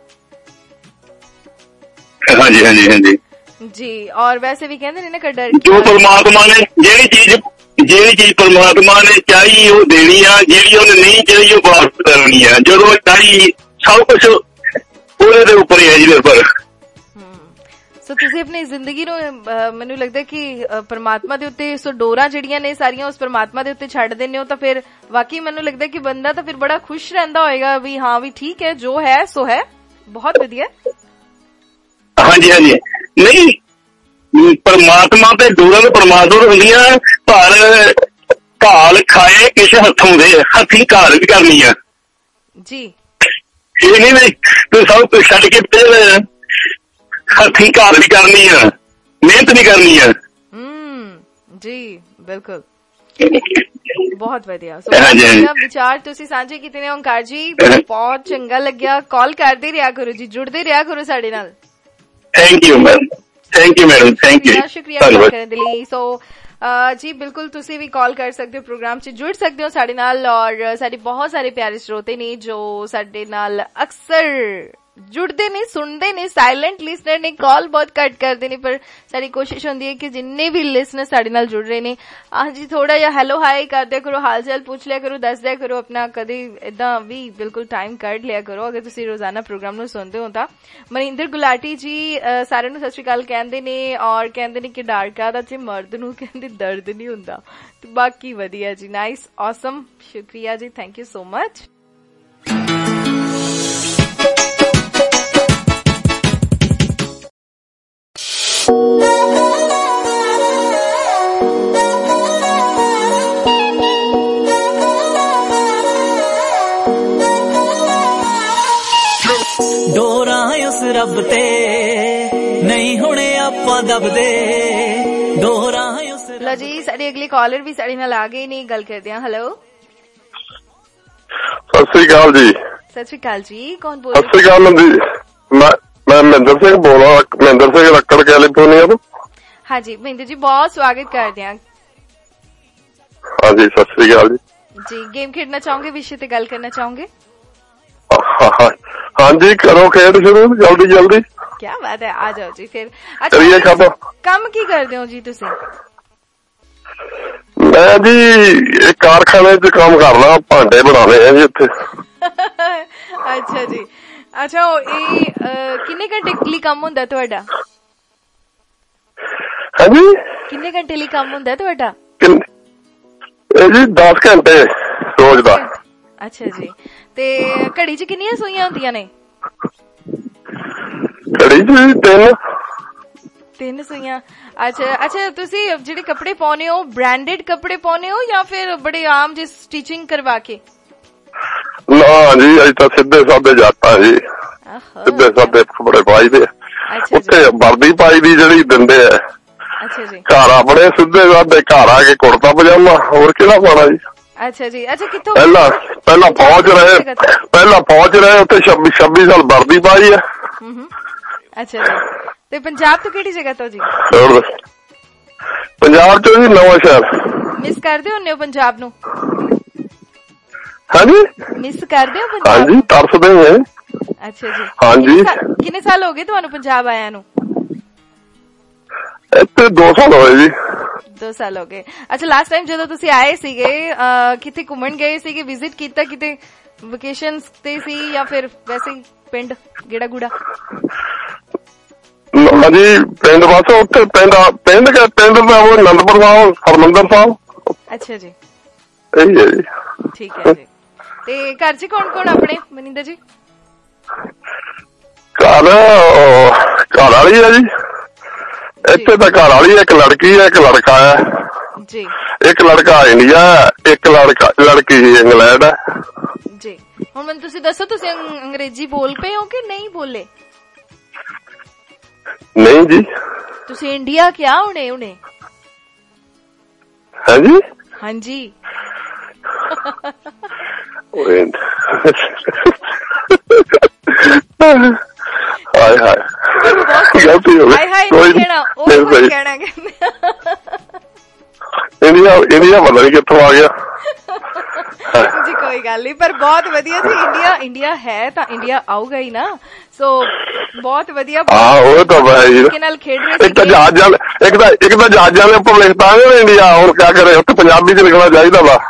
ਹਾਂਜੀ ਹਾਂਜੀ ਹਾਂਜੀ ਜੀ ਔਰ ਵੈਸੇ ਵੀ ਕਹਿੰਦੇ ਨੇ ਨਾ ਕਿ ਡਰ ਜੋ ਪਰਮਾਤਮਾ ਨੇ ਜਿਹੜੀ ਚੀਜ਼ ਜਿਹੜੀ ਚੀਜ਼ ਪਰਮਾਤਮਾ ਨੇ ਚਾਹੀ ਉਹ ਦੇਣੀ ਆ ਜਿਹੜੀ ਉਹਨੇ ਨਹੀਂ ਚਾਹੀ ਉਹ ਵਾਪਸ ਕਰਨੀ ਆ। ਜਦੋਂ ਚਾਹੀ ਸਭ ਕੁਛ ਉਹਦੇ ਦੇ ਉੱਪਰ ਹੀ ਹੈ ਜੀ ਨਿਰਭਰ। ਸੋ ਤੁਸੀਂ ਆਪਣੀ ਜ਼ਿੰਦਗੀ ਨੂੰ ਮੈਨੂੰ ਲੱਗਦਾ ਕਿ ਪਰਮਾਤਮਾ ਦੇ ਉੱਤੇ ਸੋ ਡੋਰਾਂ ਜਿਹੜੀਆਂ ਨੇ ਸਾਰੀਆਂ ਉਸ ਪਰਮਾਤਮਾ ਦੇ ਉੱਤੇ ਛੱਡ ਦਿੰਦੇ ਹੋ ਤਾਂ ਫਿਰ ਵਾਕਈ ਮੈਨੂੰ ਲੱਗਦਾ ਕਿ ਬੰਦਾ ਤਾਂ ਫਿਰ ਬੜਾ ਖੁਸ਼ ਰਹਿੰਦਾ ਹੋਏਗਾ ਵੀ ਹਾਂ ਵੀ ਠੀਕ ਹੈ ਜੋ ਹੈ ਸੋ ਹੈ। ਬਹੁਤ ਵਧੀਆ। ਹਾਂਜੀ ਹਾਂਜੀ ਨਹੀਂ ਪਰਮਾਤਮਾ ਤੇ ਡੋਰਾਂ ਤਾਂ ਪਰਮਾਤਮਾ ਹੁੰਦੀਆਂ ਪਰ ਘਾਲ ਖਾਏ ਕਿਸੇ ਹੱਥੋਂ ਦੇ ਹੱਥੀਂ ਘਾਲ ਵੀ ਕਰਨੀ ਆ ਜੀ। ਇਹ ਨਹੀਂ ਨਹੀਂ ਤੂੰ ਸਭ ਕੁਝ ਛੱਡ ਕੇ ਪਹਿਲੇ ਹੱਥੀਂ ਘਾਲ ਵੀ ਕਰਨੀ ਆ ਮਿਹਨਤ ਵੀ ਕਰਨੀ ਆ। ਹਮ ਜੀ ਬਿਲਕੁਲ ਬਹੁਤ ਵਧੀਆ। ਸੋ ਵਿਚਾਰ ਤੁਸੀਂ ਸਾਂਝੇ ਕੀਤੇ ਨੇ ਓਂਕਾਰ ਜੀ ਬਹੁਤ ਚੰਗਾ ਲੱਗਿਆ। ਕਾਲ ਕਰਦੇ ਰਿਹਾ ਕਰੋ ਜੀ ਜੁੜਦੇ ਰਿਹਾ ਕਰੋ ਸਾਡੇ ਨਾਲ। Thank you ma'am thank you madam thank you ਸ਼ੁਕਰੀਆ ਕਾਲ ਕਰਨ ਦੇ ਲਈ। ਸੋ ਜੀ ਬਿਲਕੁਲ ਤੁਸੀਂ ਵੀ ਕਾਲ ਕਰ ਸਕਦੇ ਹੋ ਪ੍ਰੋਗਰਾਮ 'ਚ ਜੁੜ ਸਕਦੇ ਹੋ ਸਾਡੇ ਨਾਲ ਔਰ ਸਾਡੇ ਬਹੁਤ ਸਾਰੇ ਪਿਆਰੇ ਸਰੋਤੇ ਨੇ ਜੋ ਸਾਡੇ ਨਾਲ ਅਕਸਰ ਜੁੜਦੇ ਨੇ ਸੁਣਦੇ ਨੇ ਸਾਇਲੈਂਟ ਲਿਸਨਰ ਨੇ ਕਾਲ ਬਹੁਤ ਘੱਟ ਕਰਦੇ ਨੇ ਪਰ ਸਾਡੀ ਕੋਸ਼ਿਸ਼ ਹੁੰਦੀ ਹੈ ਕਿ ਜਿੰਨੇ ਵੀ ਲਿਸਨਰ ਸਾਡੇ ਨਾਲ ਜੁੜ ਰਹੇ ਨੇ ਹਾਂਜੀ ਥੋੜਾ ਜਿਹਾ ਹੈਲੋ ਹਾਈ ਕਰਦੇ ਕਰੋ ਹਾਲ ਚਾਲ ਪੁੱਛ ਲਿਆ ਕਰੋ ਦੱਸ ਦਿਆ ਕਰੋ ਆਪਣਾ ਕਦੇ ਏਦਾਂ ਵੀ ਬਿਲਕੁਲ ਟਾਈਮ ਕੱਢ ਲਿਆ ਕਰੋ ਅਗਰ ਤੁਸੀਂ ਰੋਜ਼ਾਨਾ ਪ੍ਰੋਗਰਾਮ ਨੂੰ ਸੁਣਦੇ ਹੋ ਤਾਂ। ਮਨਿੰਦਰ ਗੁਲਾਟੀ ਜੀ ਸਾਰਿਆਂ ਨੂੰ ਸਤਿ ਸ਼੍ਰੀ ਅਕਾਲ ਕਹਿੰਦੇ ਨੇ ਔਰ ਕਹਿੰਦੇ ਨੇ ਕਿ ਡਾਰਕਾ ਦਾ ਤੇ ਮਰਦ ਨੂੰ ਕਹਿੰਦੇ ਦਰਦ ਨਹੀਂ ਹੁੰਦਾ ਤੇ ਬਾਕੀ ਵਧੀਆ ਜੀ ਨਾਈਸ ਔਸਮ ਸ਼ੁਕਰੀਆ ਜੀ ਥੈਂਕ ਯੂ ਸੋ ਮਚ। ਰੱਬ ਤੇ ਨਹੀਂ ਹੁਣੇ ਆਪਾਂ ਦਬਦੇ ਦੋ ਰਾਹ ਉਸ। ਲੋ ਜੀ ਸਾਡੀ ਅਗਲੀ ਕਾਲਰ ਵੀ ਸਾਡੇ ਨਾਲ ਆ ਗਈ ਨਹੀਂ, ਗੱਲ ਕਰਦੇ ਹਾਂ। ਹੈਲੋ ਸਤਿ ਸ੍ਰੀ ਅਕਾਲ ਜੀ। ਸਤਿ ਸ੍ਰੀ ਅਕਾਲ ਜੀ, ਕੌਣ ਬੋਲ ਰਹੇ? ਸਤਿ ਸ੍ਰੀ ਅਕਾਲ ਜੀ, ਮੈਂ ਮੈਂ ਮਹਿੰਦਰ ਸਿੰਘ ਬੋਲ ਰਿਹਾ, ਮਹਿੰਦਰ ਸਿੰਘ ਰੱਕੜ ਕੈਲੀਫੋਰਨੀਆ ਤੋਂ। ਹਾਂਜੀ ਮਹਿੰਦਰ ਜੀ, ਬਹੁਤ ਸਵਾਗਤ ਕਰਦੇ ਹਾਂ। ਹਾਂਜੀ ਸਤਿ ਸ੍ਰੀ ਅਕਾਲ ਜੀ। ਜੀ ਗੇਮ ਖੇਡਣਾ ਚਾਹੋਗੇ, ਵਿਸ਼ੇ ਤੇ ਗੱਲ ਕਰਨਾ ਚਾਹੋਗੇ? ਹਾਂਜੀ ਕਰੋ ਖੇਡ ਸ਼ੁਰੂ ਜਲਦੀ ਜਲਦੀ। ਕੀ ਬਾਤ ਹੈ, ਆ ਜਾਓ ਜੀ ਫਿਰ। ਅੱਛਾ ਕੰਮ ਕੀ ਕਰਦੇ ਹੋ ਜੀ ਤੁਸੀਂ? ਮੈਂ ਜੀ ਇੱਕ ਕਾਰਖਾਨੇ ਚ ਕੰਮ ਕਰਨਾ, ਭਾਂਡੇ ਬਣਾਉਣੇ ਆ ਜੀ ਇੱਥੇ। ਅੱਛਾ ਜੀ, ਅੱਛਾ ਇਹ ਕਿੰਨੇ ਘੰਟੇ ਲਈ ਕੰਮ ਹੁੰਦਾ ਤੁਹਾਡਾ? ਹਾਂਜੀ ਕਿੰਨੇ ਘੰਟੇ ਲਈ ਕੰਮ ਹੁੰਦਾ ਤੁਹਾਡਾ? ਇਹ ਜੀ ਦਸ ਘੰਟੇ ਰੋਜ਼ ਦਾ। ਅੱਛਾ ਜੀ, ਤੇ ਘੜੀ ਚ ਕਿੰਨੀਆਂ ਸੂਈਆਂ ਹੁੰਦੀਆਂ ਨੇ? ਘੜੀ ਚ ਤਿੰਨ ਤਿੰਨ ਸੂਈਆਂ। ਅੱਛਾ ਅੱਛਾ, ਤੁਸੀਂ ਜਿਹੜੇ ਕੱਪੜੇ ਪਾਉਨੇ ਹੋ ਬ੍ਰਾਂਡਡ ਕੱਪੜੇ ਪਾਉਨੇ ਹੋ ਜਾਂ ਫਿਰ ਬੜੇ ਆਮ ਜੀ ਸਟਿਚਿੰਗ ਕਰਵਾ ਕੇ? ਨਾ ਜੀ ਅਸੀਂ ਤਾਂ ਸਿੱਧੇ ਸਾਦੇ ਜਾਤਾ ਜੀ, ਸਿੱਧੇ ਸਾਦੇ ਕੱਪੜੇ ਪਾਈ ਦੇ। ਉੱਥੇ ਵਰਦੀ ਪਾਈ ਦੀ ਜਿਹੜੀ ਦਿੰਦੇ ਆ। ਅੱਛਾ ਜੀ, ਘਰ ਆਪਣੇ ਸਿੱਧੇ ਸਾਦੇ ਘਰ ਆ ਕੇ ਕੁੜਤਾ ਪਜਾਮਾ, ਹੋਰ ਕਿਹੜਾ ਪਾਉਣਾ ਜੀ। ਅੱਛਾ ਜੀ, ਅੱਛਾ ਕਿੱਥੋਂ? ਪਹਿਲਾਂ ਪਹਿਲਾਂ ਪਹੁੰਚ ਰਹੇ ਪਹਿਲਾਂ ਪਹੁੰਚ ਰਹੇ ਉੱਥੇ ਛੱਬੀ ਛੱਬੀ ਸਾਲ ਵਰਦੀ ਪਾਈ ਆ। ਅੱਛਾ ਜੀ, ਤੇ ਪੰਜਾਬ ਤੋਂ ਕਿਹੜੀ ਜਗ੍ਹਾ ਤੋਂ ਜੀ? ਪੰਜਾਬ ਤੋਂ ਜੀ ਨਵਾਂ ਸ਼ਹਿਰ। ਮਿਸ ਕਰਦੇ ਹੁੰਦੇ ਹੋ ਪੰਜਾਬ ਨੂੰ? ਹਾਂਜੀ ਮਿਸ ਕਰਦੇ ਹੋ ਪੰਜਾਬ? ਹਾਂਜੀ ਤਰਸਦੇ ਹਾਂ। ਅੱਛਾ ਜੀ, ਹਾਂਜੀ। ਕਿੰਨੇ ਸਾਲ ਹੋ ਗਏ ਤੁਹਾਨੂੰ ਪੰਜਾਬ ਆਇਆ ਨੂੰ? ਇੱਥੇ ਦੋ ਸਾਲ ਹੋਏ ਜੀ। ਦੋ ਸਾਲ ਹੋ ਗਏ। ਅੱਛਾ ਲਾਸਟ ਟਾਈਮ ਜਦੋਂ ਤੁਸੀਂ ਆਏ ਸੀਗੇ ਕਿਤੇ ਘੁੰਮਣ ਗਏ ਸੀਗੇ, ਵਿਜ਼ਿਟ ਕੀਤਾ ਕਿਤੇ ਵਕੇਸ਼ਨਸ ਤੇ ਸੀ ਜਾਂ ਫਿਰ ਵੈਸੇ ਹੀ ਪਿੰਡ ਗੇੜਾ ਗੂੜਾ? ਹਾਂਜੀ ਪਿੰਡ ਬਸ ਉੱਥੇ ਪਿੰਡ ਪਿੰਡ ਪਿੰਡ ਦਾ ਉਹ ਅਨੰਦਪੁਰ ਸਾਹਿਬ ਹਰਮੰਦਰ ਸਾਹਿਬ। ਅੱਛਾ ਜੀ, ਇਹੀ ਹੈ ਜੀ। ਠੀਕ ਹੈ ਜੀ, ਤੇ ਘਰ ਚ ਕੌਣ ਕੌਣ ਆਪਣੇ ਮਨਿੰਦਰ ਜੀ? ਘਰ ਘਰ ਵਾਲੀ ਹੈ ਜੀ, ਇੱਥੇ ਤਾਂ ਘਰ ਵਾਲੀ ਇੱਕ ਲੜਕੀ ਹੈ, ਇੱਕ ਲੜਕਾ ਹੈ ਜੀ। ਇੱਕ ਲੜਕਾ ਇੰਡੀਆ, ਇੱਕ ਲੜਕਾ ਲੜਕੀ ਇੰਗਲੈਂਡ ਹੈ ਜੀ। ਹੁਣ ਮੈਨੂੰ ਤੁਸੀਂ ਦੱਸੋ, ਤੁਸੀਂ ਅੰਗਰੇਜ਼ੀ ਬੋਲ ਪਏ ਹੋ ਕਿ ਨਹੀਂ ਬੋਲੇ? ਨਹੀਂ ਜੀ। ਤੁਸੀਂ ਇੰਡੀਆ ਕਿਹਾ ਹੁਣੇ ਹੁਣੇ? ਹਾਂਜੀ ਹਾਂਜੀ। ਹਾਏ ਹਾਏ ਗਲਤੀ ਹੋ ਗਈ। ਕੋਈ ਕਹਿਣਾ ਇੰਡੀਆ ਇੰਡੀਆ ਪਤਾ ਨਹੀਂ ਕਿੱਥੋਂ ਆ ਗਿਆ ਜੀ। ਕੋਈ ਗੱਲ ਨਹੀਂ, ਪਰ ਬਹੁਤ ਵਧੀਆ ਜੀ। ਇੰਡੀਆ ਇੰਡੀਆ ਹੈ ਤਾਂ ਇੰਡੀਆ ਆਊਗਾ ਹੀ ਨਾ, ਸੋ ਬਹੁਤ ਵਧੀਆ। ਹਾਂ ਉਹ ਤਾਂ ਹੈ ਨਾਲ ਖੇਡ ਰਹੇ ਇੱਕ ਤਾਂ ਜਹਾਜ਼ ਜਾਲ ਇੱਕ ਤਾਂ ਇੱਕ ਤਾਂ ਜਹਾਜ਼ਾਂ ਦੇ ਉੱਪਰ ਲਿਖਤਾ ਇੰਡੀਆ, ਹੁਣ ਕਿਆ ਕਰੇ ਉੱਥੇ ਪੰਜਾਬੀ ਚ ਲਿਖਣਾ ਚਾਹੀਦਾ ਵਾ।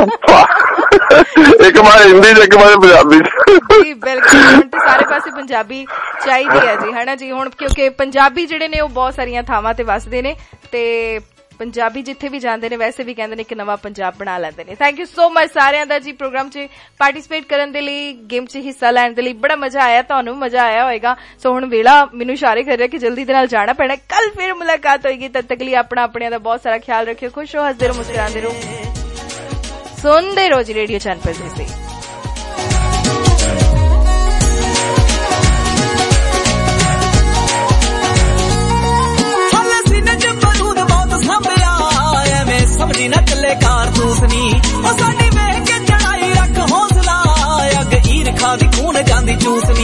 ਇੱਕ ਵਾਰ ਹਿੰਦੀ ਚ ਇੱਕ ਵਾਰ ਪੰਜਾਬੀ ਚ। ਜੀ ਬਿਲਕੁਲ, ਹੁਣ ਤੇ ਸਾਰੇ ਪਾਸੇ ਪੰਜਾਬੀ ਚਾਹੀਦੀ ਹੈ ਜੀ, ਹਨਾ ਜੀ। ਹੁਣ ਕਿਉਂਕਿ ਪੰਜਾਬੀ ਜਿਹੜੇ ਨੇ ਉਹ ਬਹੁਤ ਸਾਰੀਆਂ ਥਾਵਾਂ ਤੇ ਵੱਸਦੇ ਨੇ, ਤੇ ਪੰਜਾਬੀ ਜਿੱਥੇ ਵੀ ਜਾਂਦੇ ਨੇ ਵੈਸੇ ਵੀ ਕਹਿੰਦੇ ਨੇ ਇੱਕ ਨਵਾਂ ਪੰਜਾਬ ਬਣਾ ਲੈਂਦੇ ਨੇ। ਥੈਂਕ ਯੂ ਸੋ ਮਚ ਸਾਰਿਆਂ ਦਾ ਜੀ ਪ੍ਰੋਗਰਾਮ 'ਚ ਪਾਰਟਿਸਿਪੇਟ ਕਰਨ ਦੇ ਲਈ, ਗੇਮ 'ਚ ਹਿੱਸਾ ਲੈਣ ਦੇ ਲਈ। ਬੜਾ ਮਜ਼ਾ ਆਇਆ, ਤੁਹਾਨੂੰ ਮਜ਼ਾ ਆਇਆ ਹੋਏਗਾ। ਸੋ ਹੁਣ ਵੇਲਾ ਮੈਨੂੰ ਇਸ਼ਾਰੇ ਕਰ ਰਿਹਾ ਕਿ ਜਲਦੀ ਦੇ ਨਾਲ ਜਾਣਾ ਪੈਣਾ। ਕੱਲ ਫਿਰ ਮੁਲਾਕਾਤ ਹੋਏਗੀ, ਤਦ ਤੱਕ ਲਈ ਆਪਣਾ ਆਪਣਿਆਂ ਦਾ ਬਹੁਤ ਸਾਰਾ ਖਿਆਲ ਰੱਖਿਓ। ਖੁਸ਼ ਰਹੋ, ਹੱਸਦੇ ਰਹੋ, ਮੁਸਕਰਾਉਂਦੇ ਰਹੋ, ਸੁਣਦੇ ਰਹੋ ਜੀ ਰੇਡੀਓ ਚੈਨਲ ਤੇ। ਸਮਝੀ ਨਾ ਚੱਲੇ ਕਾਰਤੂਸ ਨੀ, ਉਹ ਸਾਡੀ ਵੇਖ ਕੇ ਚੜਾਈ ਰੱਖ ਹੌਸਲਾ, ਅੱਗ ਈਰਖਾ ਦੀ ਖੂਨ ਜਾਂਦੀ ਚੂਸ ਨੀ।